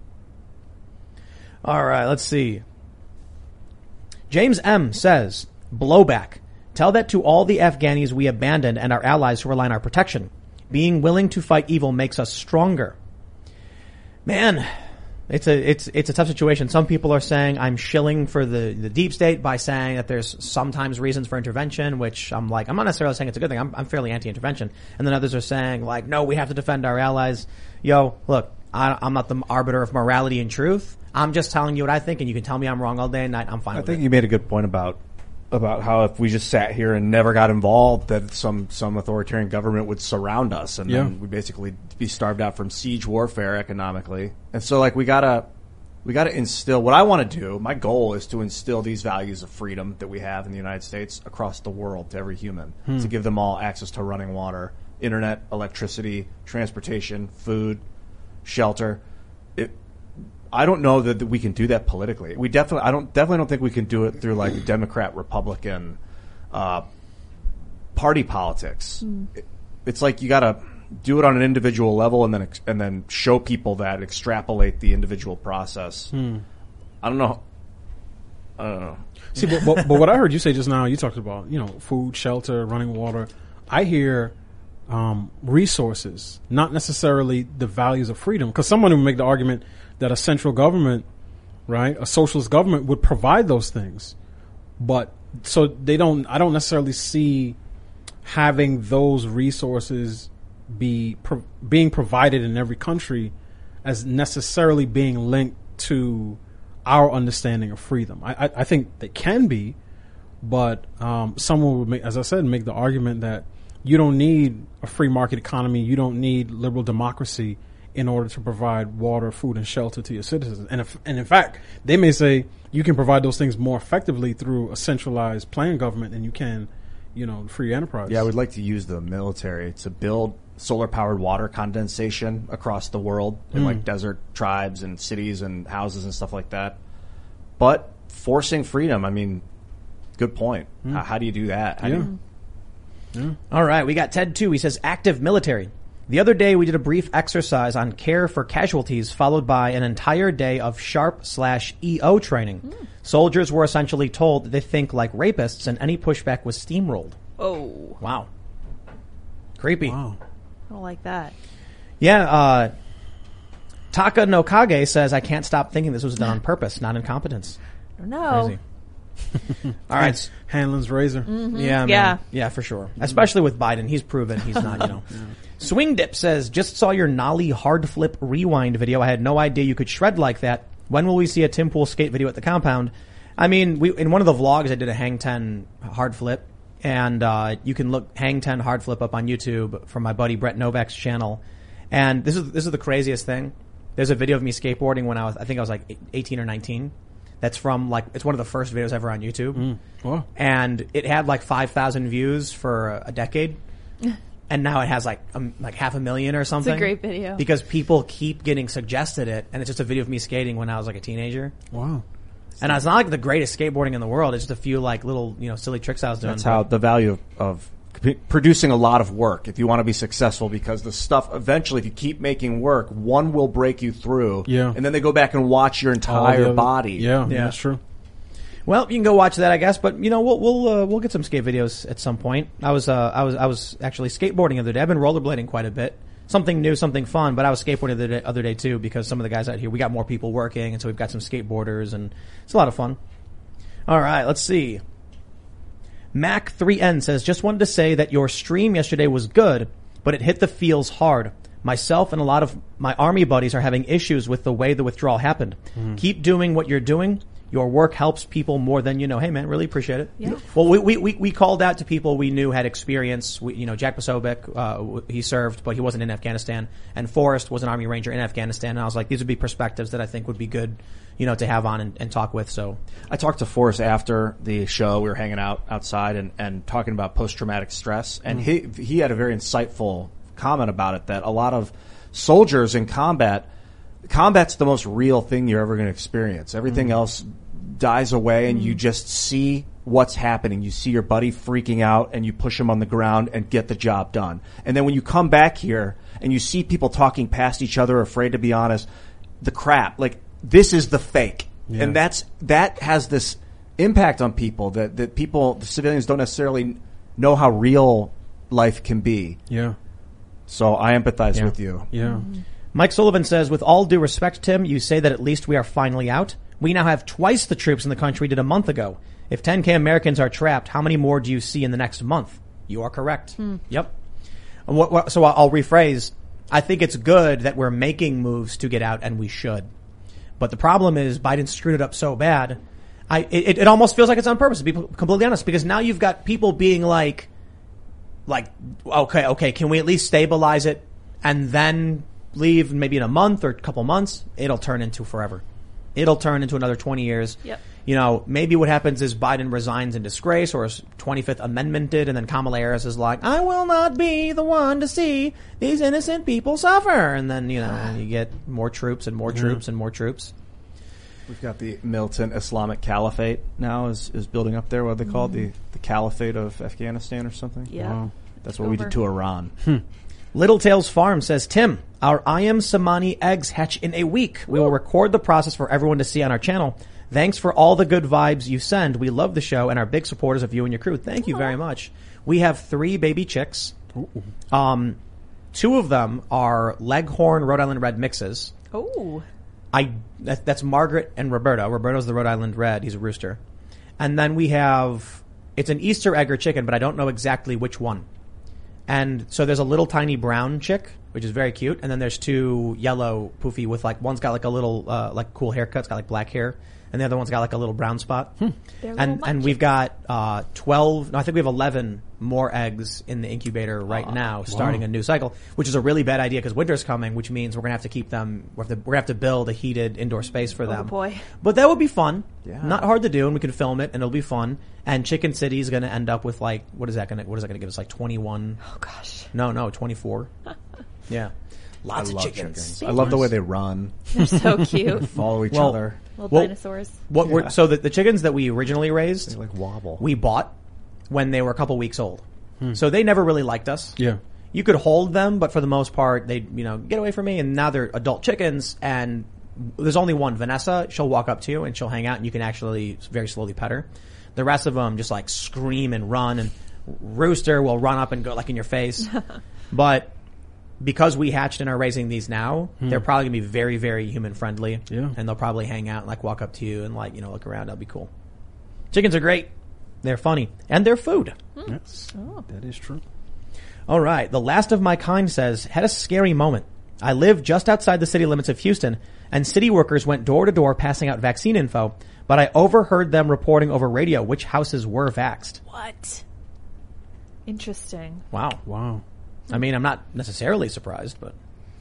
All right, let's see. James M. says, blowback. Tell that to all the Afghanis we abandoned and our allies who rely on our protection. Being willing to fight evil makes us stronger. Man, it's a it's it's a tough situation. Some people are saying I'm shilling for the, the deep state by saying that there's sometimes reasons for intervention, which I'm like, I'm not necessarily saying it's a good thing. I'm, I'm fairly anti-intervention. And then others are saying like, no, we have to defend our allies. Yo, look, I, I'm not the arbiter of morality and truth. I'm just telling you what I think, and you can tell me I'm wrong all day and night. I'm fine I with it. I think you made a good point about about how if we just sat here and never got involved, that some some authoritarian government would surround us, and yeah. then we'd basically be starved out from siege warfare economically. And so, like, we gotta we gotta instill. What I want to do, my goal is to instill these values of freedom that we have in the United States across the world to every human, hmm. to give them all access to running water, internet, electricity, transportation, food, shelter. It, I don't know that we can do that politically. We definitely, I don't, definitely don't think we can do it through like Democrat, Republican, uh, party politics. Mm. It, it's like you gotta do it on an individual level and then, and then show people that, extrapolate the individual process. Mm. I don't know. I don't know. See, but, but, but what I heard you say just now, you talked about, you know, food, shelter, running water. I hear, um, resources, not necessarily the values of freedom. Cause someone would make the argument that a central government, right, a socialist government would provide those things. But so they don't, I don't necessarily see having those resources be pro- being provided in every country as necessarily being linked to our understanding of freedom. I, I, I think they can be, but um, someone would make, as I said, make the argument that you don't need a free market economy, you don't need liberal democracy in order to provide water, food, and shelter to your citizens. And if, and in fact, they may say you can provide those things more effectively through a centralized planned government than you can, you know, free enterprise. Yeah, I would like to use the military to build solar-powered water condensation across the world in mm. like desert tribes and cities and houses and stuff like that. But forcing freedom, I mean, good point. Mm. How, how do you do that? How yeah. do you, yeah. All right, we got Ted too. He says active military. The other day we did a brief exercise on care for casualties followed by an entire day of SHARP slash E O training. Mm. Soldiers were essentially told that they think like rapists and any pushback was steamrolled. Oh. Wow. Creepy. Wow. I don't like that. Yeah, uh, Taka no Kage says, I can't stop thinking this was done on purpose, not incompetence. I don't know. Crazy. All right. Hanlon's razor. Mm-hmm. Yeah, man. Yeah. Yeah, for sure. Especially with Biden. He's proven he's not, you know. yeah. Swing Dip says, just saw your Nolly hard flip rewind video. I had no idea you could shred like that. When will we see a Tim Pool skate video at the compound? I mean, we in one of the vlogs I did a Hang ten hard flip. And uh you can look Hang ten hard flip up on YouTube from my buddy Brett Novak's channel. And this is this is the craziest thing. There's a video of me skateboarding when I was I think I was like eighteen or nineteen. That's from like it's one of the first videos ever on YouTube. Mm. Wow. And it had like five thousand views for a decade. And now it has like um, like half a million or something. It's a great video. Because people keep getting suggested it, and it's just a video of me skating when I was like a teenager. Wow. And it's not like the greatest skateboarding in the world. It's just a few like little, you know, silly tricks I was doing. That's how the value of, of p- producing a lot of work, if you want to be successful, because the stuff eventually, if you keep making work, one will break you through. Yeah. And then they go back and watch your entire body. Yeah, Yeah. that's true. Well, you can go watch that, I guess. But you know, we'll we'll uh, we'll get some skate videos at some point. I was uh, I was I was actually skateboarding the other day. I've been rollerblading quite a bit. Something new, something fun. But I was skateboarding the day, other day too because some of the guys out here, we got more people working, and so we've got some skateboarders, and it's a lot of fun. All right, let's see. Mac three N says, just wanted to say that your stream yesterday was good, but it hit the feels hard. Myself and a lot of my army buddies are having issues with the way the withdrawal happened. Mm. Keep doing what you're doing. Your work helps people more than you know. Hey, man, really appreciate it. Yeah. Well, we, we, we, we called out to people we knew had experience. We, you know, Jack Posobiec, uh, he served, but he wasn't in Afghanistan. And Forrest was an Army Ranger in Afghanistan. And I was like, these would be perspectives that I think would be good, you know, to have on and, and talk with. So I talked to Forrest after the show. We were hanging out outside and, and talking about post-traumatic stress. And mm. he, he had a very insightful comment about it, that a lot of soldiers in combat, combat's the most real thing you're ever going to experience. Everything mm. else dies away and mm. you just see what's happening. You see your buddy freaking out and you push him on the ground and get the job done. And then when you come back here and you see people talking past each other, afraid to be honest, the crap, like this is the fake. Yeah. And that's, that has this impact on people that, that people, the civilians don't necessarily know how real life can be. Yeah. So I empathize yeah. with you. Yeah. Mm-hmm. Mike Sullivan says, with all due respect, Tim, you say that at least we are finally out. We now have twice the troops in the country did a month ago. If ten K Americans are trapped, how many more do you see in the next month? You are correct. Mm. Yep. What, what, so I'll rephrase. I think it's good that we're making moves to get out, and we should. But the problem is Biden screwed it up so bad. I it, it almost feels like it's on purpose, to be completely honest, because now you've got people being like, like, okay, okay, can we at least stabilize it and then leave maybe in a month or a couple months? It'll turn into forever. It'll turn into another twenty years. Yep. You know, maybe what happens is Biden resigns in disgrace or is twenty-fifth Amendmented, and then Kamala Harris is like, I will not be the one to see these innocent people suffer. And then, you know, you get more troops and more mm-hmm. troops and more troops. We've got the militant Islamic Caliphate now is, is building up there. What are they called? Mm-hmm. The, the Caliphate of Afghanistan or something? Yeah. Wow. That's what Over. we did to Iran. Hmm. Little Tails Farm says, Tim, our I am Samani eggs hatch in a week. We will record the process for everyone to see on our channel. Thanks for all the good vibes you send. We love the show and are big supporters of you and your crew. Thank you very much. We have three baby chicks. Ooh. Um, two of them are Leghorn Rhode Island Red mixes. Oh. I that, that's Margaret and Roberto. Roberto's the Rhode Island Red. He's a rooster. And then we have, it's an Easter egg or chicken, but I don't know exactly which one. And so there's a little tiny brown chick, which is very cute. And then there's two yellow poofy with like, one's got like a little, uh, like cool haircut. It's got like black hair. And the other one's got like a little brown spot. Hmm. And, and we've got, uh, twelve, no, I think we have eleven more eggs in the incubator right oh, now, starting wow. a new cycle, which is a really bad idea because winter's coming, which means we're going to have to keep them, we're going to have to build a heated indoor space for them. Oh boy. But that would be fun. Yeah. Not hard to do, and we can film it and it'll be fun. And Chicken City is going to end up with like, what is that going to, what is that going to give us? Like twenty-one? Oh gosh. No, no, twenty-four. Yeah. Lots I of love chickens. chickens. I love the way they run. They're so cute. Follow each well, other. Little well, dinosaurs. What yeah. we're, so the, the chickens that we originally raised, they like wobble. We bought when they were a couple weeks old. Hmm. So they never really liked us. Yeah. You could hold them, but for the most part, they, you know, get away from me. And now they're adult chickens, and there's only one, Vanessa. She'll walk up to you and she'll hang out, and you can actually very slowly pet her. The rest of them just like scream and run, and Rooster will run up and go like in your face. But because we hatched and are raising these now, hmm. they're probably gonna be very, very human friendly. Yeah. And they'll probably hang out and like walk up to you and like, you know, look around. That'll be cool. Chickens are great. They're funny. And they're food. Hmm. Yes. Oh. That is true. All right. The last of my kind says, had a scary moment. I live just outside the city limits of Houston, and city workers went door to door passing out vaccine info, but I overheard them reporting over radio which houses were vaxxed. What? Interesting. Wow. Wow. I mean, I'm not necessarily surprised, but.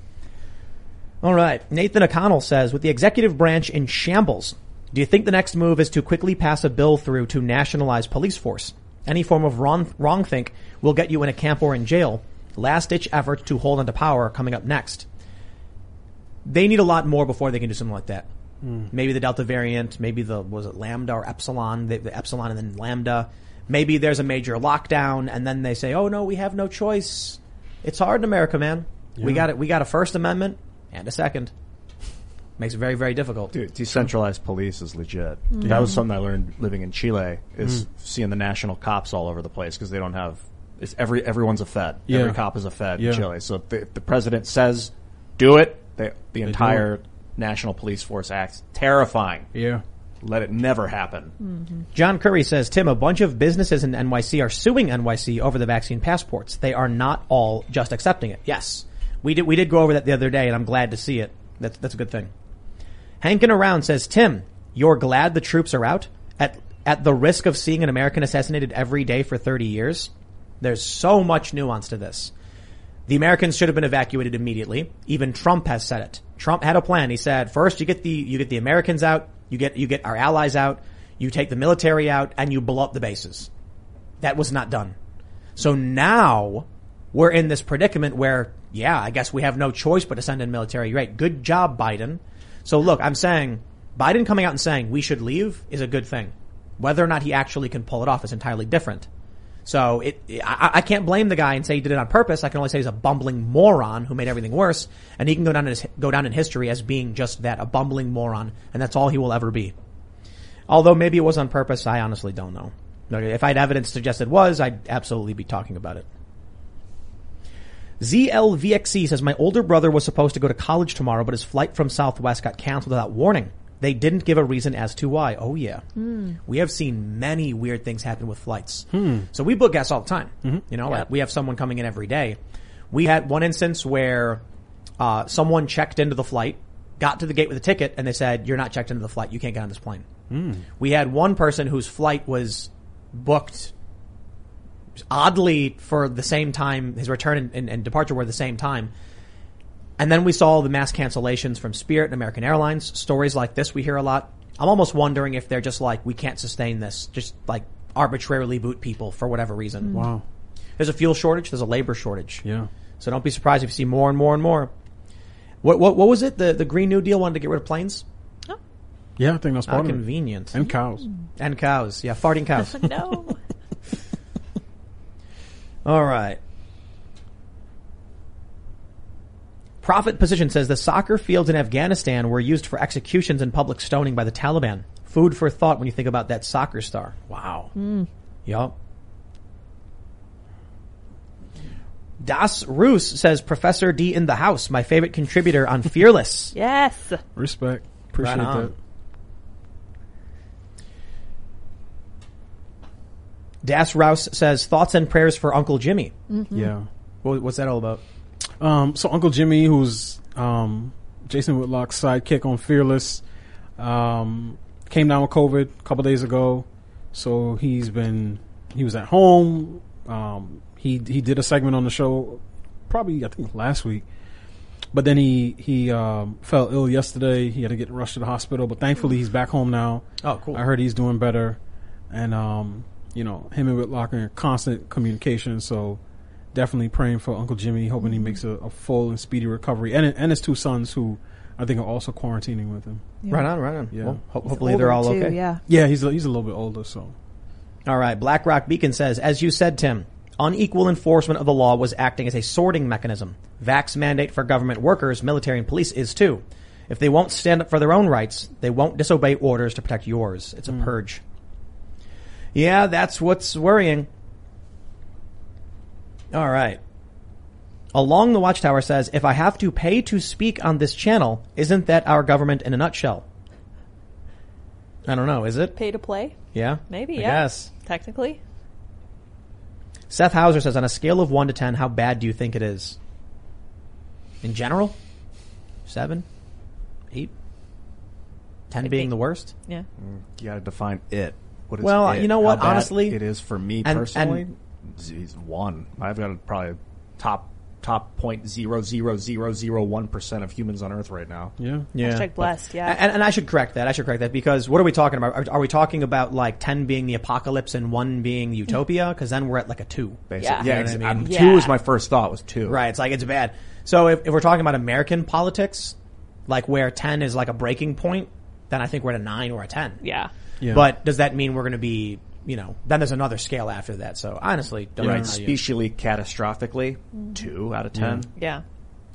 All right. Nathan O'Connell says, with the executive branch in shambles, do you think the next move is to quickly pass a bill through to nationalize police force? Any form of wrong, wrong think will get you in a camp or in jail. Last ditch effort to hold onto power coming up next. They need a lot more before they can do something like that. Mm. Maybe the Delta variant, maybe the, was it Lambda or Epsilon, the, the Epsilon and then Lambda. Maybe there's a major lockdown and then they say, oh no, we have no choice. It's hard in America, man. Yeah. We got it. We got a First Amendment and a Second. Makes it very, very difficult. Dude, decentralized police is legit. Mm. That was something I learned living in Chile, is mm. seeing the national cops all over the place because they don't have it's every everyone's a Fed. Yeah. Every cop is a Fed yeah. in Chile. So if the, if the president says do it, they, the they entire national police force acts. Terrifying. Yeah. Let it never happen. Mm-hmm. John Curry says, Tim, a bunch of businesses in N Y C are suing N Y C over the vaccine passports. They are not all just accepting it. Yes. We did, we did go over that the other day, and I'm glad to see it. That's, that's a good thing. Hankin' Around says, Tim, you're glad the troops are out at, at the risk of seeing an American assassinated every day for thirty years? There's so much nuance to this. The Americans should have been evacuated immediately. Even Trump has said it. Trump had a plan. He said, first you get the, you get the Americans out. You get, you get our allies out, you take the military out, and you blow up the bases. That was not done. So now we're in this predicament where, yeah, I guess we have no choice but to send in military. Right. Good job, Biden. So look, I'm saying Biden coming out and saying we should leave is a good thing. Whether or not he actually can pull it off is entirely different. So it, I, I can't blame the guy and say he did it on purpose. I can only say he's a bumbling moron who made everything worse, and he can go down in his, go down in history as being just that, a bumbling moron, and that's all he will ever be. Although maybe it was on purpose, I honestly don't know. If I had evidence to suggest it was, I'd absolutely be talking about it. Z L V X C says, my older brother was supposed to go to college tomorrow, but his flight from Southwest got canceled without warning. They didn't give a reason as to why. Oh, yeah. Mm. We have seen many weird things happen with flights. Hmm. So we book guests all the time. Mm-hmm. You know, yep. like we have someone coming in every day. We had one instance where uh someone checked into the flight, got to the gate with a ticket, and they said, you're not checked into the flight. You can't get on this plane. Mm. We had one person whose flight was booked oddly for the same time. His return and, and, and departure were the same time. And then we saw the mass cancellations from Spirit and American Airlines. Stories like this we hear a lot. I'm almost wondering if they're just like, we can't sustain this. Just like arbitrarily boot people for whatever reason. Mm. Wow. There's a fuel shortage. There's a labor shortage. Yeah. So don't be surprised if you see more and more and more. What what what was it? The the Green New Deal wanted to get rid of planes? Oh. Yeah, I think that's part Not of convenient. it. And cows. And cows. Yeah, farting cows. No. All right. Prophet Position says the soccer fields in Afghanistan were used for executions and public stoning by the Taliban. Food for thought when you think about that soccer star. Wow. Mm. Yup. Das Roos says Professor D in the house, my favorite contributor on Fearless. Yes. Respect. Appreciate right that. Das Rouse says thoughts and prayers for Uncle Jimmy. Mm-hmm. Yeah. What, what's that all about? Um, so Uncle Jimmy, who's um, Jason Whitlock's sidekick on Fearless, um, came down with COVID a couple days ago. So he's been he was at home. Um, he he did a segment on the show, probably I think last week. But then he he um, fell ill yesterday. He had to get rushed to the hospital. But thankfully he's back home now. Oh, cool! I heard he's doing better, and um, you know him and Whitlock are in constant communication. So. Definitely praying for Uncle Jimmy, hoping he makes a, a full and speedy recovery, and and his two sons, who I think are also quarantining with him. Yeah. Right on, right on. Yeah, well, ho- hopefully they're all too, okay. Yeah, yeah. He's a, he's a little bit older, so. All right. Black Rock Beacon says, as you said, Tim, unequal enforcement of the law was acting as a sorting mechanism. Vax mandate for government workers, military, and police is too. If they won't stand up for their own rights, they won't disobey orders to protect yours. It's a mm. purge. Yeah, that's what's worrying. All right. Along the Watchtower says, if I have to pay to speak on this channel, isn't that our government in a nutshell? I don't know. Is it? Pay to play? Yeah. Maybe, I yeah. guess. Technically. Seth Hauser says, on a scale of one to ten, how bad do you think it is? In general? Seven? Eight? Ten I being think, the worst? Yeah. You gotta define it. What is well, it? you know what? How bad honestly, it is for me and, personally. And, Geez, one. I've got probably top top point zero zero zero zero one percent of humans on Earth right now. Yeah, yeah. Hashtag blessed. Yeah, and, and I should correct that. I should correct that because what are we talking about? Are, are we talking about like ten being the apocalypse and one being utopia? Because then we're at like a two. Basically, yeah. yeah. You know I mean? yeah. Two was my first thought. Was two. Right. It's like it's bad. So if, if we're talking about American politics, like where ten is like a breaking point, then I think we're at a nine or a ten. Yeah. yeah. But does that mean we're going to be? You know, then there's another scale after that. So honestly, don't right. know. Specially, catastrophically, mm-hmm. two out of ten. Yeah.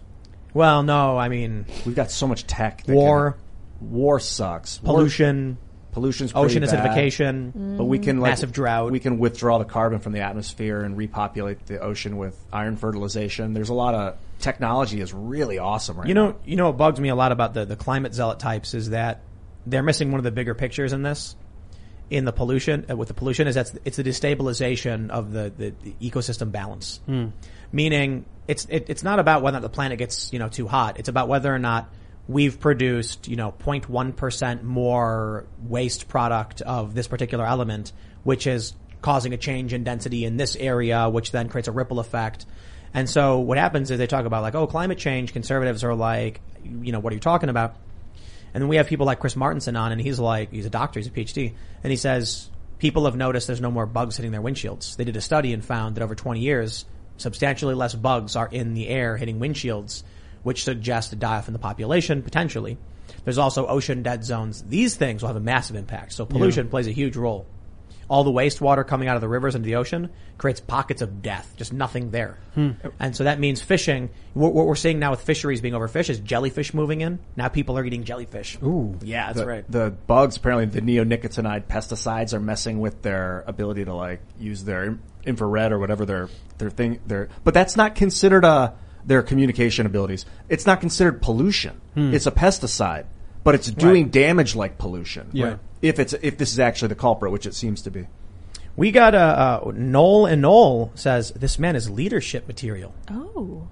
Well, no, I mean, We've got so much tech. that war, can- war sucks. War- pollution, pollution's pretty ocean bad. acidification. But we can like, Massive drought. We can withdraw the carbon from the atmosphere and repopulate the ocean with iron fertilization. There's a lot of technology is really awesome right You now. know, you know what bugs me a lot about the, the climate zealot types is that they're missing one of the bigger pictures in this. In the pollution, uh, with the pollution, is that it's the destabilization of the, the, the ecosystem balance. Meaning, it's it, it's not about whether the planet gets you know too hot. It's about whether or not we've produced you know zero point one percent more waste product of this particular element, which is causing a change in density in this area, which then creates a ripple effect. And so what happens is they talk about like, oh, climate change. Conservatives are like, you know, what are you talking about? And then we have people like Chris Martinson on, and he's like, he's a doctor, he's a P H D, and he says people have noticed there's no more bugs hitting their windshields. They did a study and found that over twenty years, substantially less bugs are in the air hitting windshields, which suggests a die-off in the population, potentially. There's also ocean dead zones. These things will have a massive impact. So pollution yeah. plays a huge role. All the wastewater coming out of the rivers into the ocean creates pockets of death. Just nothing there. Hmm. And so that means fishing. What, what we're seeing now with fisheries being overfished is jellyfish moving in. Now people are eating jellyfish. Ooh. Yeah, that's the, right. The bugs, apparently the neonicotinoid pesticides are messing with their ability to like use their infrared or whatever their, their thing, their, but that's not considered a, their communication abilities. It's not considered pollution. Hmm. It's a pesticide, but it's doing right. damage like pollution. Yeah. Right? If it's, if this is actually the culprit, which it seems to be. We got a, uh, Noel and Noel says, this man is leadership material. Oh.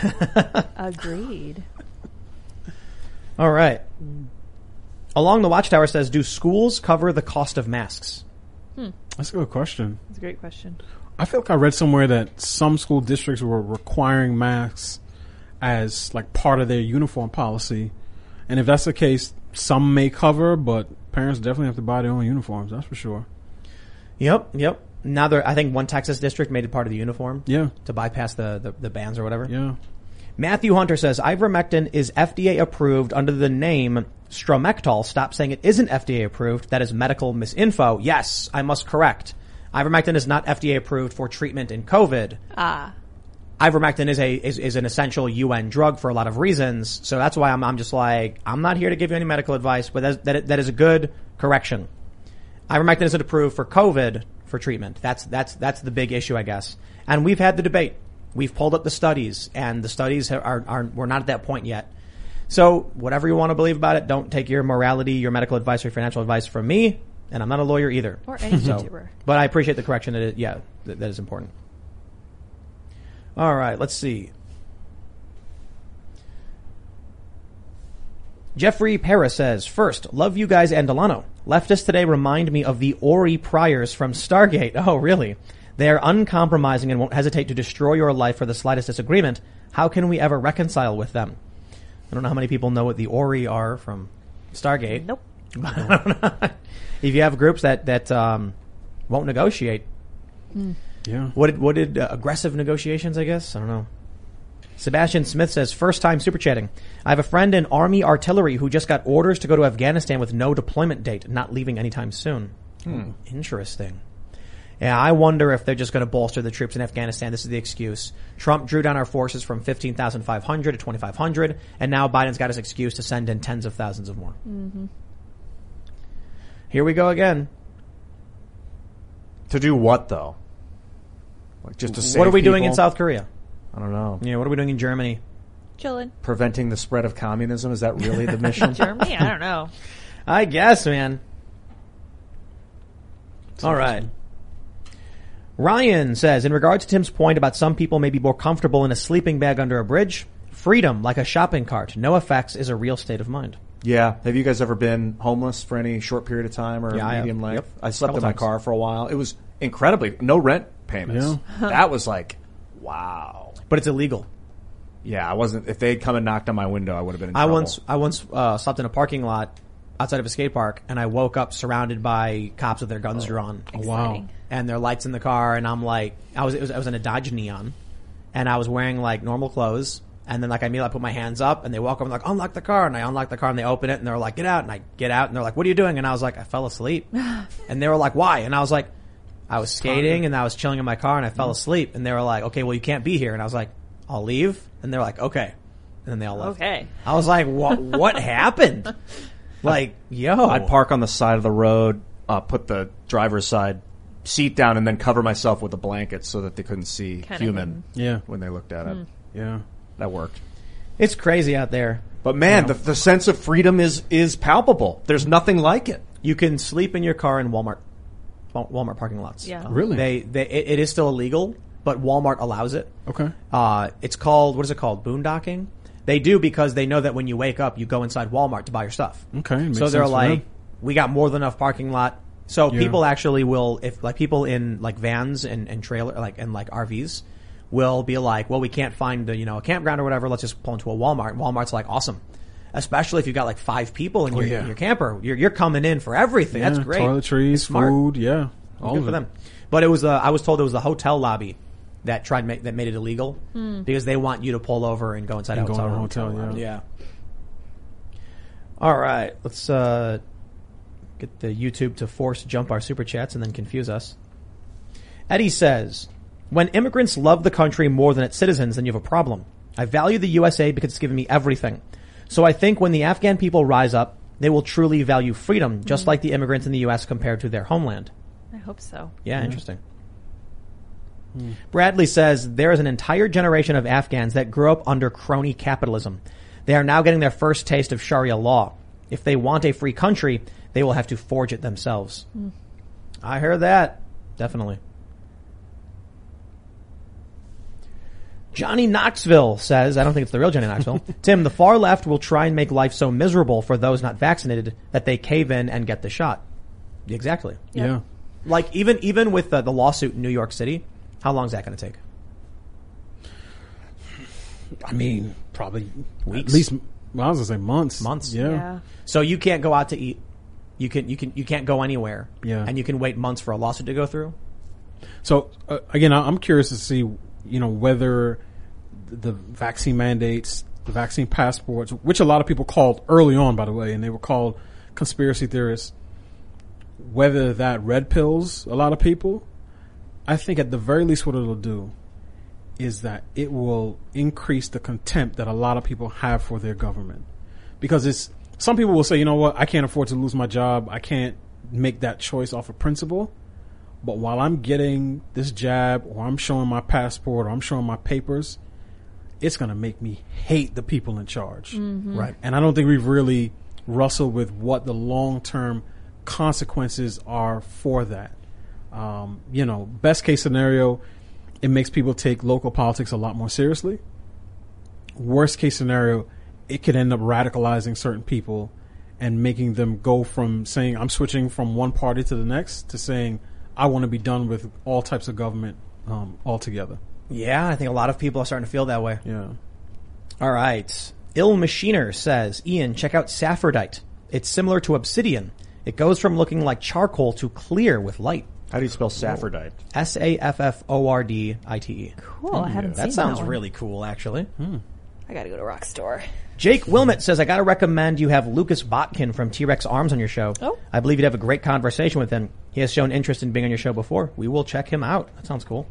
Agreed. All right. Along the Watchtower says, do schools cover the cost of masks? Hmm. That's a good question. That's a great question. I feel like I read somewhere that some school districts were requiring masks as like part of their uniform policy. And if that's the case, some may cover, but parents definitely have to buy their own uniforms. That's for sure. Yep, yep. Now there, I think one Texas district made it part of the uniform. Yeah. To bypass the, the, the bans or whatever. Yeah. Matthew Hunter says, ivermectin is F D A approved under the name Stromectol. Stop saying it isn't F D A approved. That is medical misinfo. Yes, I must correct. Ivermectin is not F D A approved for treatment in COVID. Ah. Ivermectin is a is, is an essential U N drug for a lot of reasons. So that's why I'm I'm just like, I'm not here to give you any medical advice, but that that, that is a good correction. Ivermectin isn't approved for COVID for treatment. That's that's that's the big issue, I guess. And we've had the debate. We've pulled up the studies, and the studies are, are, are we're not at that point yet. So whatever you want to believe about it, don't take your morality, your medical advice, or financial advice from me. And I'm not a lawyer either. Or any so, YouTuber. But I appreciate the correction. That it, yeah, that, that is important. All right, let's see. Jeffrey Pera says, first, love you guys and Delano. Leftists today remind me of the Ori Priors from Stargate. Oh, really? They are uncompromising and won't hesitate to destroy your life for the slightest disagreement. How can we ever reconcile with them? I don't know how many people know what the Ori are from Stargate. Nope. If you have groups that, that, um, won't negotiate. Mm. Yeah. What did, what did, uh, aggressive negotiations, I guess? I don't know. Sebastian Smith says, first time super chatting. I have a friend in Army Artillery who just got orders to go to Afghanistan with no deployment date, not leaving anytime soon. Hmm. Interesting. Yeah, I wonder if they're just going to bolster the troops in Afghanistan. This is the excuse. Trump drew down our forces from fifteen thousand five hundred to twenty-five hundred, and now Biden's got his excuse to send in tens of thousands of more. Mm-hmm. Here we go again. To do what, though? Like just to save What are we people? doing in South Korea? I don't know. Yeah, what are we doing in Germany? Chilling. Preventing the spread of communism? Is that really the mission? Germany? I don't know. I guess, man. All right. Ryan says, in regard to Tim's point about some people may be more comfortable in a sleeping bag under a bridge, freedom, like a shopping cart, no effects, is a real state of mind. Yeah. Have you guys ever been homeless for any short period of time or Yeah, I medium have. length? Yep. I slept Couple in my times. car for a while. It was incredibly, no rent payments. Yeah. That was like, wow. But it's illegal. Yeah, I wasn't, if they'd come and knocked on my window, I would have been in I trouble. once, I once, uh, slept in a parking lot outside of a skate park, and I woke up surrounded by cops with their guns drawn. Exciting. And their lights in the car, and I'm like, I was, it was, I was in a Dodge Neon, and I was wearing like normal clothes, and then like I immediately put my hands up, and they walk over and like, unlock the car, and I unlock the car, and they open it, and they're like, get out, and I get out, and they're like, what are you doing? And I was like, I fell asleep. And they were like, why? And I was like, I was skating, and I was chilling in my car, and I fell asleep, and they were like, okay, well you can't be here, and I was like, I'll leave, and they're like, okay. And then they all left. Okay. I was like, what, what happened? Like, yo. I'd park on the side of the road, uh, put the driver's side seat down, and then cover myself with a blanket so that they couldn't see Kinda human Yeah. when they looked at it. Yeah. That worked. It's crazy out there. But man, the, the sense of freedom is is palpable. There's nothing like it. You can sleep in your car in Walmart, Wal- Walmart parking lots. Yeah. Really? They, they, it, it is still illegal, but Walmart allows it. Okay. Uh, it's called, what is it called? Boondocking? They do because they know that when you wake up, you go inside Walmart to buy your stuff. Okay. Makes So they're sense for like, them. we got more than enough parking lot. So Yeah. people actually will, if like people in like vans and, and trailer, like, and like R Vs will be like, well, we can't find a, you know, a campground or whatever. Let's just pull into a Walmart. And Walmart's like, awesome. Especially if you've got like five people in Oh, your, yeah. in your camper. You're, you're coming in for everything. Yeah, That's great. Toiletries, Smart. food, yeah. All Good of for it. them. But it was, uh, I was told it was the hotel lobby that tried make, that made it illegal because they want you to pull over and go inside And a go hotel in a room. hotel, yeah. Yeah. All right. Let's, uh, get the YouTube to force jump our super chats and then confuse us. Eddie says, when immigrants love the country more than its citizens, then you have a problem. I value the U S A because it's given me everything. So I think when the Afghan people rise up, they will truly value freedom, just like the immigrants in the U S compared to their homeland. I hope so. Yeah, interesting. Bradley says there is an entire generation of Afghans that grew up under crony capitalism. They are now getting their first taste of Sharia law. If they want a free country, they will have to forge it themselves. Mm. I heard that. Definitely. Johnny Knoxville says, I don't think it's the real Johnny Knoxville. Tim, the far left will try and make life so miserable for those not vaccinated that they cave in and get the shot. Exactly. Yeah. Yeah. Like even even with the, the lawsuit in New York City, how long is that going to take? I mean, probably Weeks? At least, well, I was gonna say months. Months. Yeah. Yeah. So you can't go out to eat. You can you can you can't go anywhere. Yeah. And you can wait months for a lawsuit to go through. So uh, again, I- I'm curious to see, you know, whether the vaccine mandates, the vaccine passports, which a lot of people called early on, by the way, and they were called conspiracy theorists, whether that red pills a lot of people. I think at the very least what it'll do is that it will increase the contempt that a lot of people have for their government. Because it's, some people will say, you know what, I can't afford to lose my job. I can't make that choice off of principle. But while I'm getting this jab, or I'm showing my passport, or I'm showing my papers, it's going to make me hate the people in charge. Right. And I don't think we've really wrestled with what the long-term consequences are for that. Um, you know, best case scenario, it makes people take local politics a lot more seriously. Worst case scenario, it could end up radicalizing certain people and making them go from saying, I'm switching from one party to the next, to saying, I want to be done with all types of government um, altogether. Yeah, I think a lot of people are starting to feel that way. Yeah. All right. Ill Machiner says, Ian, check out Saffordite. It's similar to obsidian. It goes from looking like charcoal to clear with light. How do you spell Saffordite? S A F F O R D I T E. Cool. I haven't seen That sounds that one. really cool, actually. I gotta go to Rock Store. Jake Wilmot says, I gotta recommend you have Lucas Botkin from T-Rex Arms on your show. Oh. I believe you'd have a great conversation with him. He has shown interest in being on your show before. We will check him out. That sounds cool.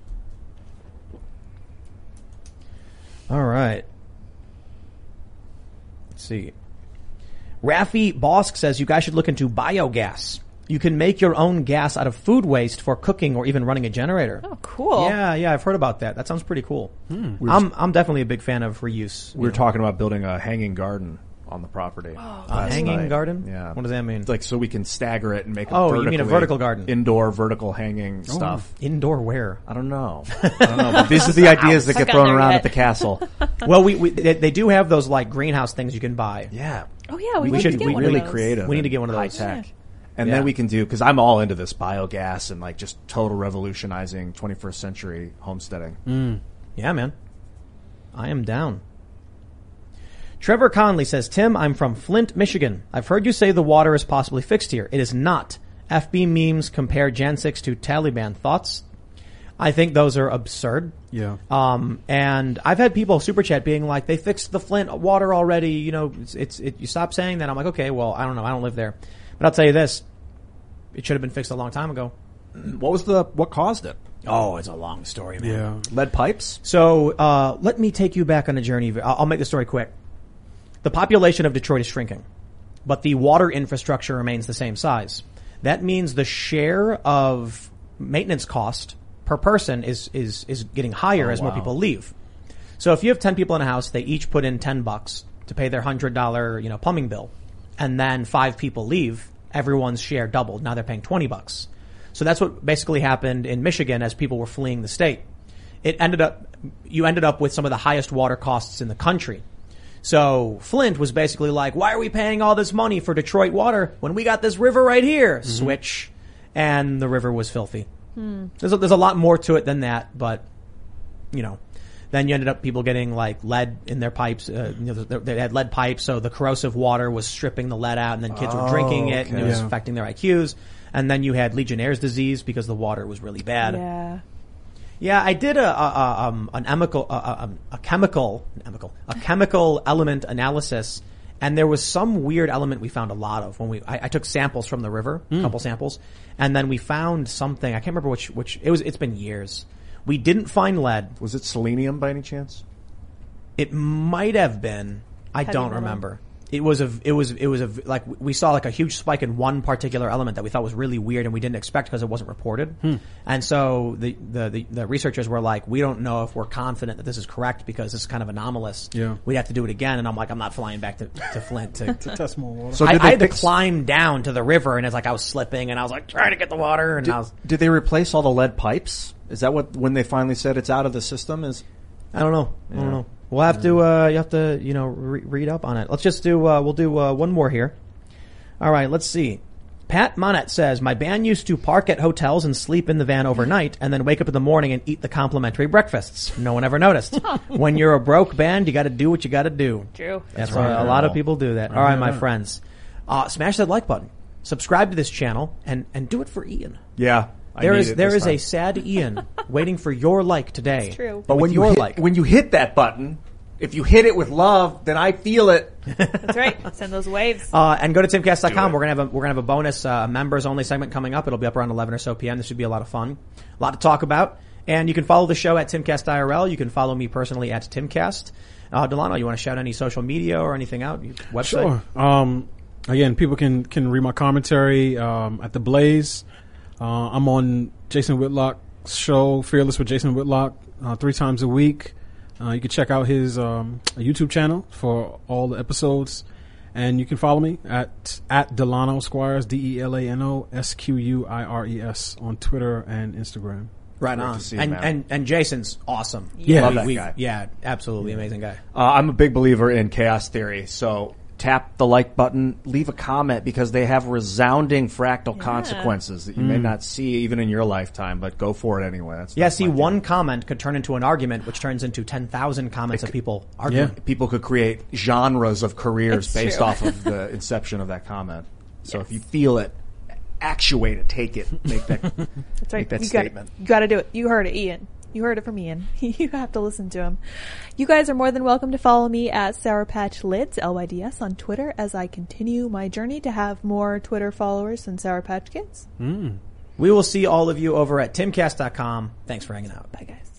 All right. Let's see. Rafi Bosk says you guys should look into biogas. You can make your own gas out of food waste for cooking or even running a generator. Oh, cool. Yeah, yeah, I've heard about that. That sounds pretty cool. I'm I'm definitely a big fan of reuse. We were talking about building a hanging garden on the property. A last hanging night. garden? Yeah. What does that mean? It's like so we can stagger it and make a Oh, you mean a vertically- vertical garden. Indoor vertical hanging stuff. Indoor where? I don't know. I don't know. But these are the ideas that I've get gotten thrown there around yet. at the castle. Well, we, we they, they do have those like greenhouse things you can buy. Yeah. Oh yeah, we, We need should- to get we one really of those. creative. We need to and get one of high those. tech. Yeah. And Yeah. then we can do, because I'm all into this biogas and like just total revolutionizing twenty-first century homesteading. Yeah, man. I am down. Trevor Conley says, Tim, I'm from Flint, Michigan. I've heard you say the water is possibly fixed here. It is not. F B memes compare Jan six to Taliban. Thoughts? I think those are absurd. Yeah. Um, and I've had people super chat being like, they fixed the Flint water already. You know, it's, it's it, you stop saying that. I'm like, okay, well, I don't know. I don't live there. But I'll tell you this. It should have been fixed a long time ago. What was the, what caused it? Oh, it's a long story, man. Yeah. Lead pipes? So uh, let me take you back on a journey. I'll, I'll make the story quick. The population of Detroit is shrinking, but the water infrastructure remains the same size. That means the share of maintenance cost per person is is is getting higher Oh, as more wow. people leave. So if you have ten people in a house, they each put in ten bucks to pay their hundred dollar you know plumbing bill, and then five people leave. Everyone's share doubled. Now they're paying twenty bucks. So that's what basically happened in Michigan as people were fleeing the state. It ended up, you ended up with some of the highest water costs in the country. So Flint was basically like, why are we paying all this money for Detroit water when we got this river right here? Mm-hmm. Switch. And the river was filthy. Hmm. There's a, there's a lot more to it than that, but, you know, then you ended up people getting like lead in their pipes. Uh, you know, they, they had lead pipes, so the corrosive water was stripping the lead out, and then kids Oh, were drinking it, okay. and it was Yeah. affecting their I Qs. And then you had Legionnaire's disease because the water was really bad. Yeah. Yeah, I did a, a, a um an chemical a, a, a chemical chemical a chemical element analysis, and there was some weird element we found a lot of when we I, I took samples from the river, a couple samples, and then we found something. I can't remember which which it was. It's been years. We didn't find lead. Was it selenium by any chance? It might have been. I Heavy don't metal. remember. It was a, it was, it was a, like, we saw like a huge spike in one particular element that we thought was really weird and we didn't expect because it wasn't reported. Hmm. And so the, the, the, the researchers were like, we don't know if we're confident that this is correct because this is kind of anomalous. Yeah. We'd have to do it again. And I'm like, I'm not flying back to, to Flint to, To test more water. So I, did I they had to fix- climb down to the river and it's like I was slipping and I was like trying to get the water and I was, Did they replace all the lead pipes? Is that what, when they finally said it's out of the system is? I don't know. I Yeah. don't know. We'll have to, uh, you have to, you know, re- read up on it. Let's just do, uh, we'll do, uh, one more here. All right, let's see. Pat Monette says, my band used to park at hotels and sleep in the van overnight and then wake up in the morning and eat the complimentary breakfasts. No one ever noticed. When you're a broke band, you gotta do what you gotta do. True. That's right. why a lot of people do that. All right, my Yeah. friends. Uh, smash that like button. Subscribe to this channel and, and do it for Ian. Yeah. I There need is, it there this is time. a sad Ian waiting for your like today. It's true. But With when you your hit, like. when you hit that button, if you hit it with love, then I feel it. That's right. Send those waves. Uh, and go to timcast dot com. Do it. We're gonna have a, we're gonna have a bonus, uh, members only segment coming up. It'll be up around eleven or so P M. This should be a lot of fun. A lot to talk about. And you can follow the show at Timcast I R L. You can follow me personally at Timcast. Uh, Delano, you want to shout any social media or anything out? Your website? Sure. Um, again, people can, can read my commentary, um, at The Blaze. Uh, I'm on Jason Whitlock's show, Fearless with Jason Whitlock, uh, three times a week. Uh, you can check out his, um, YouTube channel for all the episodes. And you can follow me at, at Delano Squires, D E L A N O S Q U I R E S on Twitter and Instagram. Right Great on. to see you, and, man. and, and Jason's awesome. Yeah. Love We- that we- guy. Yeah, absolutely amazing guy. Uh, I'm a big believer in chaos theory, so tap the like button, leave a comment because they have resounding fractal Yeah. consequences that you may not see even in your lifetime, but go for it anyway. That's, Yeah, that's see, my one theory. comment could turn into an argument, which turns into ten thousand comments of people arguing. Yeah. People could create genres of careers It's based true. off of the inception of that comment. So Yes. if you feel it, actuate it, take it, make that. That's right. Make that you statement. Gotta, you got to do it. You heard it, Ian. You heard it from Ian. You have to listen to him. You guys are more than welcome to follow me at Sour Patch Lids, L Y D S, on Twitter as I continue my journey to have more Twitter followers than Sour Patch Kids. We will see all of you over at timcast dot com. Thanks for hanging out. Bye, guys.